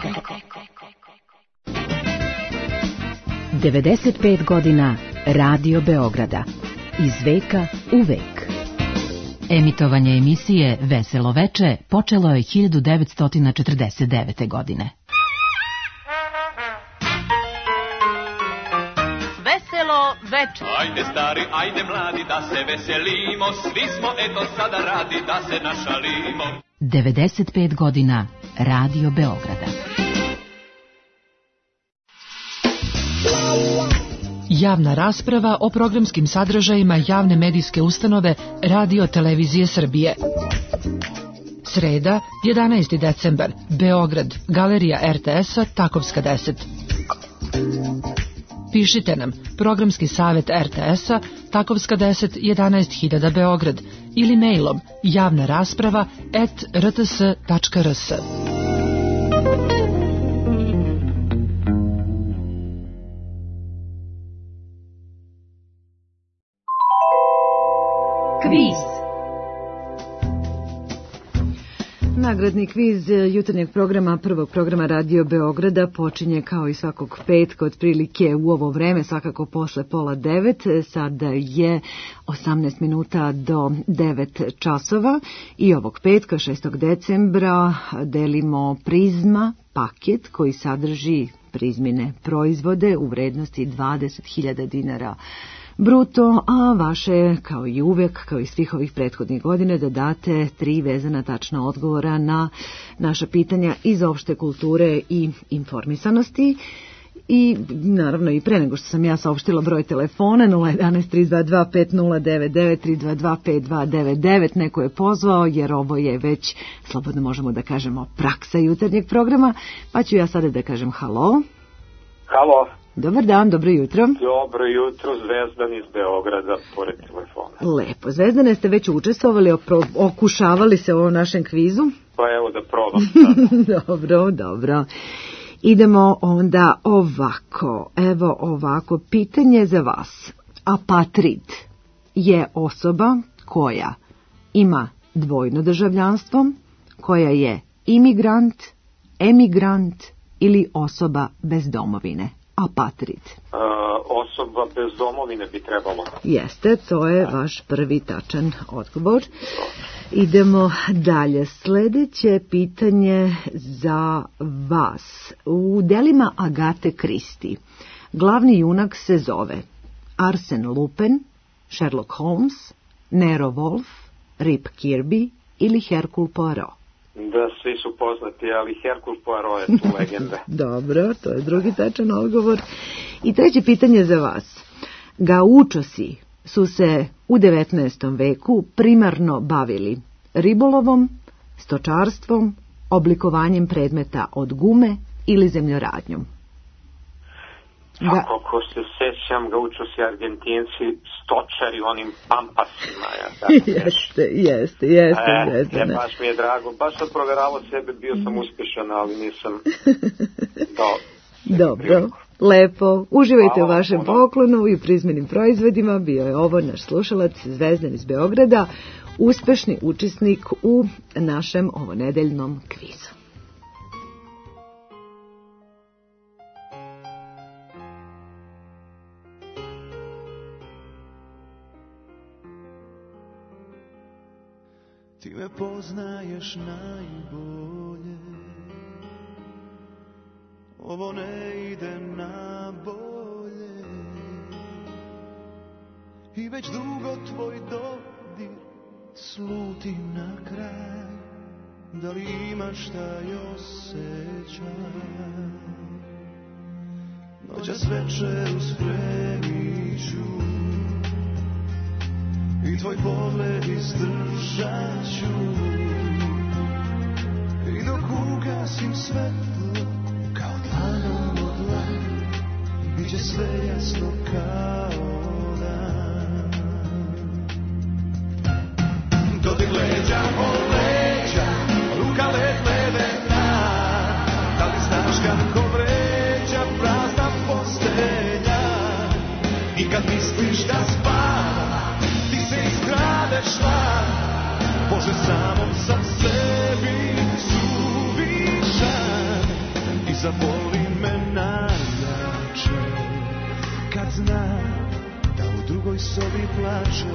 95 godina Radio Beograda. Iz veka u vek. Emitovanje emisije Veselo veče počelo je 1949. godine. Veselo veče. Ajde stari, ajde mladi, da se veselimo, svi smo eto sada radi, da se našalimo. 95 godina Radio Beograda. Javna rasprava o programskim sadržajima javne medijske ustanove Radio Televizije Srbije. Sreda, 11. decembar, Beograd, Galerija RTS-a, Takovska 10. Pišite nam, programski savjet RTS-a, Takovska 10, 11.000 Beograd, ili mailom javnarasprava@rts.rs. Kviz. Nagradni kviz jutarnjeg programa, prvog programa Radio Beograda, počinje kao i svakog petka, otprilike u ovo vreme, svakako posle 8:30. Sada je 18 minuta do 9 časova i ovog petka, 6. decembra, delimo Prizma paket koji sadrži Prizmine proizvode u vrednosti 20.000 dinara bruto, a vaše, kao i uvek, kao i svih ovih prethodnih godina, da date 3 vezana tačna odgovora na naša pitanja iz opšte kulture i informisanosti. I naravno i pre nego što sam ja saopštila broj telefona 011-322-509-322-5299, neko je pozvao jer ovo je već, slobodno možemo da kažemo, praksa jutarnjeg programa, pa ću ja sada da kažem halo. Halo. Dobar dan, dobro jutro. Dobro jutro, Zvezdan iz Beograda, pored telefona. Lepo, Zvezdane, ste već učestvovali, okušavali se u ovom našem kvizu? Pa evo da probam. Dobro, dobro. Idemo onda ovako. Evo ovako, pitanje za vas. Apatrid je osoba koja ima dvojno državljanstvo, koja je imigrant, emigrant ili osoba bez domovine. Apatrid. Osoba bez domovine bi trebalo. Jeste, to je vaš prvi tačan odgovor. Idemo dalje. Sljedeće pitanje za vas. U delima Agate Christie glavni junak se zove Arsène Lupin, Sherlock Holmes, Nero Wolf, Rip Kirby ili Hercule Poirot. Da, svi su poznati, ali Hercule Poirot je tu legenda. Dobro, to je drugi tačan odgovor. I treće pitanje za vas. Gaučosi su se u 19. veku primarno bavili ribolovom, stočarstvom, oblikovanjem predmeta od gume ili zemljoradnjom. Kako se sećam, Gaučosi Argentinci, stočari onim pampasima. Jeste. Baš mi je drago, baš sam provjeravao sebe, bio sam uspješan, ali nisam Dobro, lepo. Uživajte u vašem poklonu i Prizmenim proizvodima. Bio je ovo naš slušalac Zvezdan iz Beograda, uspešni učesnik u našem ovonedeljnom kvizu. Ti me poznaješ najbolje, ovo ne ide na bolje i već dugo tvoj dodir sluti na kraj. Da li imaš taj osjećaj? Noćas večeru spremit ću i tvoj pogled izdržat ću i dok ugasim svetlo kao dlanom od dlan, bit će sve jasno kao dan. dodir leđa o leđa, ruka led ledena. Da li znaš kako vređa prazna postelja? I kad misliš da spava, ti se iskradeš van. Bože, samom sam sebi suvišan. I zaboli me najjače kad znam da u drugoj sobi plačeš.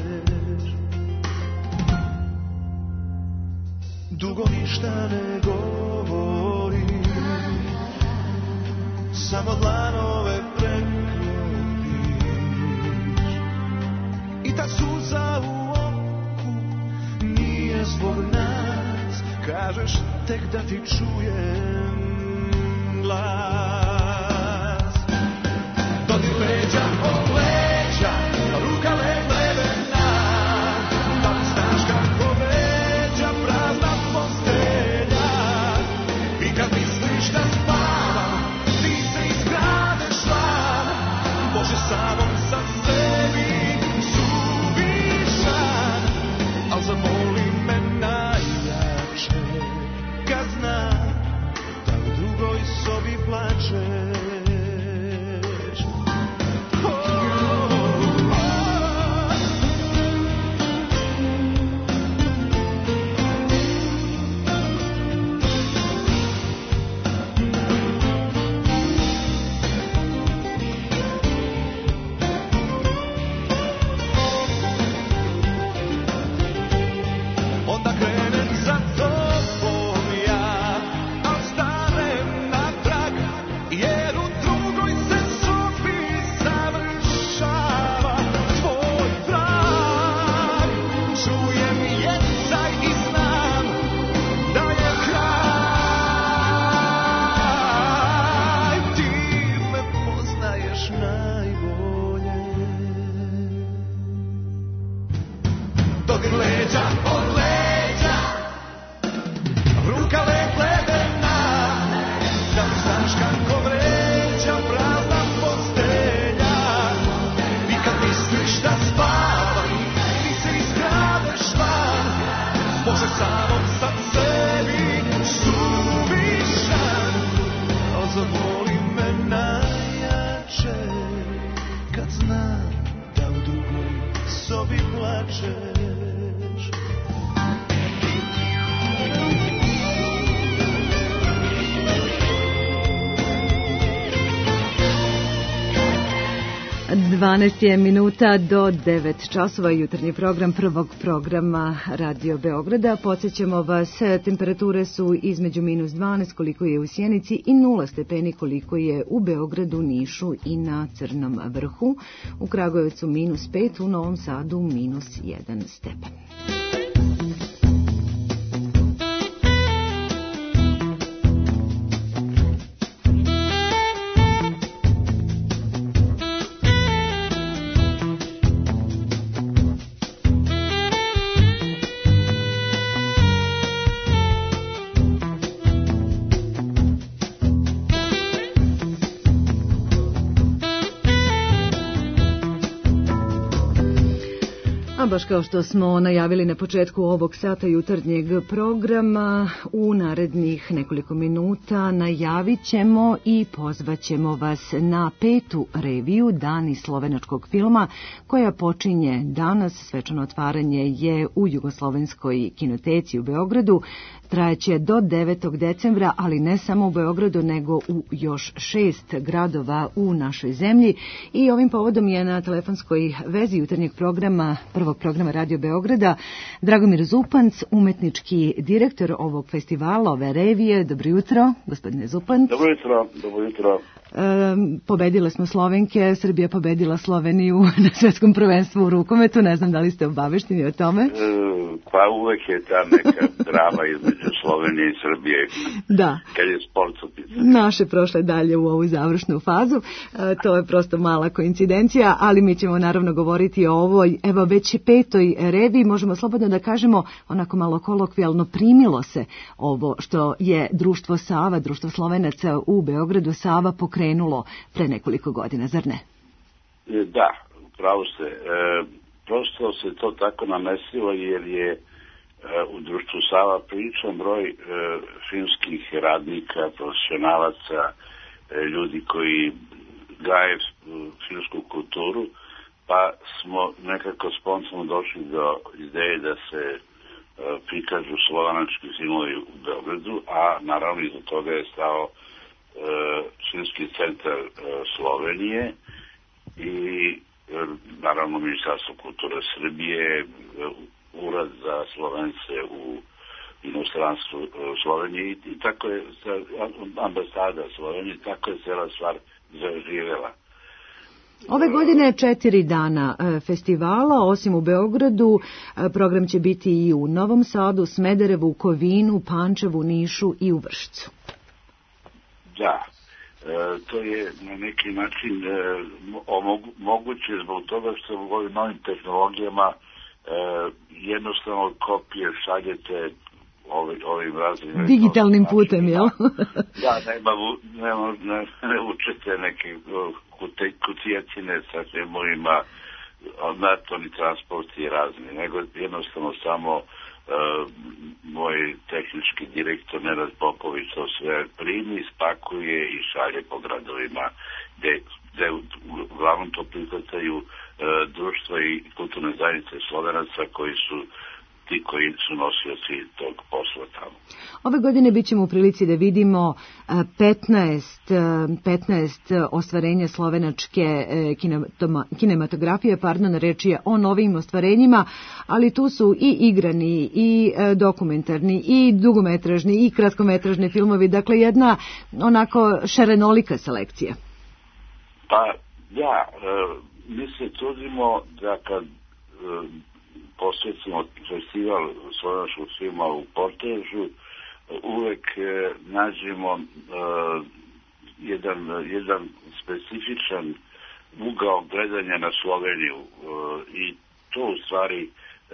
Dugo ništa ne govorim, samo dlanove preklopiš. I ta suza u oku nije zbog nas, kažeš tek da ti čujem glas. Dodir leđa o leđa, ruka led ledena. Da li znaš kako vređa prazna postelja? I kad misliš da spava, ti se iskradeš van. Bože, samom sam sebi suvišan. Al zaboli me najjače kad znam da u drugoj sobi plačeš. Onda krenem za tobom ja, al stanem natrag, jer u drugoj se sobi završava tvoj trag. Čujem jecaj i znam da je kraj. Ti me poznaješ najbolje. Dodir leđa od leđa, ruka led ledena. Da li znaš kako vređa prazna postelja? I kad misliš da spavam, ti se iskradeš van. Bože, samom sam sebi suvišan. Al zaboli me najjače kad znam da u drugoj sobi plačeš. Dvanaest je minuta do 9 časova, jutarnji program prvog programa Radio Beograda. Podsjećamo vas, temperature su između -12 koliko je u Sjenici i 0 stepeni koliko je u Beogradu, Nišu i na Crnom vrhu. U Kragujevcu -5, u Novom Sadu -1 stepen. A baš kao što smo najavili na početku ovog sata jutarnjeg programa, u narednih nekoliko minuta najavit ćemo i pozvaćemo vas na 5. reviju Dani slovenačkog filma, koja počinje danas. Svečano otvaranje je u Jugoslovenskoj kinoteci u Beogradu. Trajeće do 9. decembra, ali ne samo u Beogradu, nego u još 6 gradova u našoj zemlji. I ovim povodom je na telefonskoj vezi jutarnjeg programa, prvog programa Radio Beograda, Dragomir Zupanc, umetnički direktor ovog festivala, ove revije. Dobro jutro, gospodine Zupanc. Dobro jutro, dobro jutro. Pobedile smo Slovenke, Srbija pobedila Sloveniju na svetskom prvenstvu u rukometu, ne znam da li ste obavešteni o tome. Pa uvek je ta neka drama između Slovenije i Srbije, da, kad je sport u pitanju. Naše prošle dalje u ovu završnu fazu, to je prosto mala koincidencija, ali mi ćemo naravno govoriti o ovoj, evo već 5. reviji, možemo slobodno da kažemo, onako malo kolokvijalno, primilo se ovo što je društvo Sava, društvo Slovenaca u Beogradu Sava pokrenulo pre nekoliko godina, zar ne? Da, upravo ste. prosto se to tako namestilo jer je u društvu Sava priličan broj filmskih radnika, profesionalaca, ljudi koji gaje filmsku kulturu, pa smo nekako spontano došli do ideje da se prikažu slovenački filmovi u Beogradu, a naravno iza toga je stao Filmski centar Slovenije i naravno Ministarstvo kulture Srbije, Ured za Slovence u inostranstvu Slovenije i tako je ambasada Slovenije, tako je cela stvar zaživela. Ove godine je 4 dana festivala, osim u Beogradu, program će biti i u Novom Sadu, Smederevu, Kovinu, Pančevu, Nišu i u Vršcu. Da, to je na neki način moguće zbog toga što u ovim novim tehnologijama jednostavno kopije šaljete ovim raznim... Digitalnim putem, jel? Da, ne učete neke kutijacine sa filmovima, natovni transporti razni, nego jednostavno samo moj tehnički direktor Nenad Popović to sve primi, spakuje i šalje po gradovima gde uglavnom to prihvataju društva i kulturne zajednice Slovenaca koji su ti koji su nosioci tog posla tamo. Ove godine bit ćemo u prilici da vidimo 15 ostvarenja slovenačke kinematografije, reč je o novim ostvarenjima, ali tu su i igrani, i dokumentarni, i dugometražni, i kratkometražni filmovi, dakle jedna onako šarenolika selekcija. Pa ja, mi se trudimo da kad posvetimo festival slovenačkog filma u Portežu, uvek nađemo jedan specifičan ugao gledanja na Sloveniju i to u stvari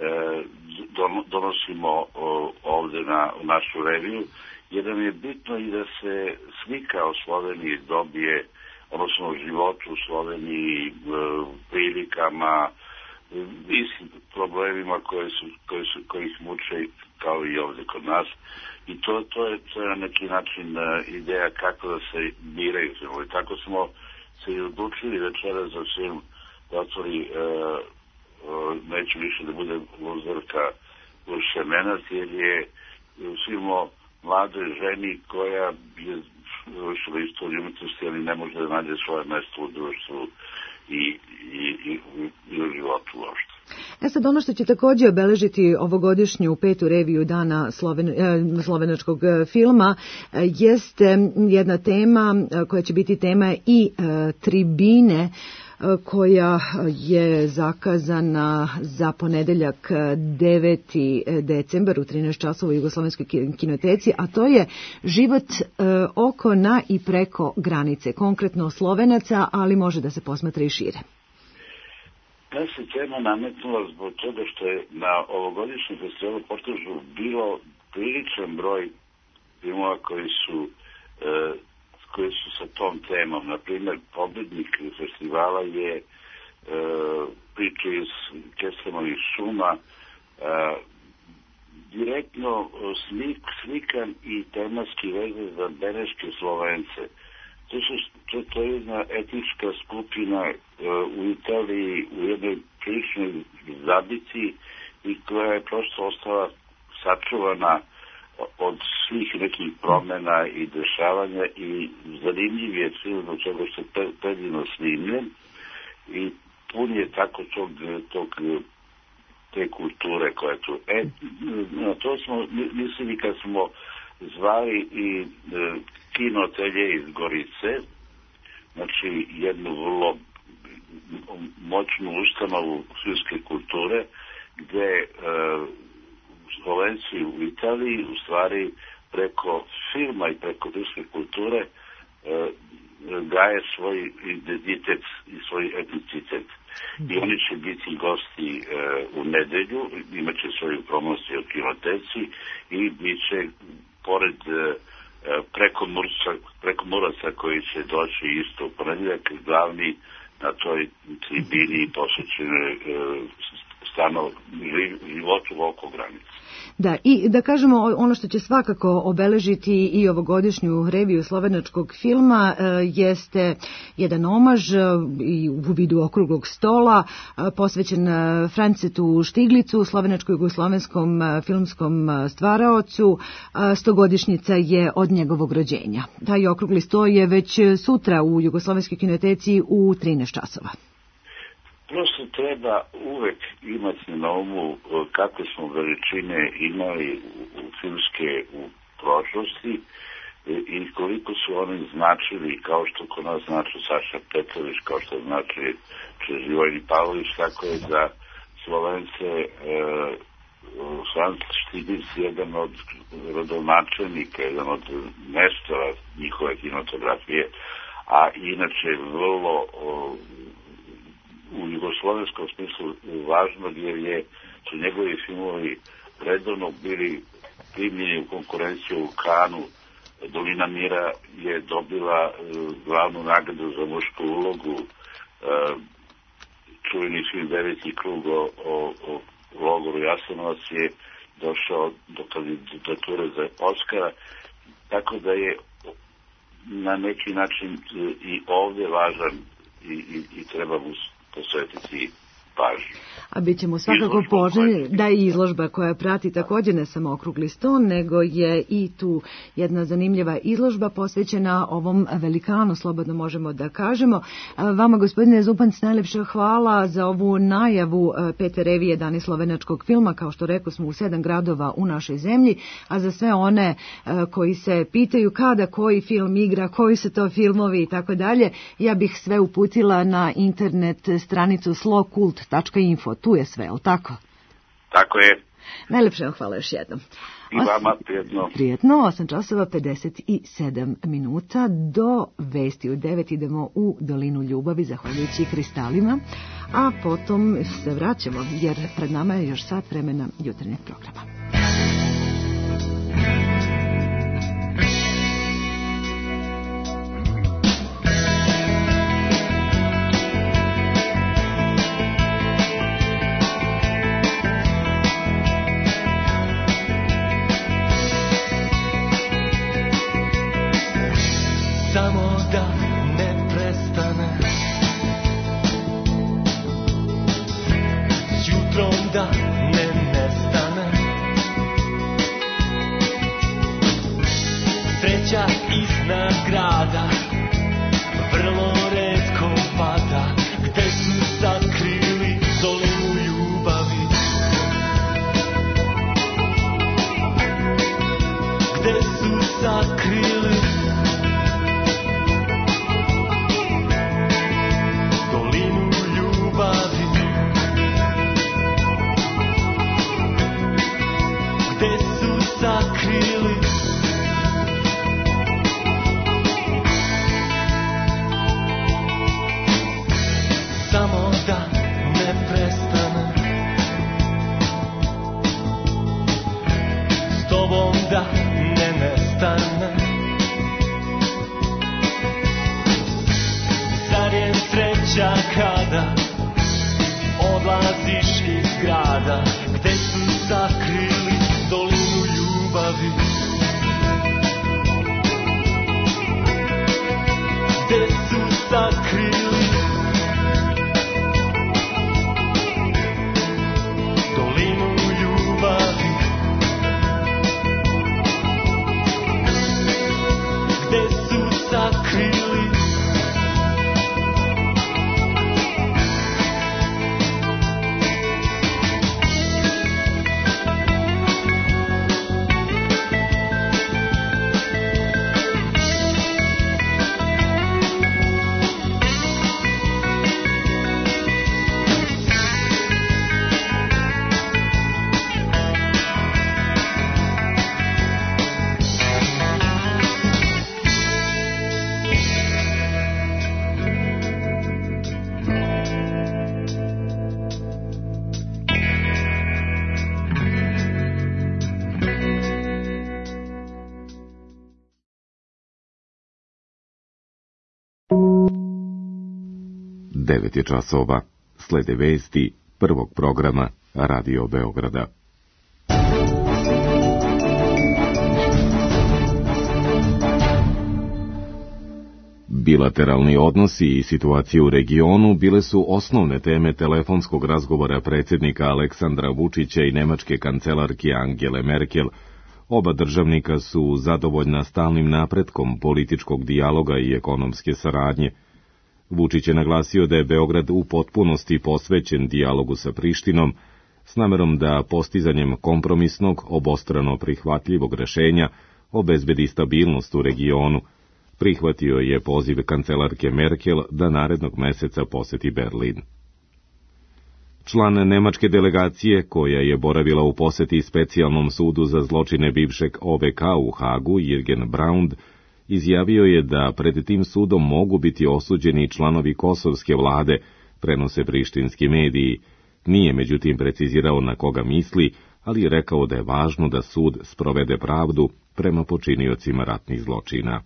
donosimo ovde u našu reviju, jer nam je bitno i da se slika o Sloveniji dobije, odnosno o životu u Sloveniji, prilikama, istim problemima koji ih muče kao i ovde kod nas. I to je na neki način ideja kako da se biraju filmovi. Tako smo se i odlučili večera za film da otvori, neću više da bude Luzerka Uršemenac, jer je film o mladoj ženi koja je završila istoriju umetnosti, ali ne može da nađe svoje mesto u društvu i u životu uopšte. Sad ono što će također obeležiti ovogodišnju 5. reviju dana slovenačkog filma jeste jedna tema koja će biti tema i tribine koja je zakazana za ponedeljak 9. decembar u 13 časova u Jugoslovenskoj kinoteci, a to je život oko, na i preko granice, konkretno Slovenaca, ali može da se posmatra i šire. Ta se tema nametnula zbog toga što je na ovogodišnjem festivalu Portežu bilo priličan broj filmova koji su sa tom temom. Naprimjer, pobednik festivala je priča iz Keslemovih šuma, direktno slikan i tematski veze za beneške Slovence. To je jedna etnička skupina u Italiji, u jednoj priličnoj zabici i koja je prosto ostala sačuvana od svih nekih promena i dešavanja i zanimljiv je film od čega što je predivno snimljen i pun je tako te kulture koja je tu. To smo mislili kad smo zvali i kinotelje iz Gorice, znači jednu vrlo moćnu ustanovu filmske kulture, gde Slovenci u Italiji u stvari preko filma i preko filmske kulture gaje svoj identitet i svoj etnicitet. I oni će biti gosti u nedelju, imaće svoju promociju od kinoteci i bit će pored prekomuraca koji će doći isto u ponedeljak, glavni na toj tribini posvećene životu oko granice. Da, i da kažemo ono što će svakako obeležiti i ovogodišnju reviju slovenačkog filma jeste jedan omaž i u vidu okruglog stola posvećen Francetu Štiglicu, slovenačko-jugoslovenskom filmskom stvaraocu. 100-godišnjica je od njegovog rođenja. Taj okrugli sto je već sutra u Jugoslovenskoj kinoteci u 13 časova. Prosto treba uvek imati na umu kakve smo veličine imali u filmske u prošlosti i koliko su oni značili, kao što kod nas znači Saša Petrović, kao što znači Živojin Pavlović, tako je za Slovence Franc Štiglic jedan od rodonačelnika, jedan od nestora njihove kinematografije, a inače vrlo u jugoslovenskom smislu važno jer su njegovi filmovi redovno bili primljeni u konkurenciju u Kanu. Dolina mira je dobila glavnu nagradu za mušku ulogu. Čuveni film Deveti krug o logoru Jasenovac je došao do kandidature za Oskara, tako da je na neki način i ovdje važan i treba mu posvetiti pažnju. A bit ćemo svakako poželjni da je izložba koja prati također ne samo okrugli sto, nego je i tu jedna zanimljiva izložba posvećena ovom velikanu, slobodno možemo da kažemo. Vama, gospodine Zupanc, najlepša hvala za ovu najavu 5. revije Dani slovenačkog filma, kao što rekao smo u 7 gradova u našoj zemlji, a za sve one koji se pitaju kada koji film igra, koji su to filmovi i tako dalje, ja bih sve uputila na internet stranicu slokult.info. Tu je sve, ali tako? Tako je. Najlepše hvala još jednom. I vama prijetno. Prijetno, 8 časova 57 minuta. Do vesti u 9 idemo u Dolinu ljubavi, zahvaljujući kristalima, a potom se vraćamo, jer pred nama je još sat vremena jutarnjeg programa. Samo da ne prestane, s jutrom da ne nestane, sreća iznad grada vrlo retko pada, gde su sakrili dolinu ljubavi, gde su sakrili sakrili. Samo da ne prestane, s tobom da ne nestane, zar je sreća kada odlaziš iz grada, gde su sakrili dolinu ljubavi, gde su sakrili dolinu ljubavi, gde su sakrili 9 je časova. Slede vesti prvog programa Radio Beograda. Bilateralni odnosi i situacije u regionu bile su osnovne teme telefonskog razgovora predsjednika Aleksandra Vučića i nemačke kancelarke Angele Merkel. Oba državnika su zadovoljna stalnim napretkom političkog dijaloga i ekonomske saradnje. Vučić je naglasio da je Beograd u potpunosti posvećen dijalogu sa Prištinom, s namerom da postizanjem kompromisnog, obostrano prihvatljivog rešenja obezbedi stabilnost u regionu. Prihvatio je poziv kancelarke Merkel da narednog meseca poseti Berlin. Član nemačke delegacije, koja je boravila u poseti specijalnom sudu za zločine bivšeg OVK u Hagu, Jürgen Braund, izjavio je da pred tim sudom mogu biti osuđeni članovi kosovske vlade, prenose prištinski mediji. Nije međutim precizirao na koga misli, ali je rekao da je važno da sud sprovede pravdu prema počiniocima ratnih zločina.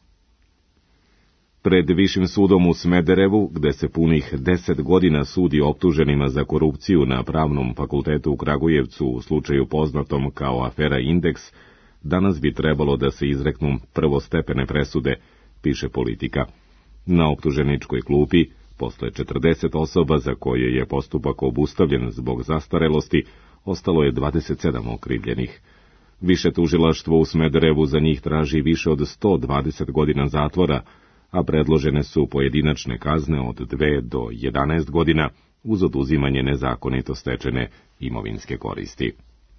Pred Višim sudom u Smederevu, gde se punih 10 godina sudi optuženima za korupciju na Pravnom fakultetu u Kragujevcu u slučaju poznatom kao afera Indeks, danas bi trebalo da se izreknu prvostepene presude, piše Politika. Na optuženičkoj klupi, posle 40 osoba za koje je postupak obustavljen zbog zastarelosti, ostalo je 27 okrivljenih. Više tužilaštvo u Smederevu za njih traži više od 120 godina zatvora, a predložene su pojedinačne kazne od 2 do 11 godina uz oduzimanje nezakonito stečene imovinske koristi.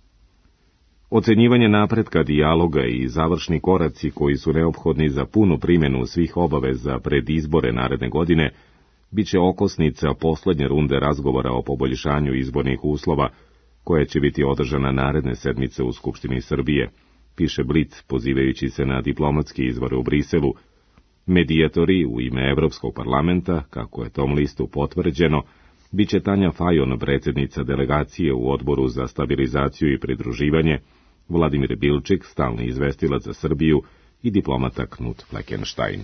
Ocenjivanje napretka dijaloga i završni koraci koji su neophodni za punu primjenu svih obaveza pred izbore naredne godine biće okosnica poslednje runde razgovora o poboljšanju izbornih uslova, koja će biti održana naredne sedmice u Skupštini Srbije, piše Blic pozivajući se na diplomatski izbor u Briselu. Medijatori u ime Evropskog parlamenta, kako je tom listu potvrđeno, biće Tanja Fajon, predsjednica delegacije u Odboru za stabilizaciju i pridruživanje, Vladimir Bilčik, stalni izvestilac za Srbiju, i diplomata Knut Fleckenstein.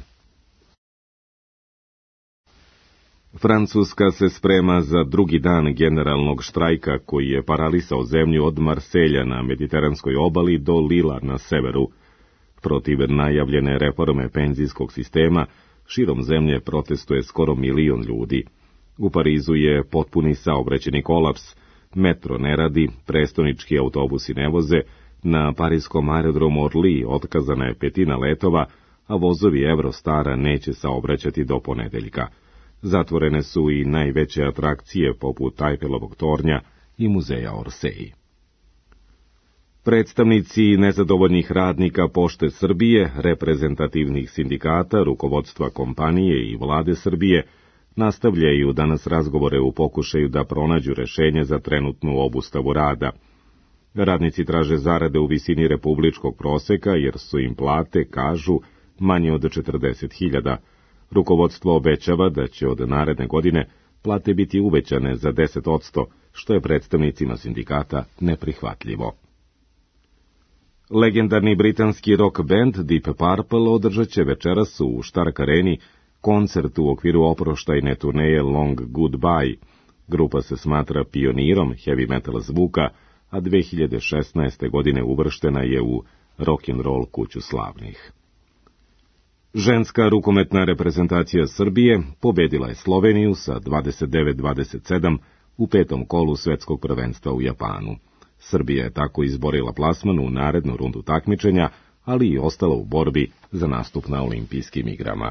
Francuska se sprema za drugi dan generalnog štrajka koji je paralisao zemlju od Marselja na mediteranskoj obali do Lila na severu. Protiv najavljene reforme penzijskog sistema, širom zemlje protestuje skoro 1 milion ljudi. U Parizu je potpuni saobraćajni kolaps, metro ne radi, prestonički autobusi ne voze, na parijskom aerodromu Orly otkazana je 1/5 letova, a vozovi Eurostara neće saobraćati do ponedeljka. Zatvorene su i najveće atrakcije poput Eiffelovog tornja i muzeja Orsay. Predstavnici nezadovoljnih radnika Pošte Srbije, reprezentativnih sindikata, rukovodstva kompanije i vlade Srbije nastavljaju danas razgovore u pokušaju da pronađu rešenje za trenutnu obustavu rada. Radnici traže zarade u visini republičkog proseka jer su im plate, kažu, manje od 40.000. Rukovodstvo obećava da će od naredne godine plate biti uvećane za 10%, što je predstavnicima sindikata neprihvatljivo. Legendarni britanski rock band Deep Purple održat će večeras u Stark Areni koncert u okviru oproštajne turneje Long Goodbye. Grupa se smatra pionirom heavy metal zvuka, a 2016. godine uvrštena je u Rock'n'Roll kuću slavnih. Ženska rukometna reprezentacija Srbije pobedila je Sloveniju sa 29-27 u 5. kolu svetskog prvenstva u Japanu. Srbija je tako izborila plasman u narednu rundu takmičenja, ali i ostala u borbi za nastup na olimpijskim igrama.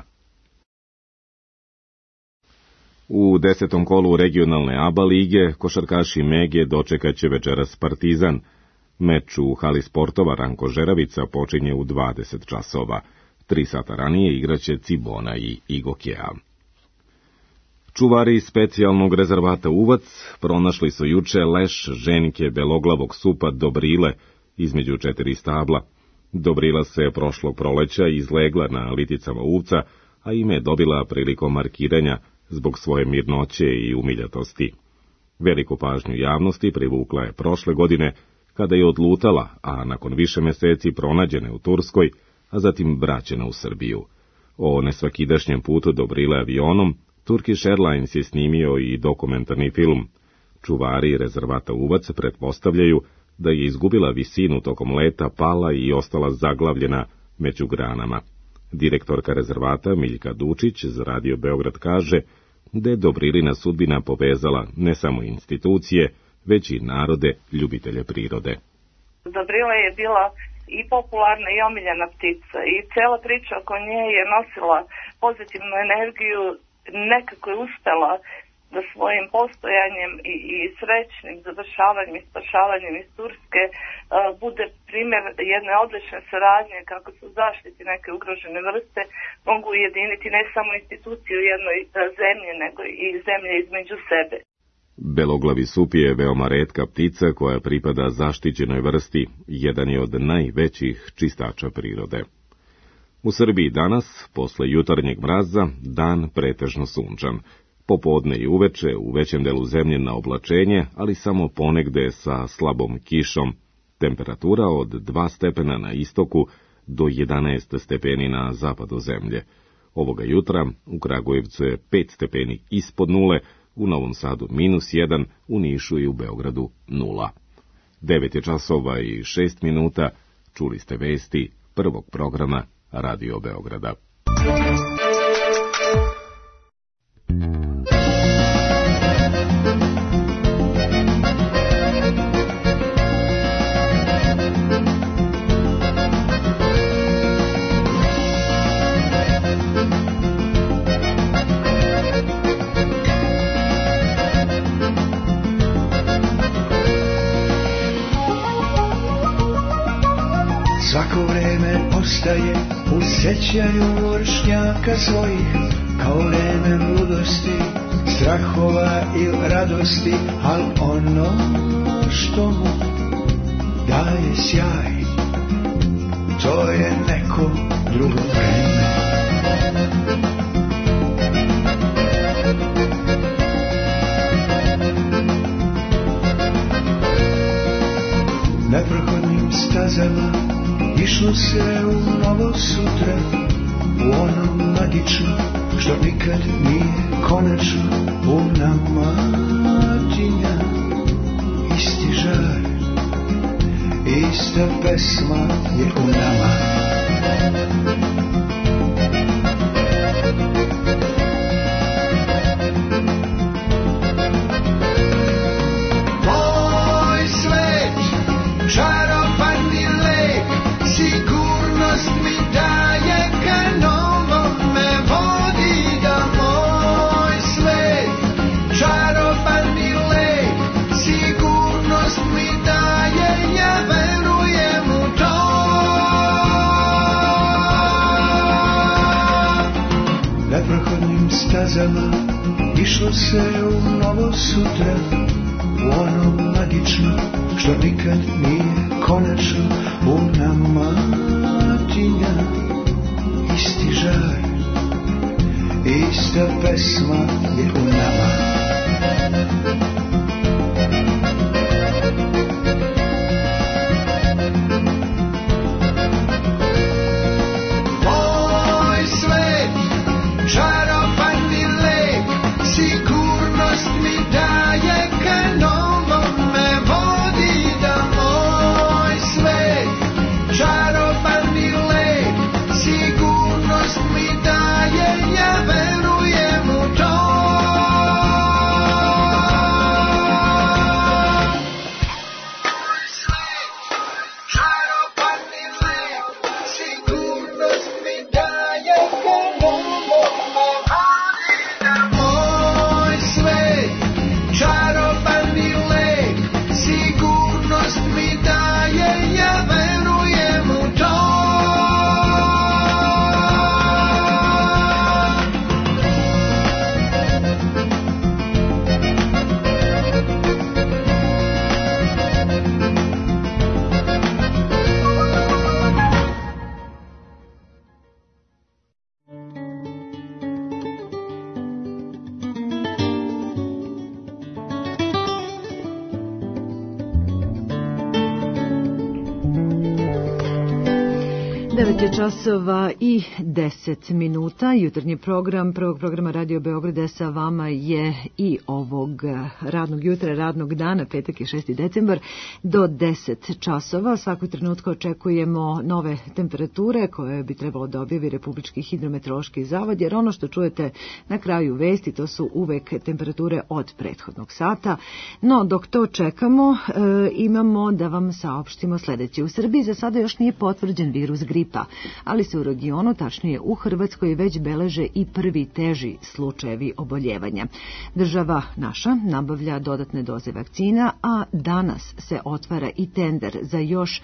U 10. kolu regionalne ABA lige košarkaši Mege dočekat će večeras Partizan. Meč u hali sportova Ranko Žeravica počinje u 20 časova. 3 sata ranije igraće Cibona i Igokea. Čuvari specijalnog rezervata Uvac pronašli su juče leš ženke beloglavog supa Dobrile između 4 stabla. Dobrila se prošlog proleća izlegla na liticama Uvca, a ime je dobila prilikom markiranja zbog svoje mirnoće i umiljatosti. Veliku pažnju javnosti privukla je prošle godine, kada je odlutala, a nakon više meseci pronađene u Turskoj, a zatim vraćena u Srbiju. O nesvakidašnjem putu Dobrile avionom Turkish Airlines je snimio i dokumentarni film. Čuvari rezervata Uvac pretpostavljaju da je izgubila visinu tokom leta, pala i ostala zaglavljena među granama. Direktorka rezervata Miljka Dučić za Radio Beograd kaže da je Dobrilina sudbina povezala ne samo institucije, već i narode ljubitelje prirode. Dobrila je bila i popularna i omiljena ptica i cijela priča oko nje je nosila pozitivnu energiju, nekako je uspela da svojim postojanjem i srećnim završavanjem i spašavanjem iz Turske bude primjer jedne odlične saradnje kako se zaštiti neke ugrožene vrste mogu ujediniti ne samo institucije u jednoj zemlji, nego i zemlje između sebe. Beloglavi sup je veoma retka ptica koja pripada zaštićenoj vrsti, jedan je od najvećih čistača prirode. U Srbiji danas, posle jutarnjeg mraza, dan pretežno sunčan. Popodne i uveče u većem delu zemlje na oblačenje, ali samo ponegde sa slabom kišom. Temperatura od 2 stepena na istoku do 11 stepeni na zapadu zemlje. Ovoga jutra u Kragujevcu je 5 stepeni ispod nule, u Novom Sadu -1, u Nišu i u Beogradu 0. 9 je časova i 6 minuta, čuli ste vesti prvog programa Radio Beograda. Svako vreme ostaje u sećanju vršnjaka svojih, kao vreme mladosti, strahova i radosti, al ono što mu daje sjaj, to je neko drugo vreme. Neprohodnim stazama išlo se u novo sutra, u ono magično što nikad nije konačno. U nama tinja isti žar, ista pesma je u nama. Moj svet, čaroban mi lek, sigurnost mi daje, ka novom me vodi, da moj svet, čaroban mi lek, sigurnost mi daje, ja verujem u to. Neprohodnim stazama išlo se u novo sutra, u ono magično što nikad nije konačno. U nama tinja isti žar, ista pesma je u nama. Moj svet, čaroban mi lek, sigurnost mi daje, ka novom me vodi, da moj svet, čaroban mi lek, sigurnost mi daje, ja verujem u to. 9 je časova i 10 minuta. Jutarnji program prvog programa Radio Beograda sa vama je i ovog radnog jutra, radnog dana, petak je 6. decembar, do 10 časova. Svakog trenutka očekujemo nove temperature koje bi trebalo da objavi Republički hidrometeorološki zavod, jer ono što čujete na kraju vesti, to su uvek temperature od prethodnog sata. No, dok to čekamo, imamo da vam saopštimo sledeće. U Srbiji za sada još nije potvrđen virus gripa, ali se u regionu, tačnije u Hrvatskoj, već beleže i prvi teži slučajevi oboljevanja. Država naša nabavlja dodatne doze vakcina, a danas se otvara i tender za još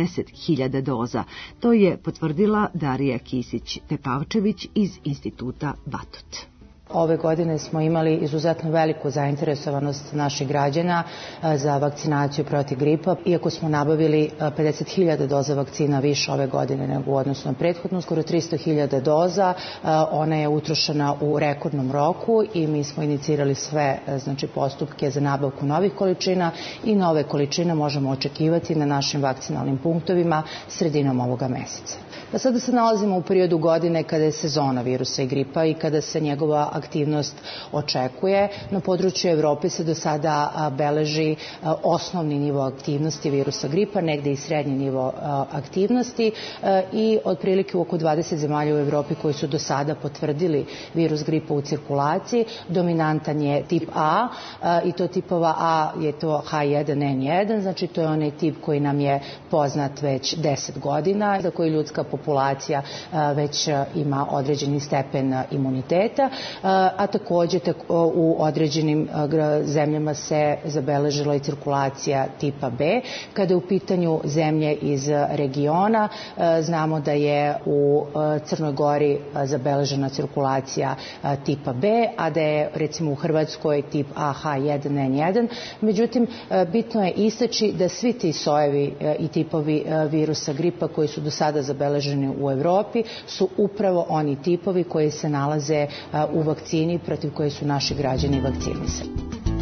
10.000 doza. To je potvrdila Darija Kisić-Tepavčević iz Instituta Batut. Ove godine smo imali izuzetno veliku zainteresovanost naših građana za vakcinaciju protiv gripa. Iako smo nabavili 50.000 doza vakcina više ove godine nego u odnosu na prethodnu, skoro 300.000 doza, ona je utrošena u rekordnom roku i mi smo inicirali sve postupke za nabavku novih količina i nove količine možemo očekivati na našim vakcinalnim punktovima sredinom ovoga meseca. Sada se nalazimo u periodu godine kada je sezona virusa i gripa i kada se njegova aktivnost očekuje. Na području Evrope se do sada beleži osnovni nivo aktivnosti virusa gripa, negde i srednji nivo aktivnosti i otprilike oko 20 zemalja u Evropi koji su do sada potvrdili virus gripa u cirkulaciji. Dominantan je tip A i to tipova A je to H1N1, znači to je onaj tip koji nam je poznat već 10 godina, za koji ljudska populacija već ima određeni stepen imuniteta, a takođe u određenim zemljama se zabeležila i cirkulacija tipa B. Kada je u pitanju zemlje iz regiona, znamo da je u Crnoj Gori zabeležena cirkulacija tipa B, a da je recimo u Hrvatskoj tip A H1N1. Međutim, bitno je istaći da svi ti sojevi i tipovi virusa gripa koji su do sada zabeleženi u Evropi su upravo oni tipovi koji se nalaze u vakcini protiv koje su naši građani vakcinisani.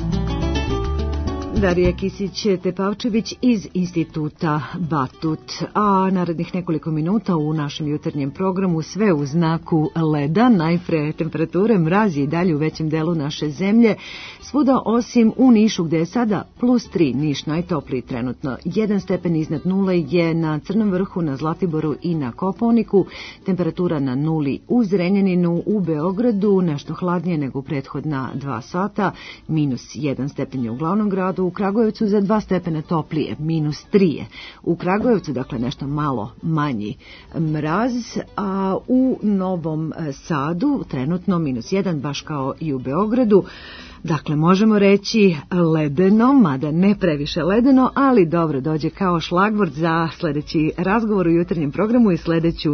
Darija Kisić-Tepavčević iz Instituta Batut. A narednih nekoliko minuta u našem jutarnjem programu sve u znaku leda. Najpre temperature, mraz je i dalje u većem delu naše zemlje. Svuda osim u Nišu gde je sada +3, Niš najtopliji trenutno. 1 stepen iznad nule je na Crnom vrhu, na Zlatiboru i na Kopaoniku. Temperatura na nuli u Zrenjaninu, u Beogradu, nešto hladnije nego prethodna 2 sata. -1 stepen je u glavnom gradu. U Kragujevcu za 2 stepena toplije, -3 je. U Kragujevcu, dakle, nešto malo manji mraz, a u Novom Sadu trenutno -1, baš kao i u Beogradu. Dakle, možemo reći ledeno, mada ne previše ledeno, ali dobro dođe kao šlagvort za sledeći razgovor u jutarnjem programu i sledeću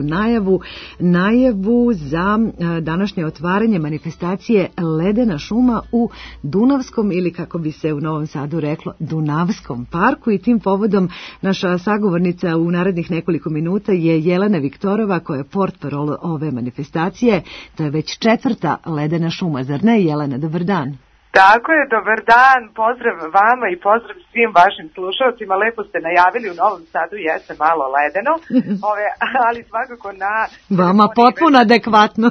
najavu za današnje otvaranje manifestacije Ledena šuma u Dunavskom, ili kako bi se u Novom Sadu reklo, Dunavskom parku, i tim povodom naša sagovornica u narednih nekoliko minuta je Jelena Viktorova, koja je portparol ove manifestacije. To je već 4. Ledena šuma, zar ne, Jelena? Dobar dan. Tako je, dobar dan, pozdrav vama i pozdrav svim vašim slušalcima. Lepo ste najavili, u Novom Sadu jeste malo ledeno, ali svakako na... Vama potpuno adekvatno.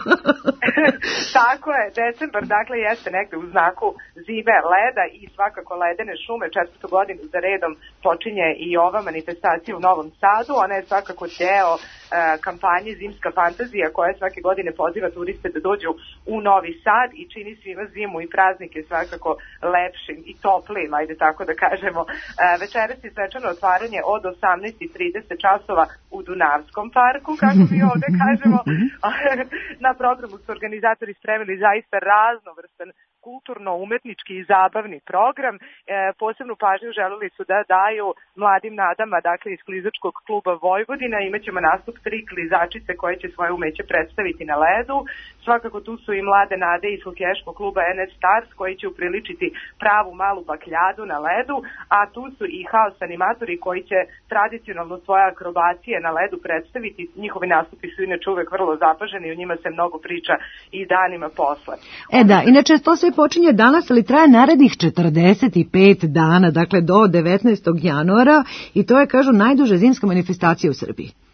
Tako je, decembar, dakle, jeste negde u znaku zime, leda i svakako ledene šume. 4. godinu za redom počinje i ova manifestacija u Novom Sadu. Ona je svakako deo kampanje Zimska fantazija, koja svake godine poziva turiste da dođu u Novi Sad i čini svima zimu i praznike svakako lepšim i toplim, ajde tako da kažemo. Večeras je svečano otvaranje od 18:30 časova u Dunavskom parku, kako mi ovde kažemo. Na programu su organizatori spremili zaista raznovrstan kulturno-umetnički i zabavni program. Posebnu pažnju želeli su da daju mladim nadama, dakle iz klizačkog kluba Vojvodina. Imaćemo nastup 3 klizačice koje će svoje umeće predstaviti na ledu. Svakako tu su i mlade nade iz hokeješkog kluba NS Stars koji će upriličiti pravu malu bakljadu na ledu, a tu su i haos animatori koji će tradicionalno svoje akrobacije na ledu predstaviti. Njihovi nastupi su inače uvek vrlo zapaženi i o njima se mnogo priča i danima posle. Da, inače to sve počinje danas, ali traje narednih 45 dana, dakle do 19. januara, i to je, kažu, najduža zimska manifestacija u Srbiji.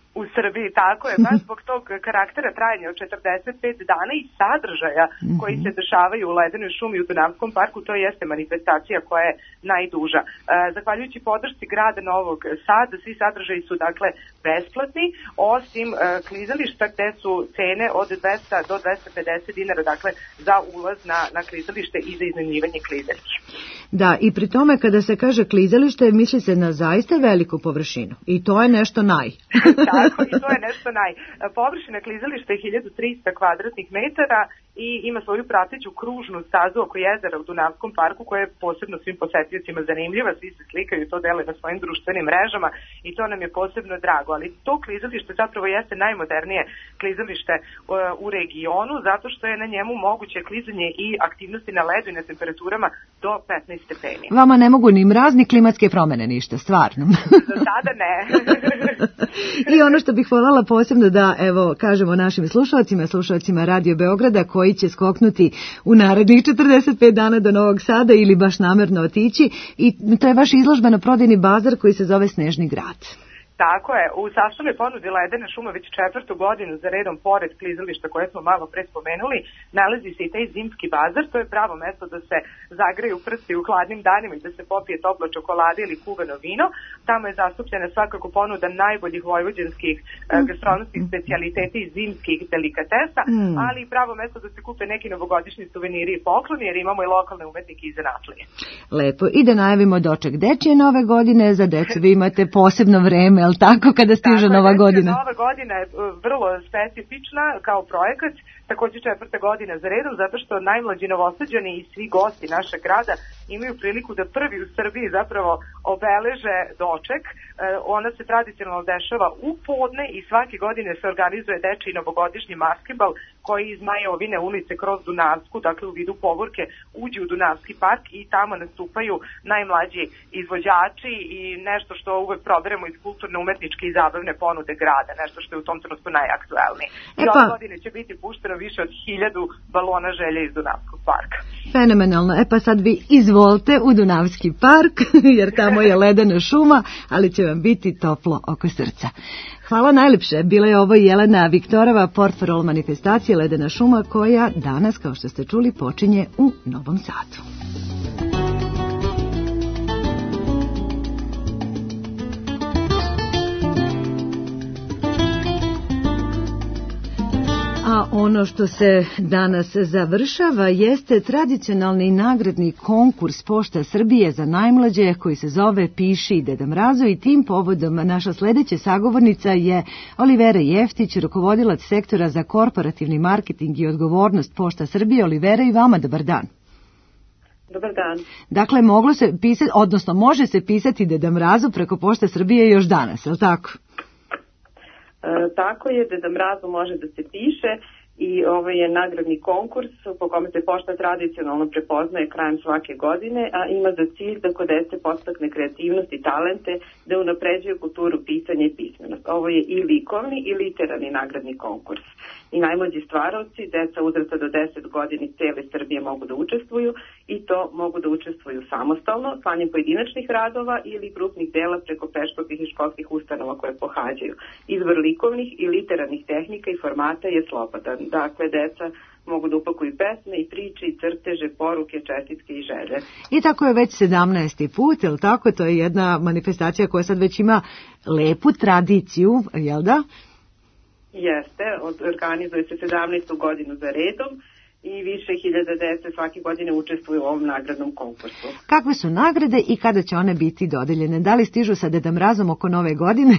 U Srbiji, tako je, baš zbog tog karaktera trajanja od 45 dana i sadržaja koji se dešavaju u Ledenoj šumi u Dunavskom parku, to jeste manifestacija koja je najduža. Zahvaljujući podršci grada Novog Sada, svi sadržaji su dakle besplatni, osim klizališta gde su cene od 200 do 250 dinara, dakle za ulaz na klizalište i za iznajmljivanje klizaljki. Da, i pri tome kada se kaže klizalište, misli se na zaista veliku površinu i to je nešto naj. Tako, i to je nešto naj. Površina klizališta je 1300 kvadratnih metara i ima svoju prateću kružnu stazu oko jezera u Dunavskom parku koja je posebno svim posetiocima zanimljiva, svi se slikaju i to dele na svojim društvenim mrežama i to nam je posebno drago, ali to klizalište zapravo jeste najmodernije klizalište u regionu zato što je na njemu moguće klizanje i aktivnosti na ledu i na temperaturama do 15 stepeni. Vama ne mogu ni mraz ni klimatske promene ništa, stvarno. Za sada ne. I ono što bih voljela posebno da kažemo našim slušalcima Radio Beograda koji će skoknuti u narednih 45 dana do Novog Sada ili baš namerno otići, i to je vaš izložbeno-prodajni bazar koji se zove Snežni grad. Tako je, u sastavnoj ponudi Ledena šuma već 4. godinu za redom pored klizališta koje smo malo pre spomenuli, nalazi se i taj zimski bazar, to je pravo mesto da se zagreju prsti u hladnim danima i da se popije topla čokolada ili kuvano vino. Tamo je zastupljena svakako ponuda najboljih vojvođanskih gastronomskih specijaliteta i zimskih delikatesa, ali i pravo mesto da se kupe neki novogodišnji suveniri i pokloni, jer imamo i lokalne umetnike i zanatlije. Lepo, i da najavimo doček dečije nove godine, za decu vi imate posebno vreme, ali tako kada stiže Nova godina? Nova godina je vrlo specifična kao projekat, također 4. godina za redom, zato što najmlađi Novosađani i svi gosti našeg grada imaju priliku da prvi u Srbiji zapravo obeleže doček. Ona se tradicionalno dešava u podne i svake godine se organizuje dečiji novogodišnji maskebal koji iz Majovine ulice kroz Dunavsku, dakle u vidu povorke, uđe u Dunavski park i tamo nastupaju najmlađi izvođači i nešto što uvek proberemo iz kulturno-umetničke i zabavne ponude grada, nešto što je u tom trenutku najaktuelnije. I ove godine će biti pušteno više od 1000 balona želje iz Dunavskog parka. Fenomenalno. Pa sad vi izvolite u Dunavski park, jer tamo je ledena šuma, ali će vam biti toplo oko srca. Hvala najlepše. Bila je ovo Jelena Viktorova, portparol manifestacije Ledena šuma, koja danas, kao što ste čuli, počinje u Novom Sadu. A ono što se danas završava jeste tradicionalni nagradni konkurs Pošta Srbije za najmlađe koji se zove Piši Deda Mrazu, i tim povodom naša sledeća sagovornica je Olivera Jeftić, rukovodilac sektora za korporativni marketing i odgovornost Pošta Srbije. Olivera, i vama dobar dan. Dobar dan. Dakle, moglo se pisati, odnosno može se pisati Deda Mrazu preko Pošta Srbije još danas, je li tako? Tako je, Deda Mrazu može da se piše i ovo je nagradni konkurs po kome se pošta tradicionalno prepoznaje krajem svake godine, a ima za cilj da kod dece podstakne kreativnost i talente, da unapređuju kulturu pisanja i pismenost. Ovo je i likovni i literarni nagradni konkurs. I najmlađi stvaravci, deca uzrasta do 10 godina iz cele Srbije mogu da učestvuju, i to mogu da učestvuju samostalno, slanjem pojedinačnih radova ili grupnih dela preko predškolskih i školskih ustanova koje pohađaju. Izbor likovnih i literarnih tehnika i formata je slobodan. Dakle, deca mogu da upakuju pesme i priče i crteže, poruke, čestitke i želje. I tako je već 17. put, je li tako? To je jedna manifestacija koja sad već ima lepu tradiciju, jel da? Jeste, organizuje se 17. godinu za redom i više hiljada dece svake godine učestvuju u ovom nagradnom konkursu. Kakve su nagrade i kada će one biti dodeljene? Da li stižu sa Deda Mrazom oko Nove godine?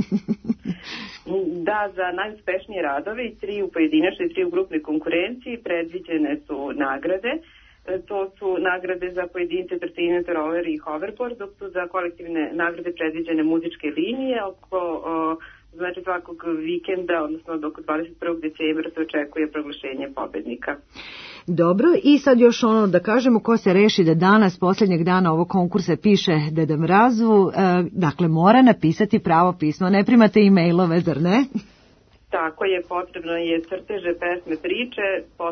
Da, za najuspešnije radove, 3 u pojedinačnoj i 3 u grupnoj konkurenciji, predviđene su nagrade. To su nagrade za pojedince, trotine, roleri i hoverboard, dok su za kolektivne nagrade predviđene muzičke linije. Znači svakog vikenda, odnosno do 21. decembra se očekuje proglašenje pobednika. Dobro, i sad još ono da kažemo, ko se reši da danas, posljednjeg dana ovog konkursa, piše Deda Mrazu, dakle mora napisati pravo pismo, ne primate e-mailove, zar ne? Tako je, potrebno je crteže, pesme, priče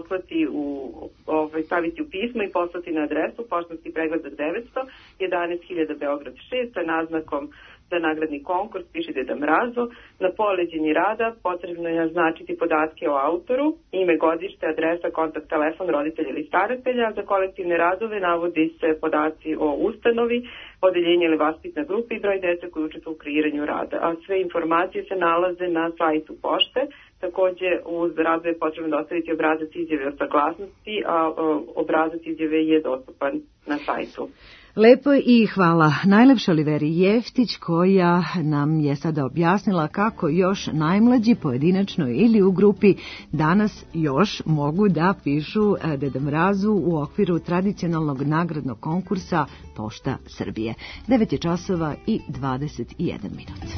staviti u pismo i poslati na adresu Poštanski pregled 900, 11.000 Beograd 6 sa naznakom Za nagradni konkurs piši Deda Mrazo. Na poleđini rada potrebno je naznačiti podatke o autoru, ime, godište, adresa, kontakt, telefon roditelja ili staratelja. Za kolektivne radove navodi se podaci o ustanovi, odeljenje ili vaspitna grupa i broj dece koji učestvuju u kreiranju rada. A sve informacije se nalaze na sajtu pošte. Takođe, uz radove je potrebno dostaviti obrazac izjave o saglasnosti, a obrazac izjave je dostupan na sajtu. Lepo i hvala najlepše Oliveri Jeftić koja nam je sada objasnila kako još najmlađi pojedinačno ili u grupi danas još mogu da pišu Deda Mrazu u okviru tradicionalnog nagradnog konkursa Pošta Srbije. 9 je časova i 21 minut.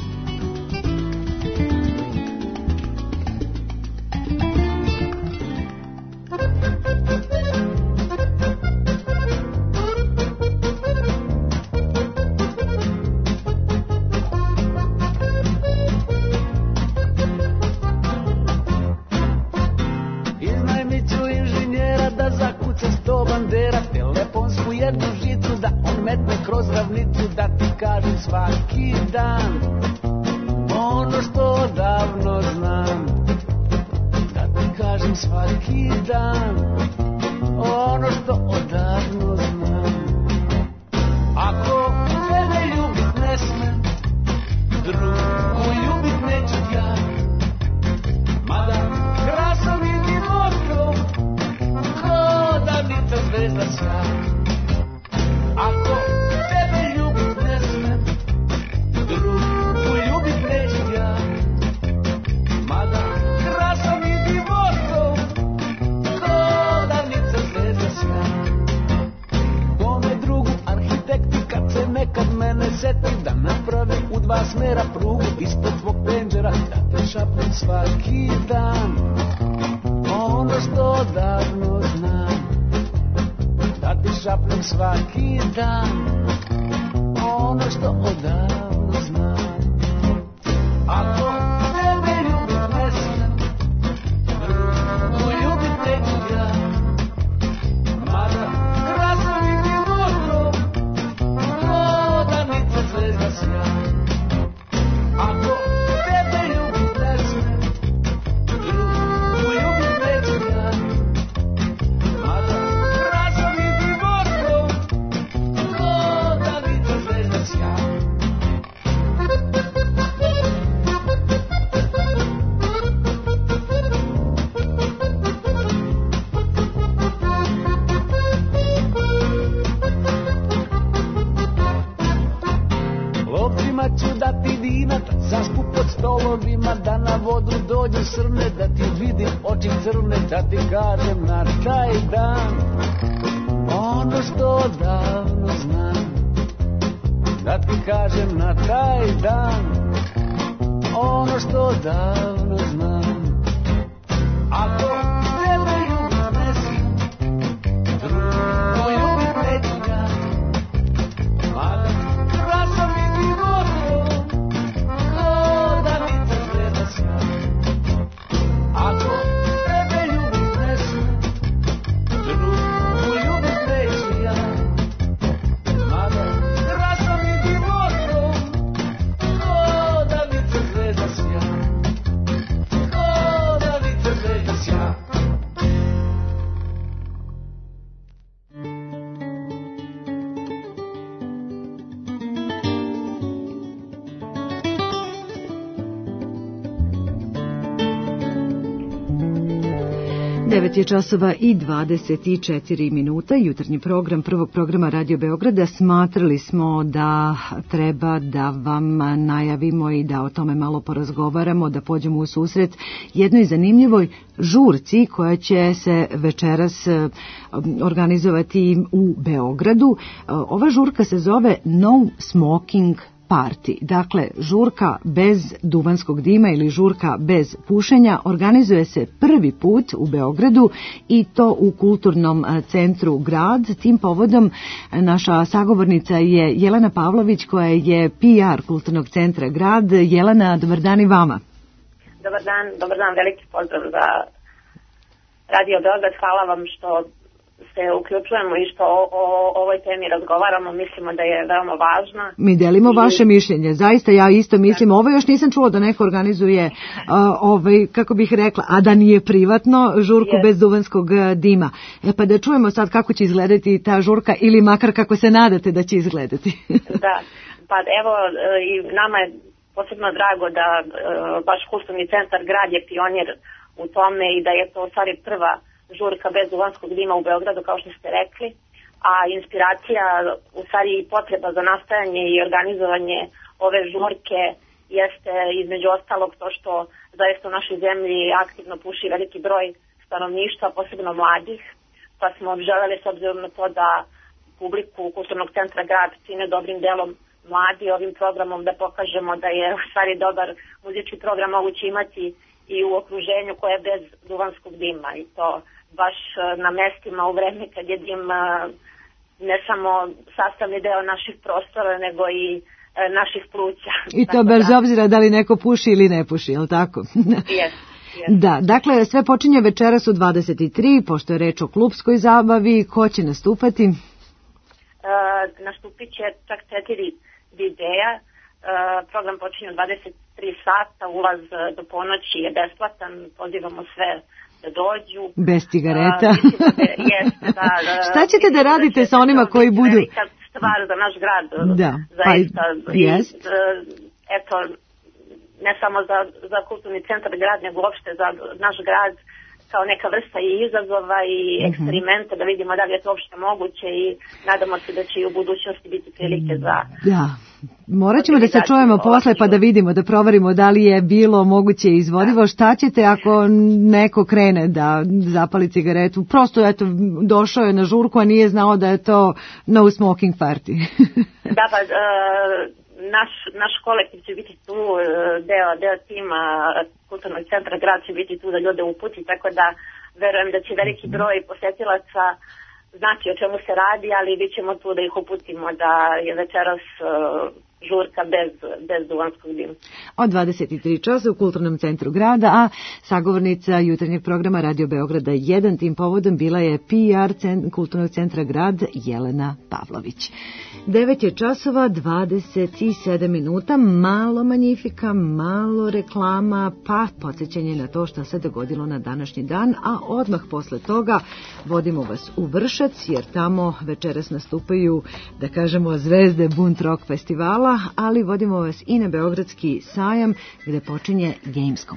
Svaki dan ono što odavno znam, da ti kažem svaki dan ono što odavno znam. Ako tebe ljubit ne smem, drugu ljubit neću ja, mada krasom i divotkom ko da mi ta zvezda sja. Ako tebe ljubit ne smem, drugu ljubit neću ja, mada krasom i divotkom ko davnica zvezda sja. Kome drugu arhitekti kad se nekad mene seti da naprave u dva smera prugu ispod tvog penđera, da te šapnem svaki dan ono što odavno znam, da ti šapnem svaki dan ono što odavno znam. Ako tebe ljubit ne smem, drugu ljubit neću ja, mada krasom i divotkom ko davnica zvezda sja. Ako tebe ljubit ne smem, drugu ljubit neću ja, mada krasom i divotkom ko davnica zvezda sja. Lovcima ću dati vina, da zaspu pod stolovima, da na vodu dođu srne, da ti vidim oči crne, da ti kažem na taj dan ono što odavno znam, da ti kažem na taj dan ono što odavno znam. Ako tebe ljubit ne smem, drugu ljubit neću ja, mada krasom i divotkom ko davnica zvezda sja. Ako tebe ljubit ne smem, drugu ljubit neću ja, mada krasom i divotkom ko davnica zvezda sja, ko davnica zvezda sja. 9 je časova i 24 minuta. Jutarnji program prvog programa Radio Beograda smatrali smo da treba da vam najavimo i da o tome malo porazgovaramo, da pođemo u susret jednoj zanimljivoj žurci koja će se večeras organizovati u Beogradu. Ova žurka se zove No Smoking Party. Dakle, žurka bez duvanskog dima ili žurka bez pušenja organizuje se prvi put u Beogradu i to u kulturnom centru Grad. Tim povodom naša sagovornica je Jelena Pavlović koja je PR kulturnog centra Grad. Jelena, dobar dan i vama. Dobar dan, veliki pozdrav za Radio Beograd. Hvala vam što se uključujemo i što o ovoj temi razgovaramo, mislimo da je veoma važna. Mi delimo vaše mišljenje, zaista ja isto mislim, ovo još nisam čula da neko organizuje, kako bih rekla, a da nije privatno, žurku bez duvanskog dima. Pa da čujemo sad kako će izgledati ta žurka ili makar kako se nadate da će izgledati. Da, pa evo i nama je posebno drago da baš Kulturni centar Grad je pionir u tome i da je to u stvari prva žurka bez duvanskog dima u Beogradu, kao što ste rekli, a inspiracija, u stvari i potreba za nastajanje i organizovanje ove žurke jeste između ostalog to što zaista u našoj zemlji aktivno puši veliki broj stanovništva, posebno mladih, pa smo želeli s obzirom na to da publiku Kulturnog centra Grad čine dobrim delom mladi ovim programom da pokažemo da je u stvari dobar muzički program moguće imati i u okruženju koje je bez duvanskog dima i to baš na mestima u vreme kad je dim ne samo sastavni deo naših prostora nego i naših pluća. I to bez obzira da li neko puši ili ne puši, je li tako? Yes. Da, dakle sve počinje večeras u 23, pošto je reč o klupskoj zabavi. Ko će nastupati? Nastupit će čak 4 DJ-a. Program počinje u 23 sata, ulaz do ponoći je besplatan, pozivamo sve da dođu. Bez cigareta. Šta ćete da radite sa onima koji budu... Velika stvar za naš grad. Da, zaista. jest. Eto, ne samo za Kulturni centar Grad, nego uopšte za naš grad kao neka vrsta i izazova i eksperimenta da vidimo da li je to uopšte moguće i nadamo se da će i u budućnosti biti prilike za... Da. Morat ćemo da se čujemo posle pa da vidimo, da proverimo da li je bilo moguće izvodivo. Šta ćete ako neko krene da zapali cigaretu? Prosto, eto, došao je na žurku, a nije znao da je to no smoking party. Da, pa naš kolektiv će biti tu, deo tima Kulturnog centra Grad će biti tu da ljude uputi, tako da verujem da će veliki broj posetilaca znači o čemu se radi, ali bit ćemo tu da ih uputimo da je večeras žurka bez duvanskog dima. Od 23 časa u Kulturnom centru Grada, a sagovornica jutarnjeg programa Radio Beograda 1 tim povodom bila je PR Kulturnog centra Grad Jelena Pavlović. 9 je časova, 27 minuta, malo Magnifica, malo reklama, pa podsjećanje na to što se dogodilo na današnji dan, a odmah posle toga vodimo vas u Vršac, jer tamo večeras nastupaju, da kažemo, zvezde Bunt Rock festivala, ali vodimo vas i na Beogradski sajam gde počinje Gamescom.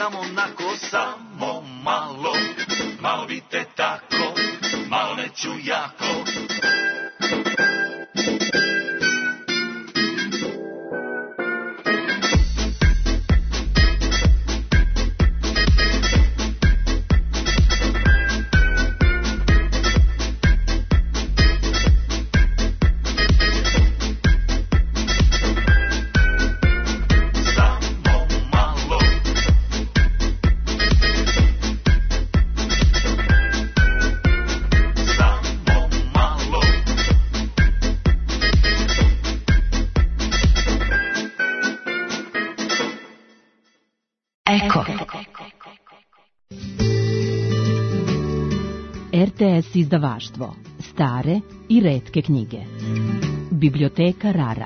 samo onako, samo malo, malo bite tako, malo neću jako. RTS izdavaštvo. Stare i retke knjige. Biblioteka Rara.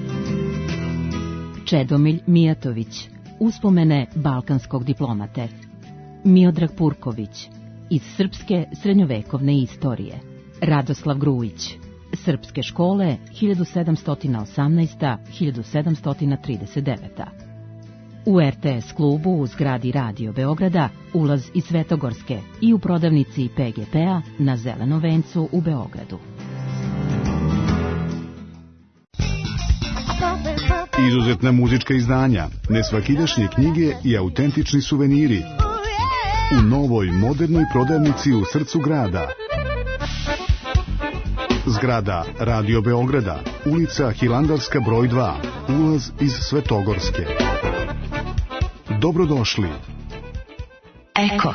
Čedomilj Mijatović. Uspomene balkanskog diplomate. Miodrag Purković. Iz srpske srednjovekovne istorije. Radoslav Grujić. Srpske škole 1718-1739. U RTS klubu u zgradi Radio Beograda ulaz iz Svetogorske i u prodavnici PGP-a na Zelenom vencu u Beogradu. Izuzetna muzička izdanja, nesvakidašnje knjige i autentični suveniri u novoj modernoj prodavnici u srcu grada. Zgrada Radio Beograda, ulica Hilandarska broj 2, ulaz iz Svetogorske. Dobrodošli. Eko.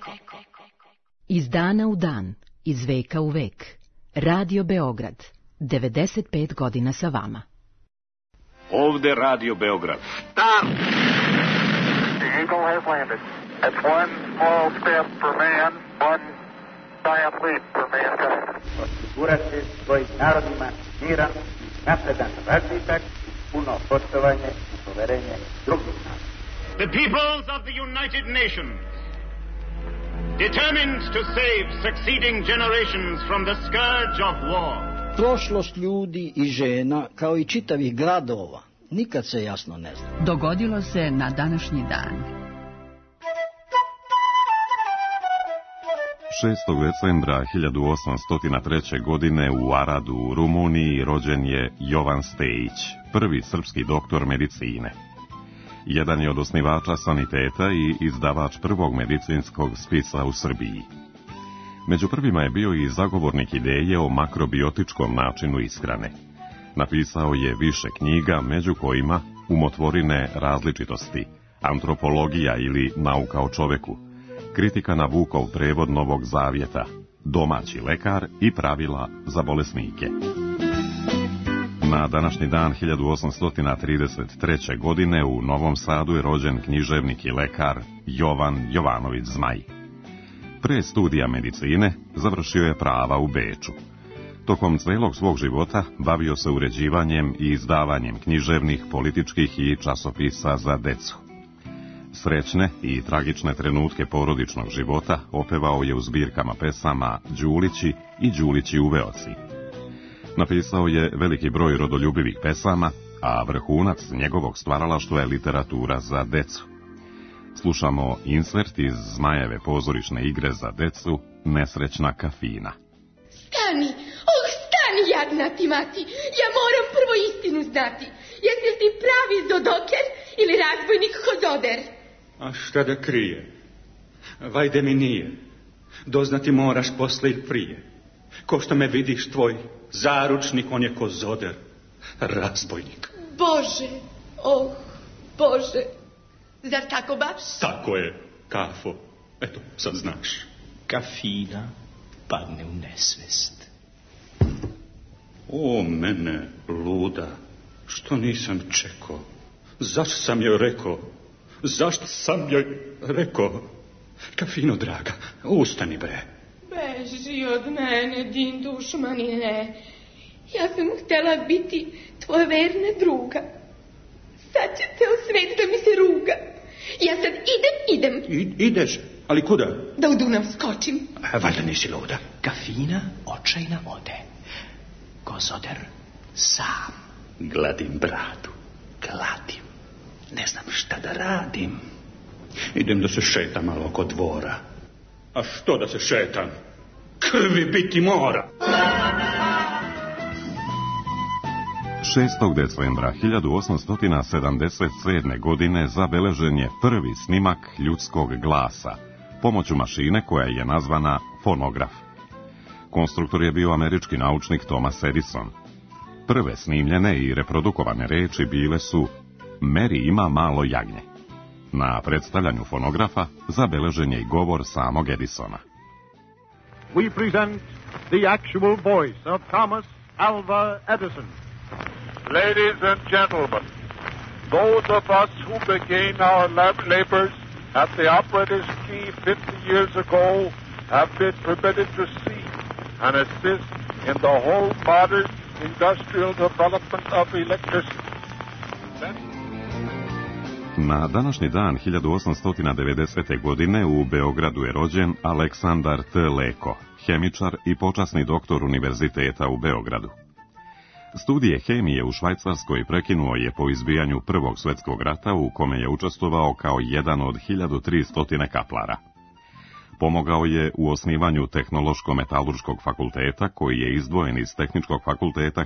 Iz dana u dan, iz veka u vek. Radio Beograd, 95 godina sa vama. Ovde Radio Beograd. Stop! The Eagle has landed. It's one small step for man, one giant leap for mankind. Osigurati svojim narodima miran, napredan razvitak, puno poštovanje i poverenje drugih naroda. The peoples of the United Nations, determined to save succeeding generations from the scourge of war. Prošlost ljudi i žena, kao i čitavih gradova, nikad se jasno ne zna. Dogodilo se na današnji dan. 6. decembra 1803. godine u Aradu u Rumuniji rođen je Jovan Stejić, prvi srpski doktor medicine. Jedan je od osnivača saniteta i izdavač prvog medicinskog spisa u Srbiji. Među prvima je bio i zagovornik ideje o makrobiotičkom načinu ishrane. Napisao je više knjiga, među kojima Umotvorine različitosti, Antropologija ili Nauka o čoveku, Kritika na Vukov prevod Novog Zavjeta, Domaći lekar i Pravila za bolesnike. Na današnji dan 1833. godine u Novom Sadu je rođen književnik i lekar Jovan Jovanović Zmaj. Pre studija medicine završio je prava u Beču. Tokom celog svog života bavio se uređivanjem i izdavanjem književnih, političkih i časopisa za decu. Srećne i tragične trenutke porodičnog života opevao je u zbirkama pesama Đulići i Đulići u Veoci. Napisao je veliki broj rodoljubivih pesama, a vrhunac njegovog stvaralaštva je literatura za decu. Slušamo insert iz Zmajeve pozorišne igre za decu Nesrećna kafina. Stani, stani jadna ti mati, ja moram prvo istinu znati. Jesi li ti pravi zodoker ili razbojnik Hozoder? A šta da krije? Vajde mi nije. Doznati moraš posle i prije. Ko što me vidiš tvoj zaručnik, on je Kozoder, razbojnik. Bože, Bože, zar tako baš? Tako je, Kafo, eto, sad znaš. Kafina padne u nesvest. O, mene, luda, što nisam čekao? Zašto sam joj rekao? Zašto sam joj rekao? Kafino, draga, ustani bre. Beži od mene, din dušmanine. Ja sam htjela biti tvoja verna druga. Sad će ceo svet da mi se ruga. Ja sad idem. Ideš, ali kuda? Da u Dunav skočim. Valjda nisi luda. Kafina očajna ode. Kozoder sam. Gladim bradu. Gladim. Ne znam šta da radim. Idem da se šetam malo oko dvora. A što da se šetam? Krvi biti mora. 6. decembra 1877. godine zabeležen je prvi snimak ljudskog glasa pomoću mašine koja je nazvana fonograf. Konstruktor je bio američki naučnik Thomas Edison. Prve snimljene i reprodukovane reči bile su Mary ima malo jagnje. Na predstavljanju fonografa zabeležen je i govor samog Edisona. We present the actual voice of Thomas Alva Edison. Ladies and gentlemen, those of us who began our labors at the operator's key 50 years ago have been permitted to see and assist in the whole modern industrial development of electricity. Na današnji dan 1890. godine u Beogradu je rođen Aleksandar T. Leko, hemičar i počasni doktor Univerziteta u Beogradu. Studije hemije u Švajcarskoj prekinuo je po izbijanju Prvog svjetskog rata u kome je učestvovao kao jedan od 1300 kaplara. Pomogao je u osnivanju Tehnološko-metalurškog fakulteta koji je izdvojen iz Tehničkog fakulteta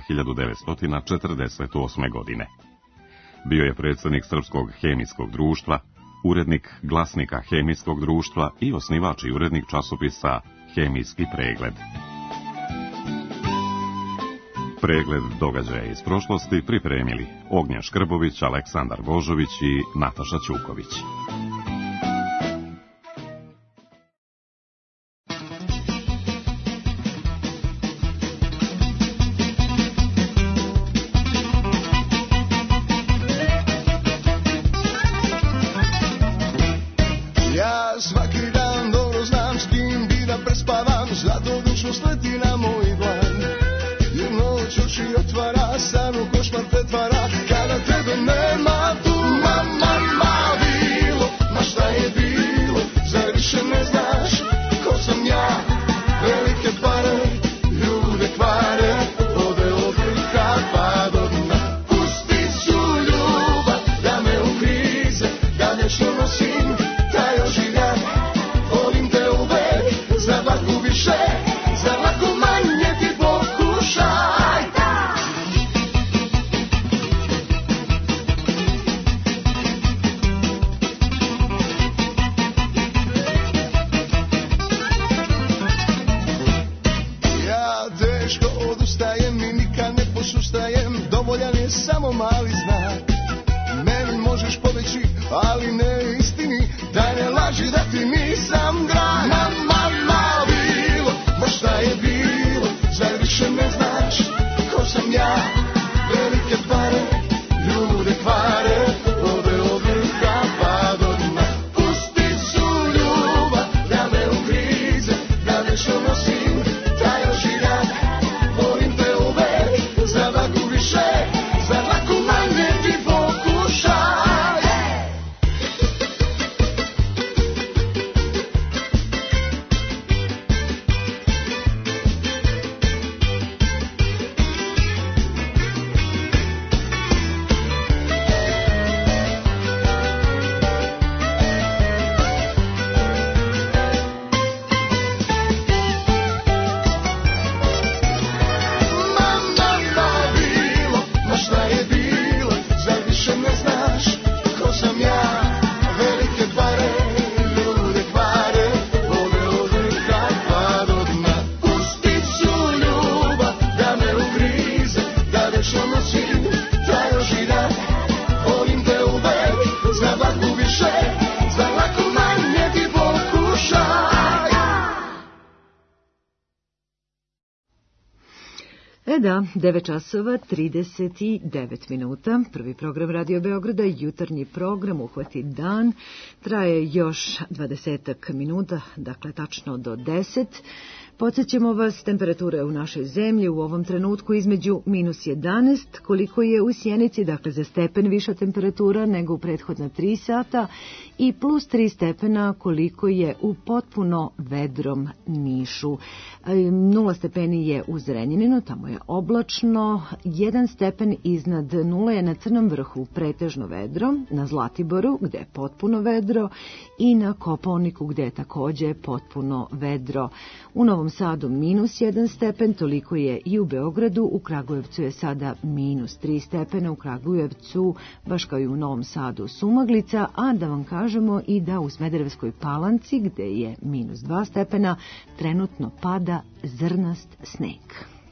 1948. godine. Bio je predsjednik Srpskog hemijskog društva, urednik Glasnika hemijskog društva i osnivač i urednik časopisa Hemijski pregled. Pregled događaja iz prošlosti pripremili Ognjen Škrbović, Aleksandar Božović i Nataša Ćuković. Ja svaki dan dobro znam s kim bi da prespavam, zato dušno sleti na moj dlan. Jer noć oči otvara, san u košmar pretvara, kada tebe nema tu. Ma bilo, ma šta je bilo, zar više ne znaš ko sam ja? Velike pare, ljude kvare, ode od vrha pa do dna. Pusti su ljubav da me ugrize, da vječno nosim taj ožiljak. Volim te uvek, za dlaku više, za dlaku manje ti pokušaj. Ja teško odustajem i nikad ne posustajem, dovoljan je samo mali znak. Meni možeš pobeći, ali ne istini, daj ne laži da ti nisam drag. Ma bilo, ma šta je bilo, zar više ne znaš ko sam ja? Velike pare, ljude kvare, ode od vrha pa do dna. Pusti su ljubav da me ugrize, da vječno nosim taj ožiljak. Volim te uvek, za dlaku više, za dlaku manje ti pokušaj. Bilo, ma šta je bilo, zar više ne znaš ko sam ja? Velike pare, ljude kvare, ode od vrha pa do dna. Pusti su ljubav da me ugrize, da vječno nosim taj ožiljak. Volim te uvek, za dlaku više, za dlaku manje ti pokušaj. Da, 9 časova 39 minuta. Prvi program Radio Beograda, jutarnji program Uhvati dan, traje još 20 minuta, dakle tačno do 10. Podsjećamo vas, temperature u našoj zemlji u ovom trenutku između -11, koliko je u Sjenici, dakle za stepen viša temperatura nego u prethodna 3 sata, i +3 stepena koliko je u potpuno vedrom Nišu. 0 stepeni je u Zrenjaninu, tamo je oblačno, 1 stepen iznad nule je na Crnom vrhu pretežno vedro, na Zlatiboru gde je potpuno vedro i na Kopaoniku gde je takođe potpuno vedro. U Novom Sadu -1 stepen, toliko je i u Beogradu, u Kragujevcu je sada -3 stepena, u Kragujevcu, baš kao i u Novom Sadu, sumaglica, a da vam kažemo i da u Smederevskoj Palanci, gde je -2 stepena, trenutno pada zrnast sneg.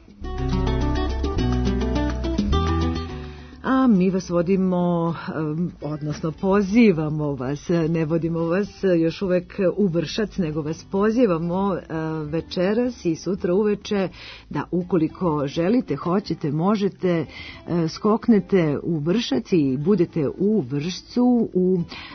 A mi vas vodimo, odnosno pozivamo vas, ne vodimo vas još uvek u Vršac, nego vas pozivamo večeras i sutra uveče da ukoliko želite, hoćete, možete, skoknete u Vršac i budete u Vršcu u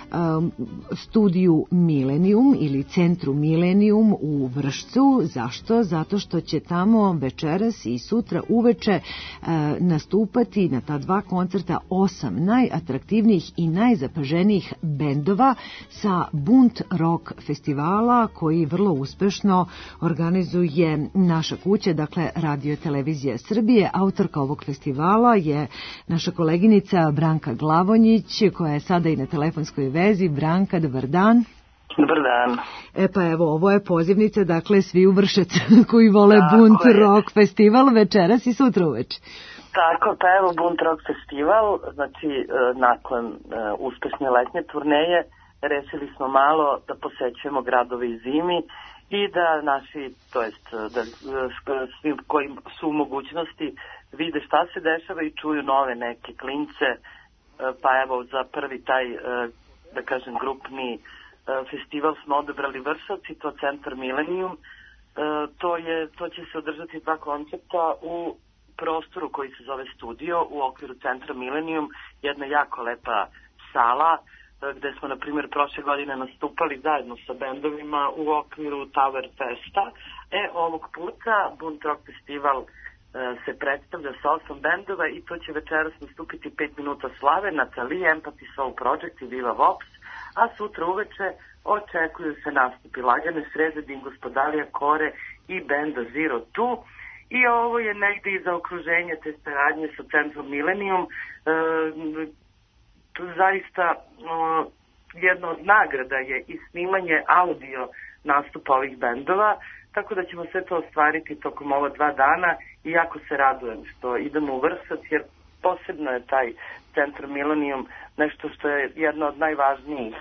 studiju Milenijum ili centru Milenijum u Vršcu. Zašto? Zato što će tamo večeras i sutra uveče nastupati na ta 2 koncerta 8 najatraktivnijih i najzapaženijih bendova sa Bunt Rock festivala koji vrlo uspešno organizuje naša kuća, dakle Radio Televizija Srbije. Autorka ovog festivala je naša koleginica Branka Glavonjić, koja je sada i na telefonskoj vezi. Branka, dobar dan. Dobar dan. Pa evo, ovo je pozivnica, dakle svi u Vršac koji vole Bunt Rock festival večeras i sutra uveče. Tako, pa evo Bunt Rock festival, znači nakon uspešne letnje turneje rešili smo malo da posećujemo gradove i zimi i da naši, to jest da svi koji su u mogućnosti vide šta se dešava i čuju nove neke klince, pa evo za prvi taj, da kažem, grupni festival smo odabrali Vršac i to centar Milenijum. To će se održati 2 koncerta u prostoru koji se zove Studio u okviru centra Milenijum, jedna jako lepa sala gde smo, na primjer, prošle godine nastupali zajedno sa bendovima u okviru Tower Festa. Ovog puta Bunt Rock festival se predstavlja sa 8 bendova i to će večeras nastupiti 5 minuta slave, Natalie, Empathy Soul Project i Viva Vox, a sutra uveče očekuju se nastupi Lagane srede, Dingo Spadalija, Kore i benda Zero Two. I ovo je negde i za okruženje te saradnje sa centrom Milenijum. Zaista jedna od nagrada je i snimanje audio nastupa ovih bendova, tako da ćemo sve to ostvariti tokom ova 2 dana i jako se radujem što idemo u Vršac, jer posebno je taj centar Milenijum nešto što je jedna od najvažnijih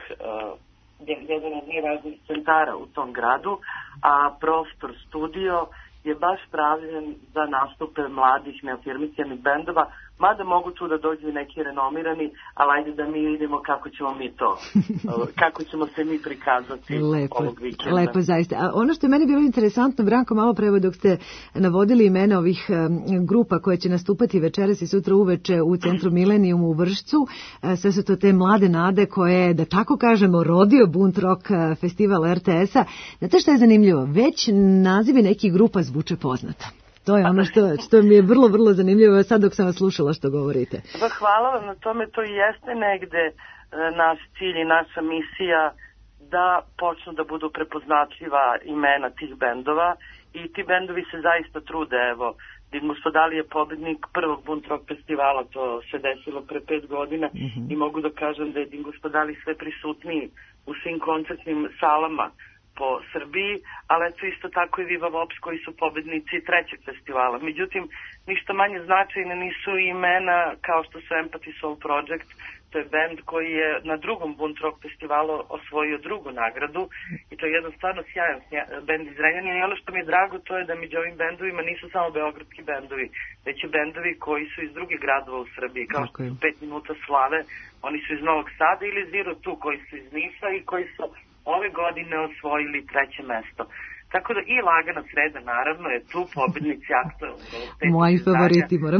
centara u tom gradu, a prostor Studio je baš pravljen za nastupe mladih neafirmicijanih bendova, mada mogu tu da dođu neki renomirani, ali ajde da mi vidimo kako ćemo mi to, kako ćemo se mi prikazati ovog vikenda. Lepo, zaista. A ono što je meni bilo interesantno, Branko, malo pre dok ste navodili imena ovih grupa koje će nastupati večeras i sutra uveče u centru Milenijum u Vršcu, sve su to te mlade nade koje, da tako kažemo, rodio Bunt Rock festival RTS-a. Znate što je zanimljivo? Već nazivi nekih grupa zvuče poznata. To je ono što mi je vrlo, vrlo zanimljivo sad dok sam vas slušala što govorite. Hvala vam na tome, to i jeste negde naš cilj i naša misija da počnu da budu prepoznatljiva imena tih bendova i ti bendovi se zaista trude. Evo, Dingo Spadalija je pobednik prvog Bunt Rock festivala, to se desilo pre 5 godina i mogu da kažem da je Dingo Spadalija sve prisutniji u svim koncertnim salama po Srbiji, ali eto isto tako i Viva Vox koji su pobednici 3. festivala. Međutim, ništa manje značajne nisu imena kao što su Empathy Soul Project, to je bend koji je na drugom Bunt Rock festivalu osvojio 2. nagradu i to je jedan stvarno sjajan bend iz Zrenjanina i ono što mi je drago to je da među ovim bendovima nisu samo beogradski bendovi, već i bendovi koji su iz drugih gradova u Srbiji, kao što su 5 minuta slave, oni su iz Novog Sada, ili Zero Two koji su iz Niša i koji su ove godine osvojili 3. mesto. Tako da i Lagana sreda naravno je tu pobednici aktualnog. Moji favoriti, moram.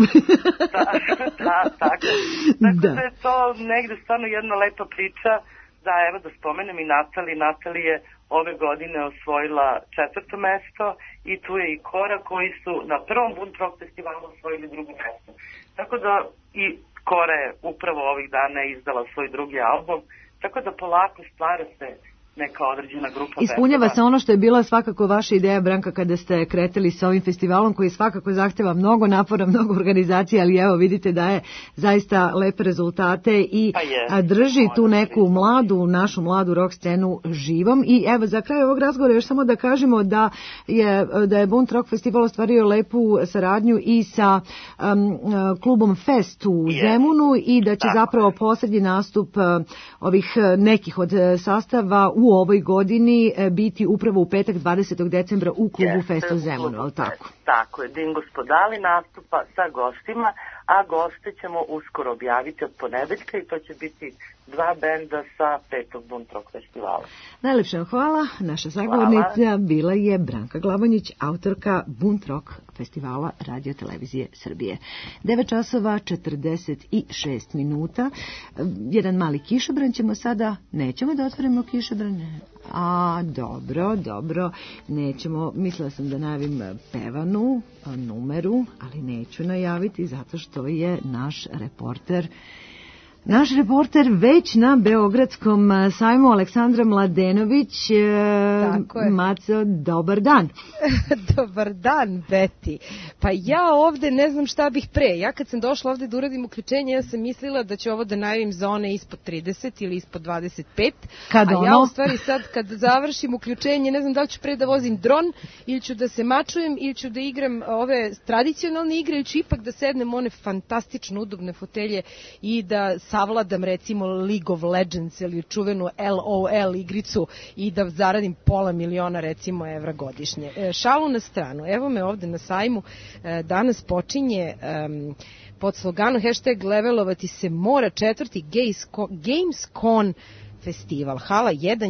Tako da je to negde stvarno jedna lepa priča. Da, evo da spomenem i Natalie je ove godine osvojila 4. mesto i tu je i Kora koji su na prvom Bunt Rock festivalu osvojili 2. mesto. Tako da i Kora je upravo ovih dana izdala svoj 2. album, tako da polako stvara se neka određena grupa. Ispunjava se ono što je bila svakako vaša ideja, Branka, kada ste kretali sa ovim festivalom koji svakako zahteva mnogo napora, mnogo organizacije, ali evo vidite da je zaista lepe rezultate i drži tu neku našu mladu rock scenu živom. I evo za kraj ovog razgovora još samo da kažemo da je Bunt Rock festival ostvario lepu saradnju i sa klubom Fest u Zemunu i da će zapravo posljednji nastup ovih nekih od sastava u ovoj godini biti upravo u petak 20. decembra u klubu Fest u Zemunu, ali tako? Tako je, Dingo Spodali nastupa sa gostima, a goste ćemo uskoro objaviti od ponedeljka i to će biti 2 benda sa 5. Bunt Rock festivala. Najlepša hvala. Naša sagovornica bila je Branka Glavonjić, autorka Bunt Rock festivala Radio Televizije Srbije. 9 časova 46 minuta. Jedan mali kišobran ćemo sada. Nećemo da otvorimo kišobran? Dobro. Nećemo. Mislila sam da najavim pevanu numeru, ali neću najaviti zato što je naš reporter već na Beogradskom sajmu, Aleksandra Mladenović. Maco, dobar dan. Dobar dan, Beti. Pa ja ovde ne znam šta bih pre. Ja kad sam došla ovde da uradim uključenje, ja sam mislila da ću ovo da najavim za one ispod 30 ili ispod 25. Ja u stvari sad kad završim uključenje, ne znam da li ću pre da vozim dron ili ću da se mačujem ili ću da igram ove tradicionalne igre ili ću ipak da sednem one fantastično udobne fotelje i da savladam recimo League of Legends ili čuvenu LOL igricu i da zaradim $500,000 recimo evra godišnje. Šalu na stranu, evo me ovde na sajmu, danas počinje pod sloganom #levelovati se mora 4. Gamescom festival. Hala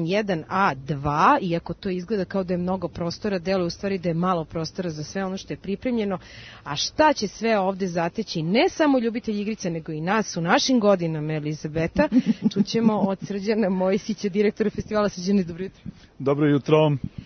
11A2, iako to izgleda kao da je mnogo prostora, deluje u stvari da je malo prostora za sve ono što je pripremljeno. A šta će sve ovde zateći ne samo ljubitelji igrice, nego i nas u našim godinama, Elizabeta, čućemo od Srđana Mojsića, direktora festivala. Srđane, dobro jutro. Dobro jutro.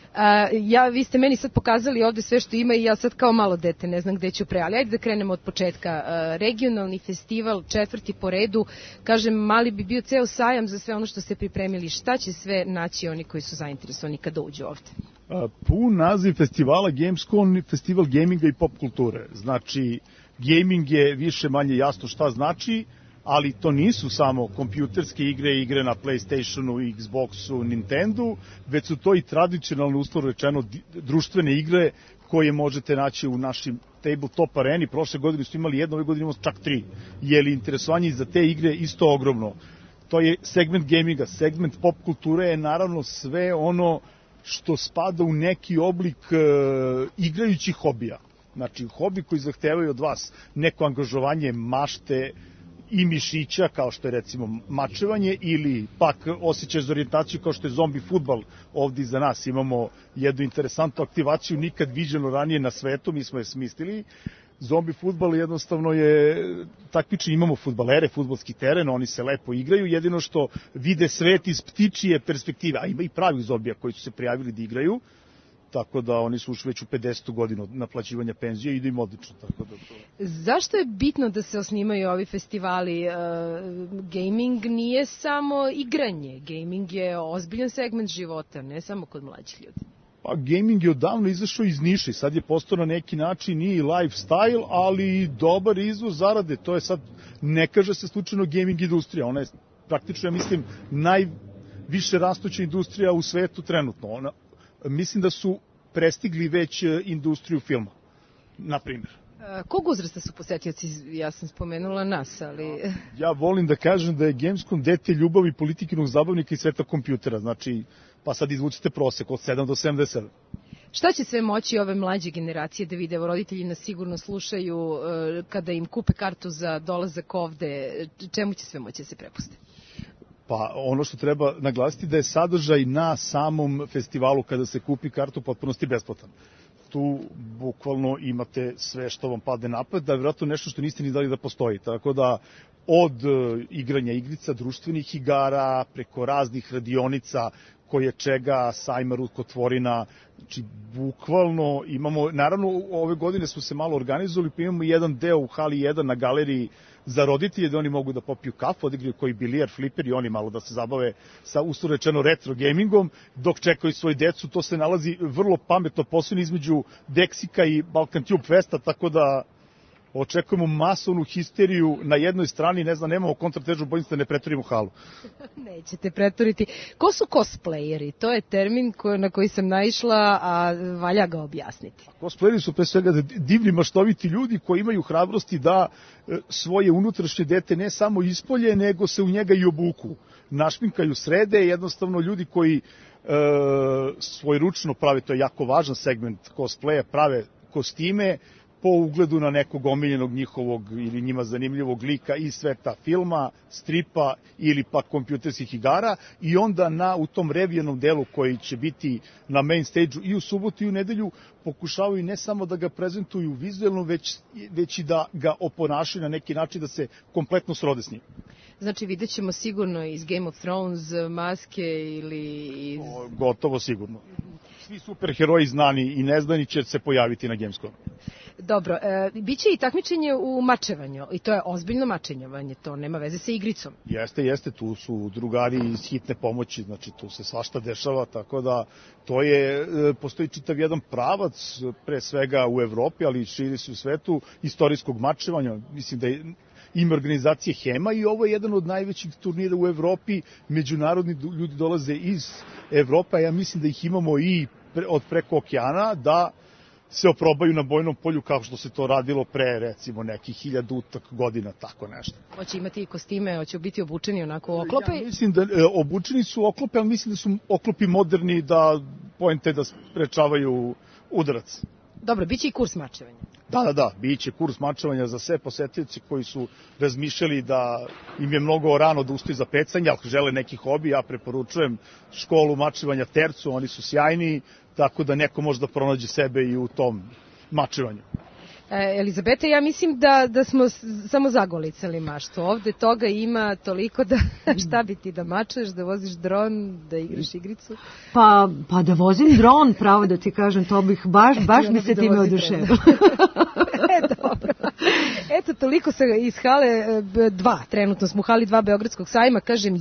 Vi ste meni sad pokazali ovde sve što ima i ja sad kao malo dete ne znam gde ću pre, ali ajde da krenemo od početka. Regionalni festival, 4. po redu, kažem, mali bi bio ceo sajam za sve ono što ste pripremili. Šta će sve naći oni koji su zainteresovani kada uđu ovde? Pun naziv festivala Gamescom, festival gaminga i pop kulture. Znači, gaming je više manje jasno šta znači, ali to nisu samo kompjuterske igre na PlayStationu, Xboxu, Nintendu, već su to i tradicionalno, uslovno rečeno, društvene igre koje možete naći u našim tabletop areni. Prošle godine smo imali jedno, ove godine imamo čak 3. Je li interesovanje za te igre isto ogromno? To je segment gaminga. Segment pop kulture je naravno sve ono što spada u neki oblik igrajućih hobija. Znači, hobi koji zahtevaju od vas neko angažovanje mašte i mišića, kao što je recimo mačevanje, ili pak osjećaj za orijentaciju kao što je zombi fudbal. Ovdje iza nas imamo jednu interesantnu aktivaciju, nikad viđeno ranije na svetu, mi smo je smislili. Zombi fudbal jednostavno je takmičenje, imamo fudbalere, fudbalski teren, oni se lepo igraju, jedino što vide svet iz ptičije perspektive, a ima i pravih zombija koji su se prijavili da igraju, tako da oni su ušli već u 50. godinu naplaćivanja penzije i ide im odlično. Tako da to... Zašto je bitno da se osnimaju ovi festivali? Gaming nije samo igranje, gaming je ozbiljan segment života, ne samo kod mlađih ljudi. Pa gaming je odavno izašao iz niše, sad je postao na neki način i lifestyle, ali i dobar izvor zarade. To je sad, ne kaže se slučajno gaming industrija, ona je praktično, ja mislim, najviše rastuća industrija u svetu trenutno. Mislim da su prestigli već industriju filma, na primjer. Kog uzrasta su posetioci? Ja sam spomenula nas, ali... Ja volim da kažem da je Gamescom dete ljubavi politikinog zabavnika i sveta kompjutera, znači, pa sad izvucite prosek od 7 do 77. Šta će sve moći ove mlađe generacije da vide? Evo, roditelji nas sigurno slušaju kada im kupe kartu za dolazak ovde. Čemu će sve moći da se prepuste? Pa ono što treba naglasiti da je sadržaj na samom festivalu kada se kupi kartu potpunosti besplatan. Tu bukvalno imate sve što vam padne napad, da je vjerojatno nešto što niste ni dali da postoji. Tako da od igranja igrica, društvenih igara, preko raznih radionica koje čega, sajma rukotvorina, znači bukvalno imamo, naravno ove godine smo se malo organizovali, pa imamo jedan deo u hali 1 na galeriji za roditelje, da oni mogu da popiju kafu, odigraju koji bilijar, fliper i oni malo da se zabave sa uslovno rečeno retro gamingom, dok čekaju svoju decu. To se nalazi vrlo pametno posebno između Deksika i Balkan Tube Festa, tako da očekujemo masovnu histeriju na jednoj strani, ne znam, nemamo kontratežu, bojim se da ne pretvorimo halu. Nećete pretvoriti. Ko su cosplayeri? To je termin na koji sam naišla, a valja ga objasniti. Cosplayeri su pre svega divni, maštoviti ljudi koji imaju hrabrosti da svoje unutrašnje dete ne samo ispolje, nego se u njega i obuku. Našminkaju, srede, jednostavno ljudi koji svojručno prave, to je jako važan segment cosplaya, prave kostime po ugledu na nekog omiljenog njihovog ili njima zanimljivog lika iz sveta filma, stripa ili pa kompjuterskih igara, i onda u tom revijenom delu koji će biti na main stage-u i u subotu i u nedelju pokušavaju ne samo da ga prezentuju vizuelno, već i da ga oponašaju na neki način, da se kompletno srode s njim. Znači vidjet ćemo sigurno iz Game of Thrones maske ili iz... Gotovo sigurno. Svi superheroji znani i neznani će se pojaviti na Gamescomu. Dobro, biće i takmičenje u mačevanju, i to je ozbiljno mačenjavanje, to nema veze sa igricom. Jeste, tu su drugari iz hitne pomoći, znači tu se svašta dešava, tako da to je, postoji čitav jedan pravac, pre svega u Evropi, ali i širi se u svetu, istorijskog mačevanja. Mislim da ima organizacije HEMA i ovo je jedan od najvećih turnira u Evropi, međunarodni ljudi dolaze iz Evropa, ja mislim da ih imamo i od preko okeana, da se oprobaju na bojnom polju kao što se to radilo pre recimo nekih 1000 godina, tako nešto. Hoće imati i kostime, hoće biti obučeni onako oklope? Ja mislim da obučeni su oklope, ali mislim da su oklopi moderni, da poente da sprečavaju udarac. Dobro, biće i kurs mačevanja. Da, biće kurs mačevanja za sve posetioci koji su razmišljali da im je mnogo rano da ustaju za pecanje, ali žele neki hobi, ja preporučujem školu mačevanja Tercu, oni su sjajni, tako da neko može da pronađe sebe i u tom mačevanju. Elizabeta, ja mislim da smo samo zagolicali maštu. Ovde toga ima toliko da šta bi ti da mačeš, da voziš dron, da igraš igricu? Pa da vozim dron, pravo da ti kažem, to bih baš bi se time oduševila. Dobro. Eto, toliko se iz hale 2, trenutno smo u hali 2 Beogradskog sajma, kažem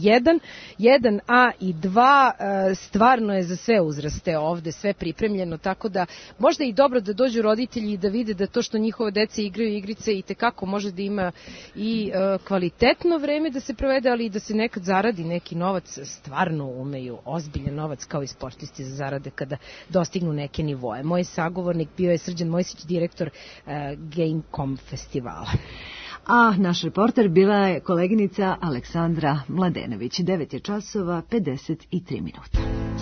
1A i 2, stvarno je za sve uzraste ovde, sve pripremljeno, tako da možda i dobro da dođu roditelji i da vide da to što njihove dece igraju igrice i tekako može da ima i kvalitetno vreme da se provede, ali i da se nekad zaradi neki novac, stvarno umeju ozbiljan novac kao i sportisti za zarade dostignu neke nivoe. Moj sagovornik bio je Srđan Mojsić, direktor Gamecom festivala. A naš reporter bila je koleginica Aleksandra Mladenović. 9 je časova, 53 minuta.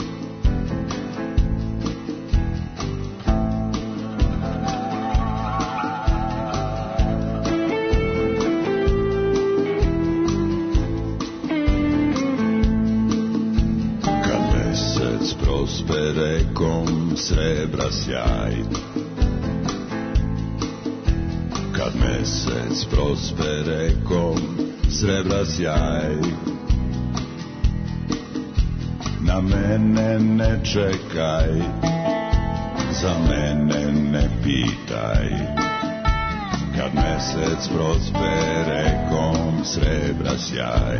Kad mesec prospe rekom srebra sjaj, kad mesec prospe rekom srebra sjaj, na mene ne čekaj, za mene ne pitaj. Kad mesec prospe rekom srebra sjaj,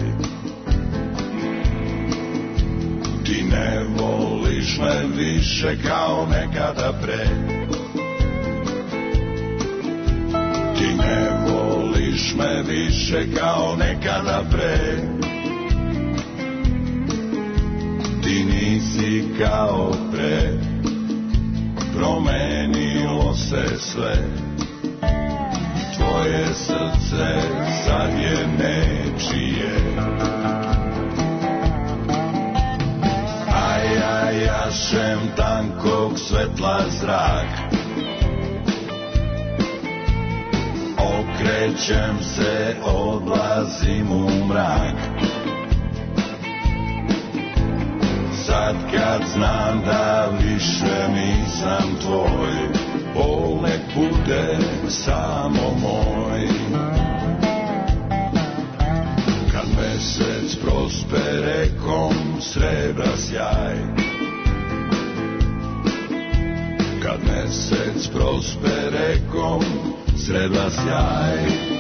ti ne voliš me više kao nekada pre, ti ne voliš me više kao nekada pre, ti nisi kao pre, promenilo se sve, tvoje srce sad je nečije. A ja jašem tankog svetla zrak, okrećem se, odlazim u mrak. Sad kad znam da više nisam tvoj, bol nek bude samo moj. Kad mesec prospe rekom srebra sjaj, mesec prospe rekom srebra sjaj.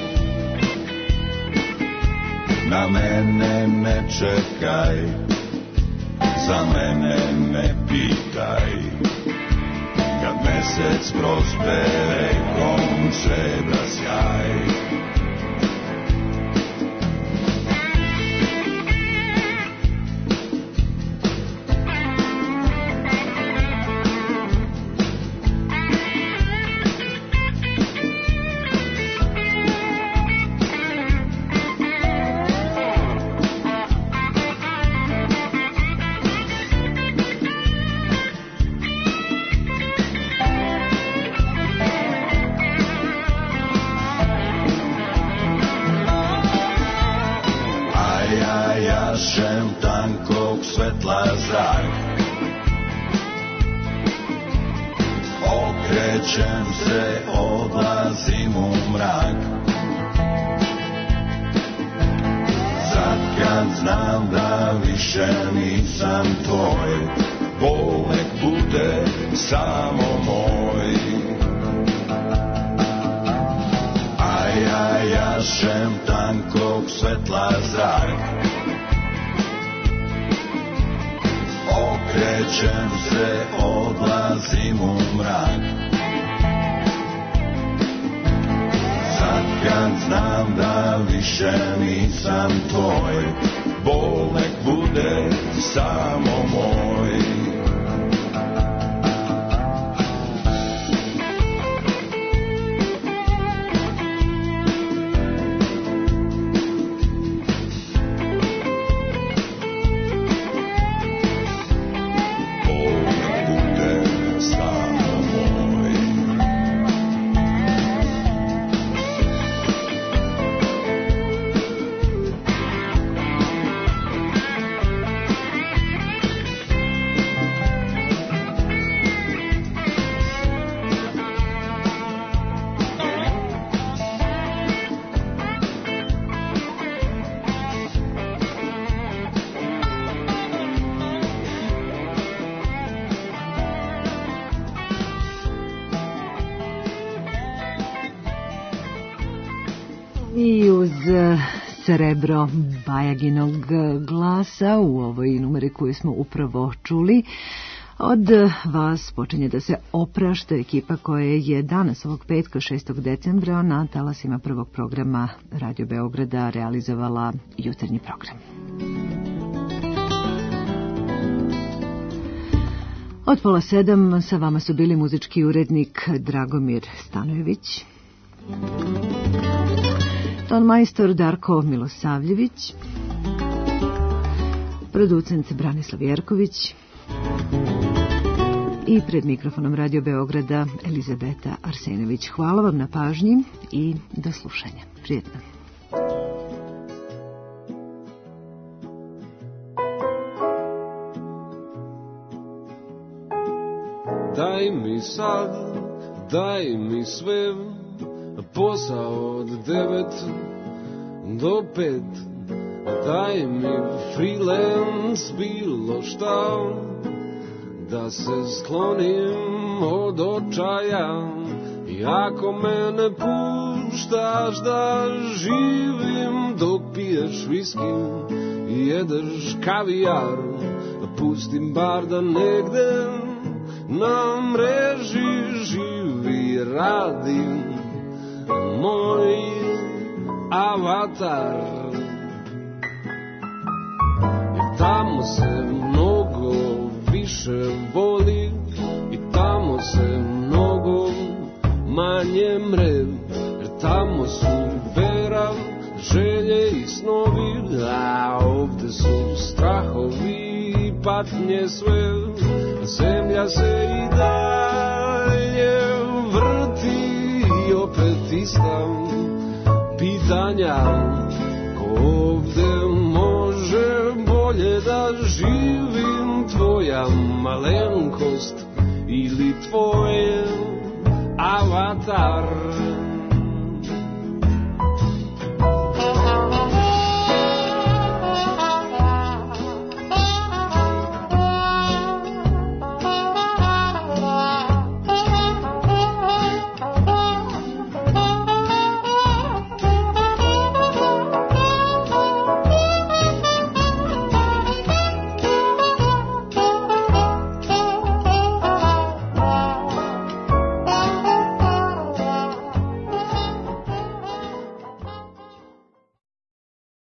Na mene ne čekaj, za mene ne pitaj. Kad mesec prospe rekom srebra sjaj. Okrećem se, odlazim u mrak. Sad kad znam da više nisam tvoj, bol nek bude samo moj. A ja jašem tankog svetla zrak. Okrećem se, odlazim u mrak. Sad kad znam da više nisam tvoj, bol nek bude samo moj. I uz srebro Bajaginog glasa u ovoj numeri koju smo upravo čuli, od vas počinje da se oprašta ekipa koja je danas ovog petka 6. decembra na talasima prvog programa Radio Beograda realizovala jutarnji program. Od 6:30 sa vama su bili muzički urednik Dragomir Stanojević, tonmajstor Darko Milosavljević, producent Branislav Jerković i pred mikrofonom Radio Beograda Elizabeta Arsenović. Hvala vam na pažnji i do slušanja. Prijetno. Daj mi sad, daj mi sve, posao od 9 do 5. Daj mi freelance, bilo šta, da se sklonim od očaja. I ako me ne puštaš da živim dok piješ viski i jedeš kavijar, pustim bar da negde na mreži živi, radi moj avatar. I tamo se mnogo više voli i tamo se mnogo manje mre, jer tamo su vera, želje i snovi, a ovde su strahovi i patnje sve. Zemlja se i dalje vrti i opet ista pitanja. Ko ovde može bolje da živim, tvoja malenkost ili tvoj avatar?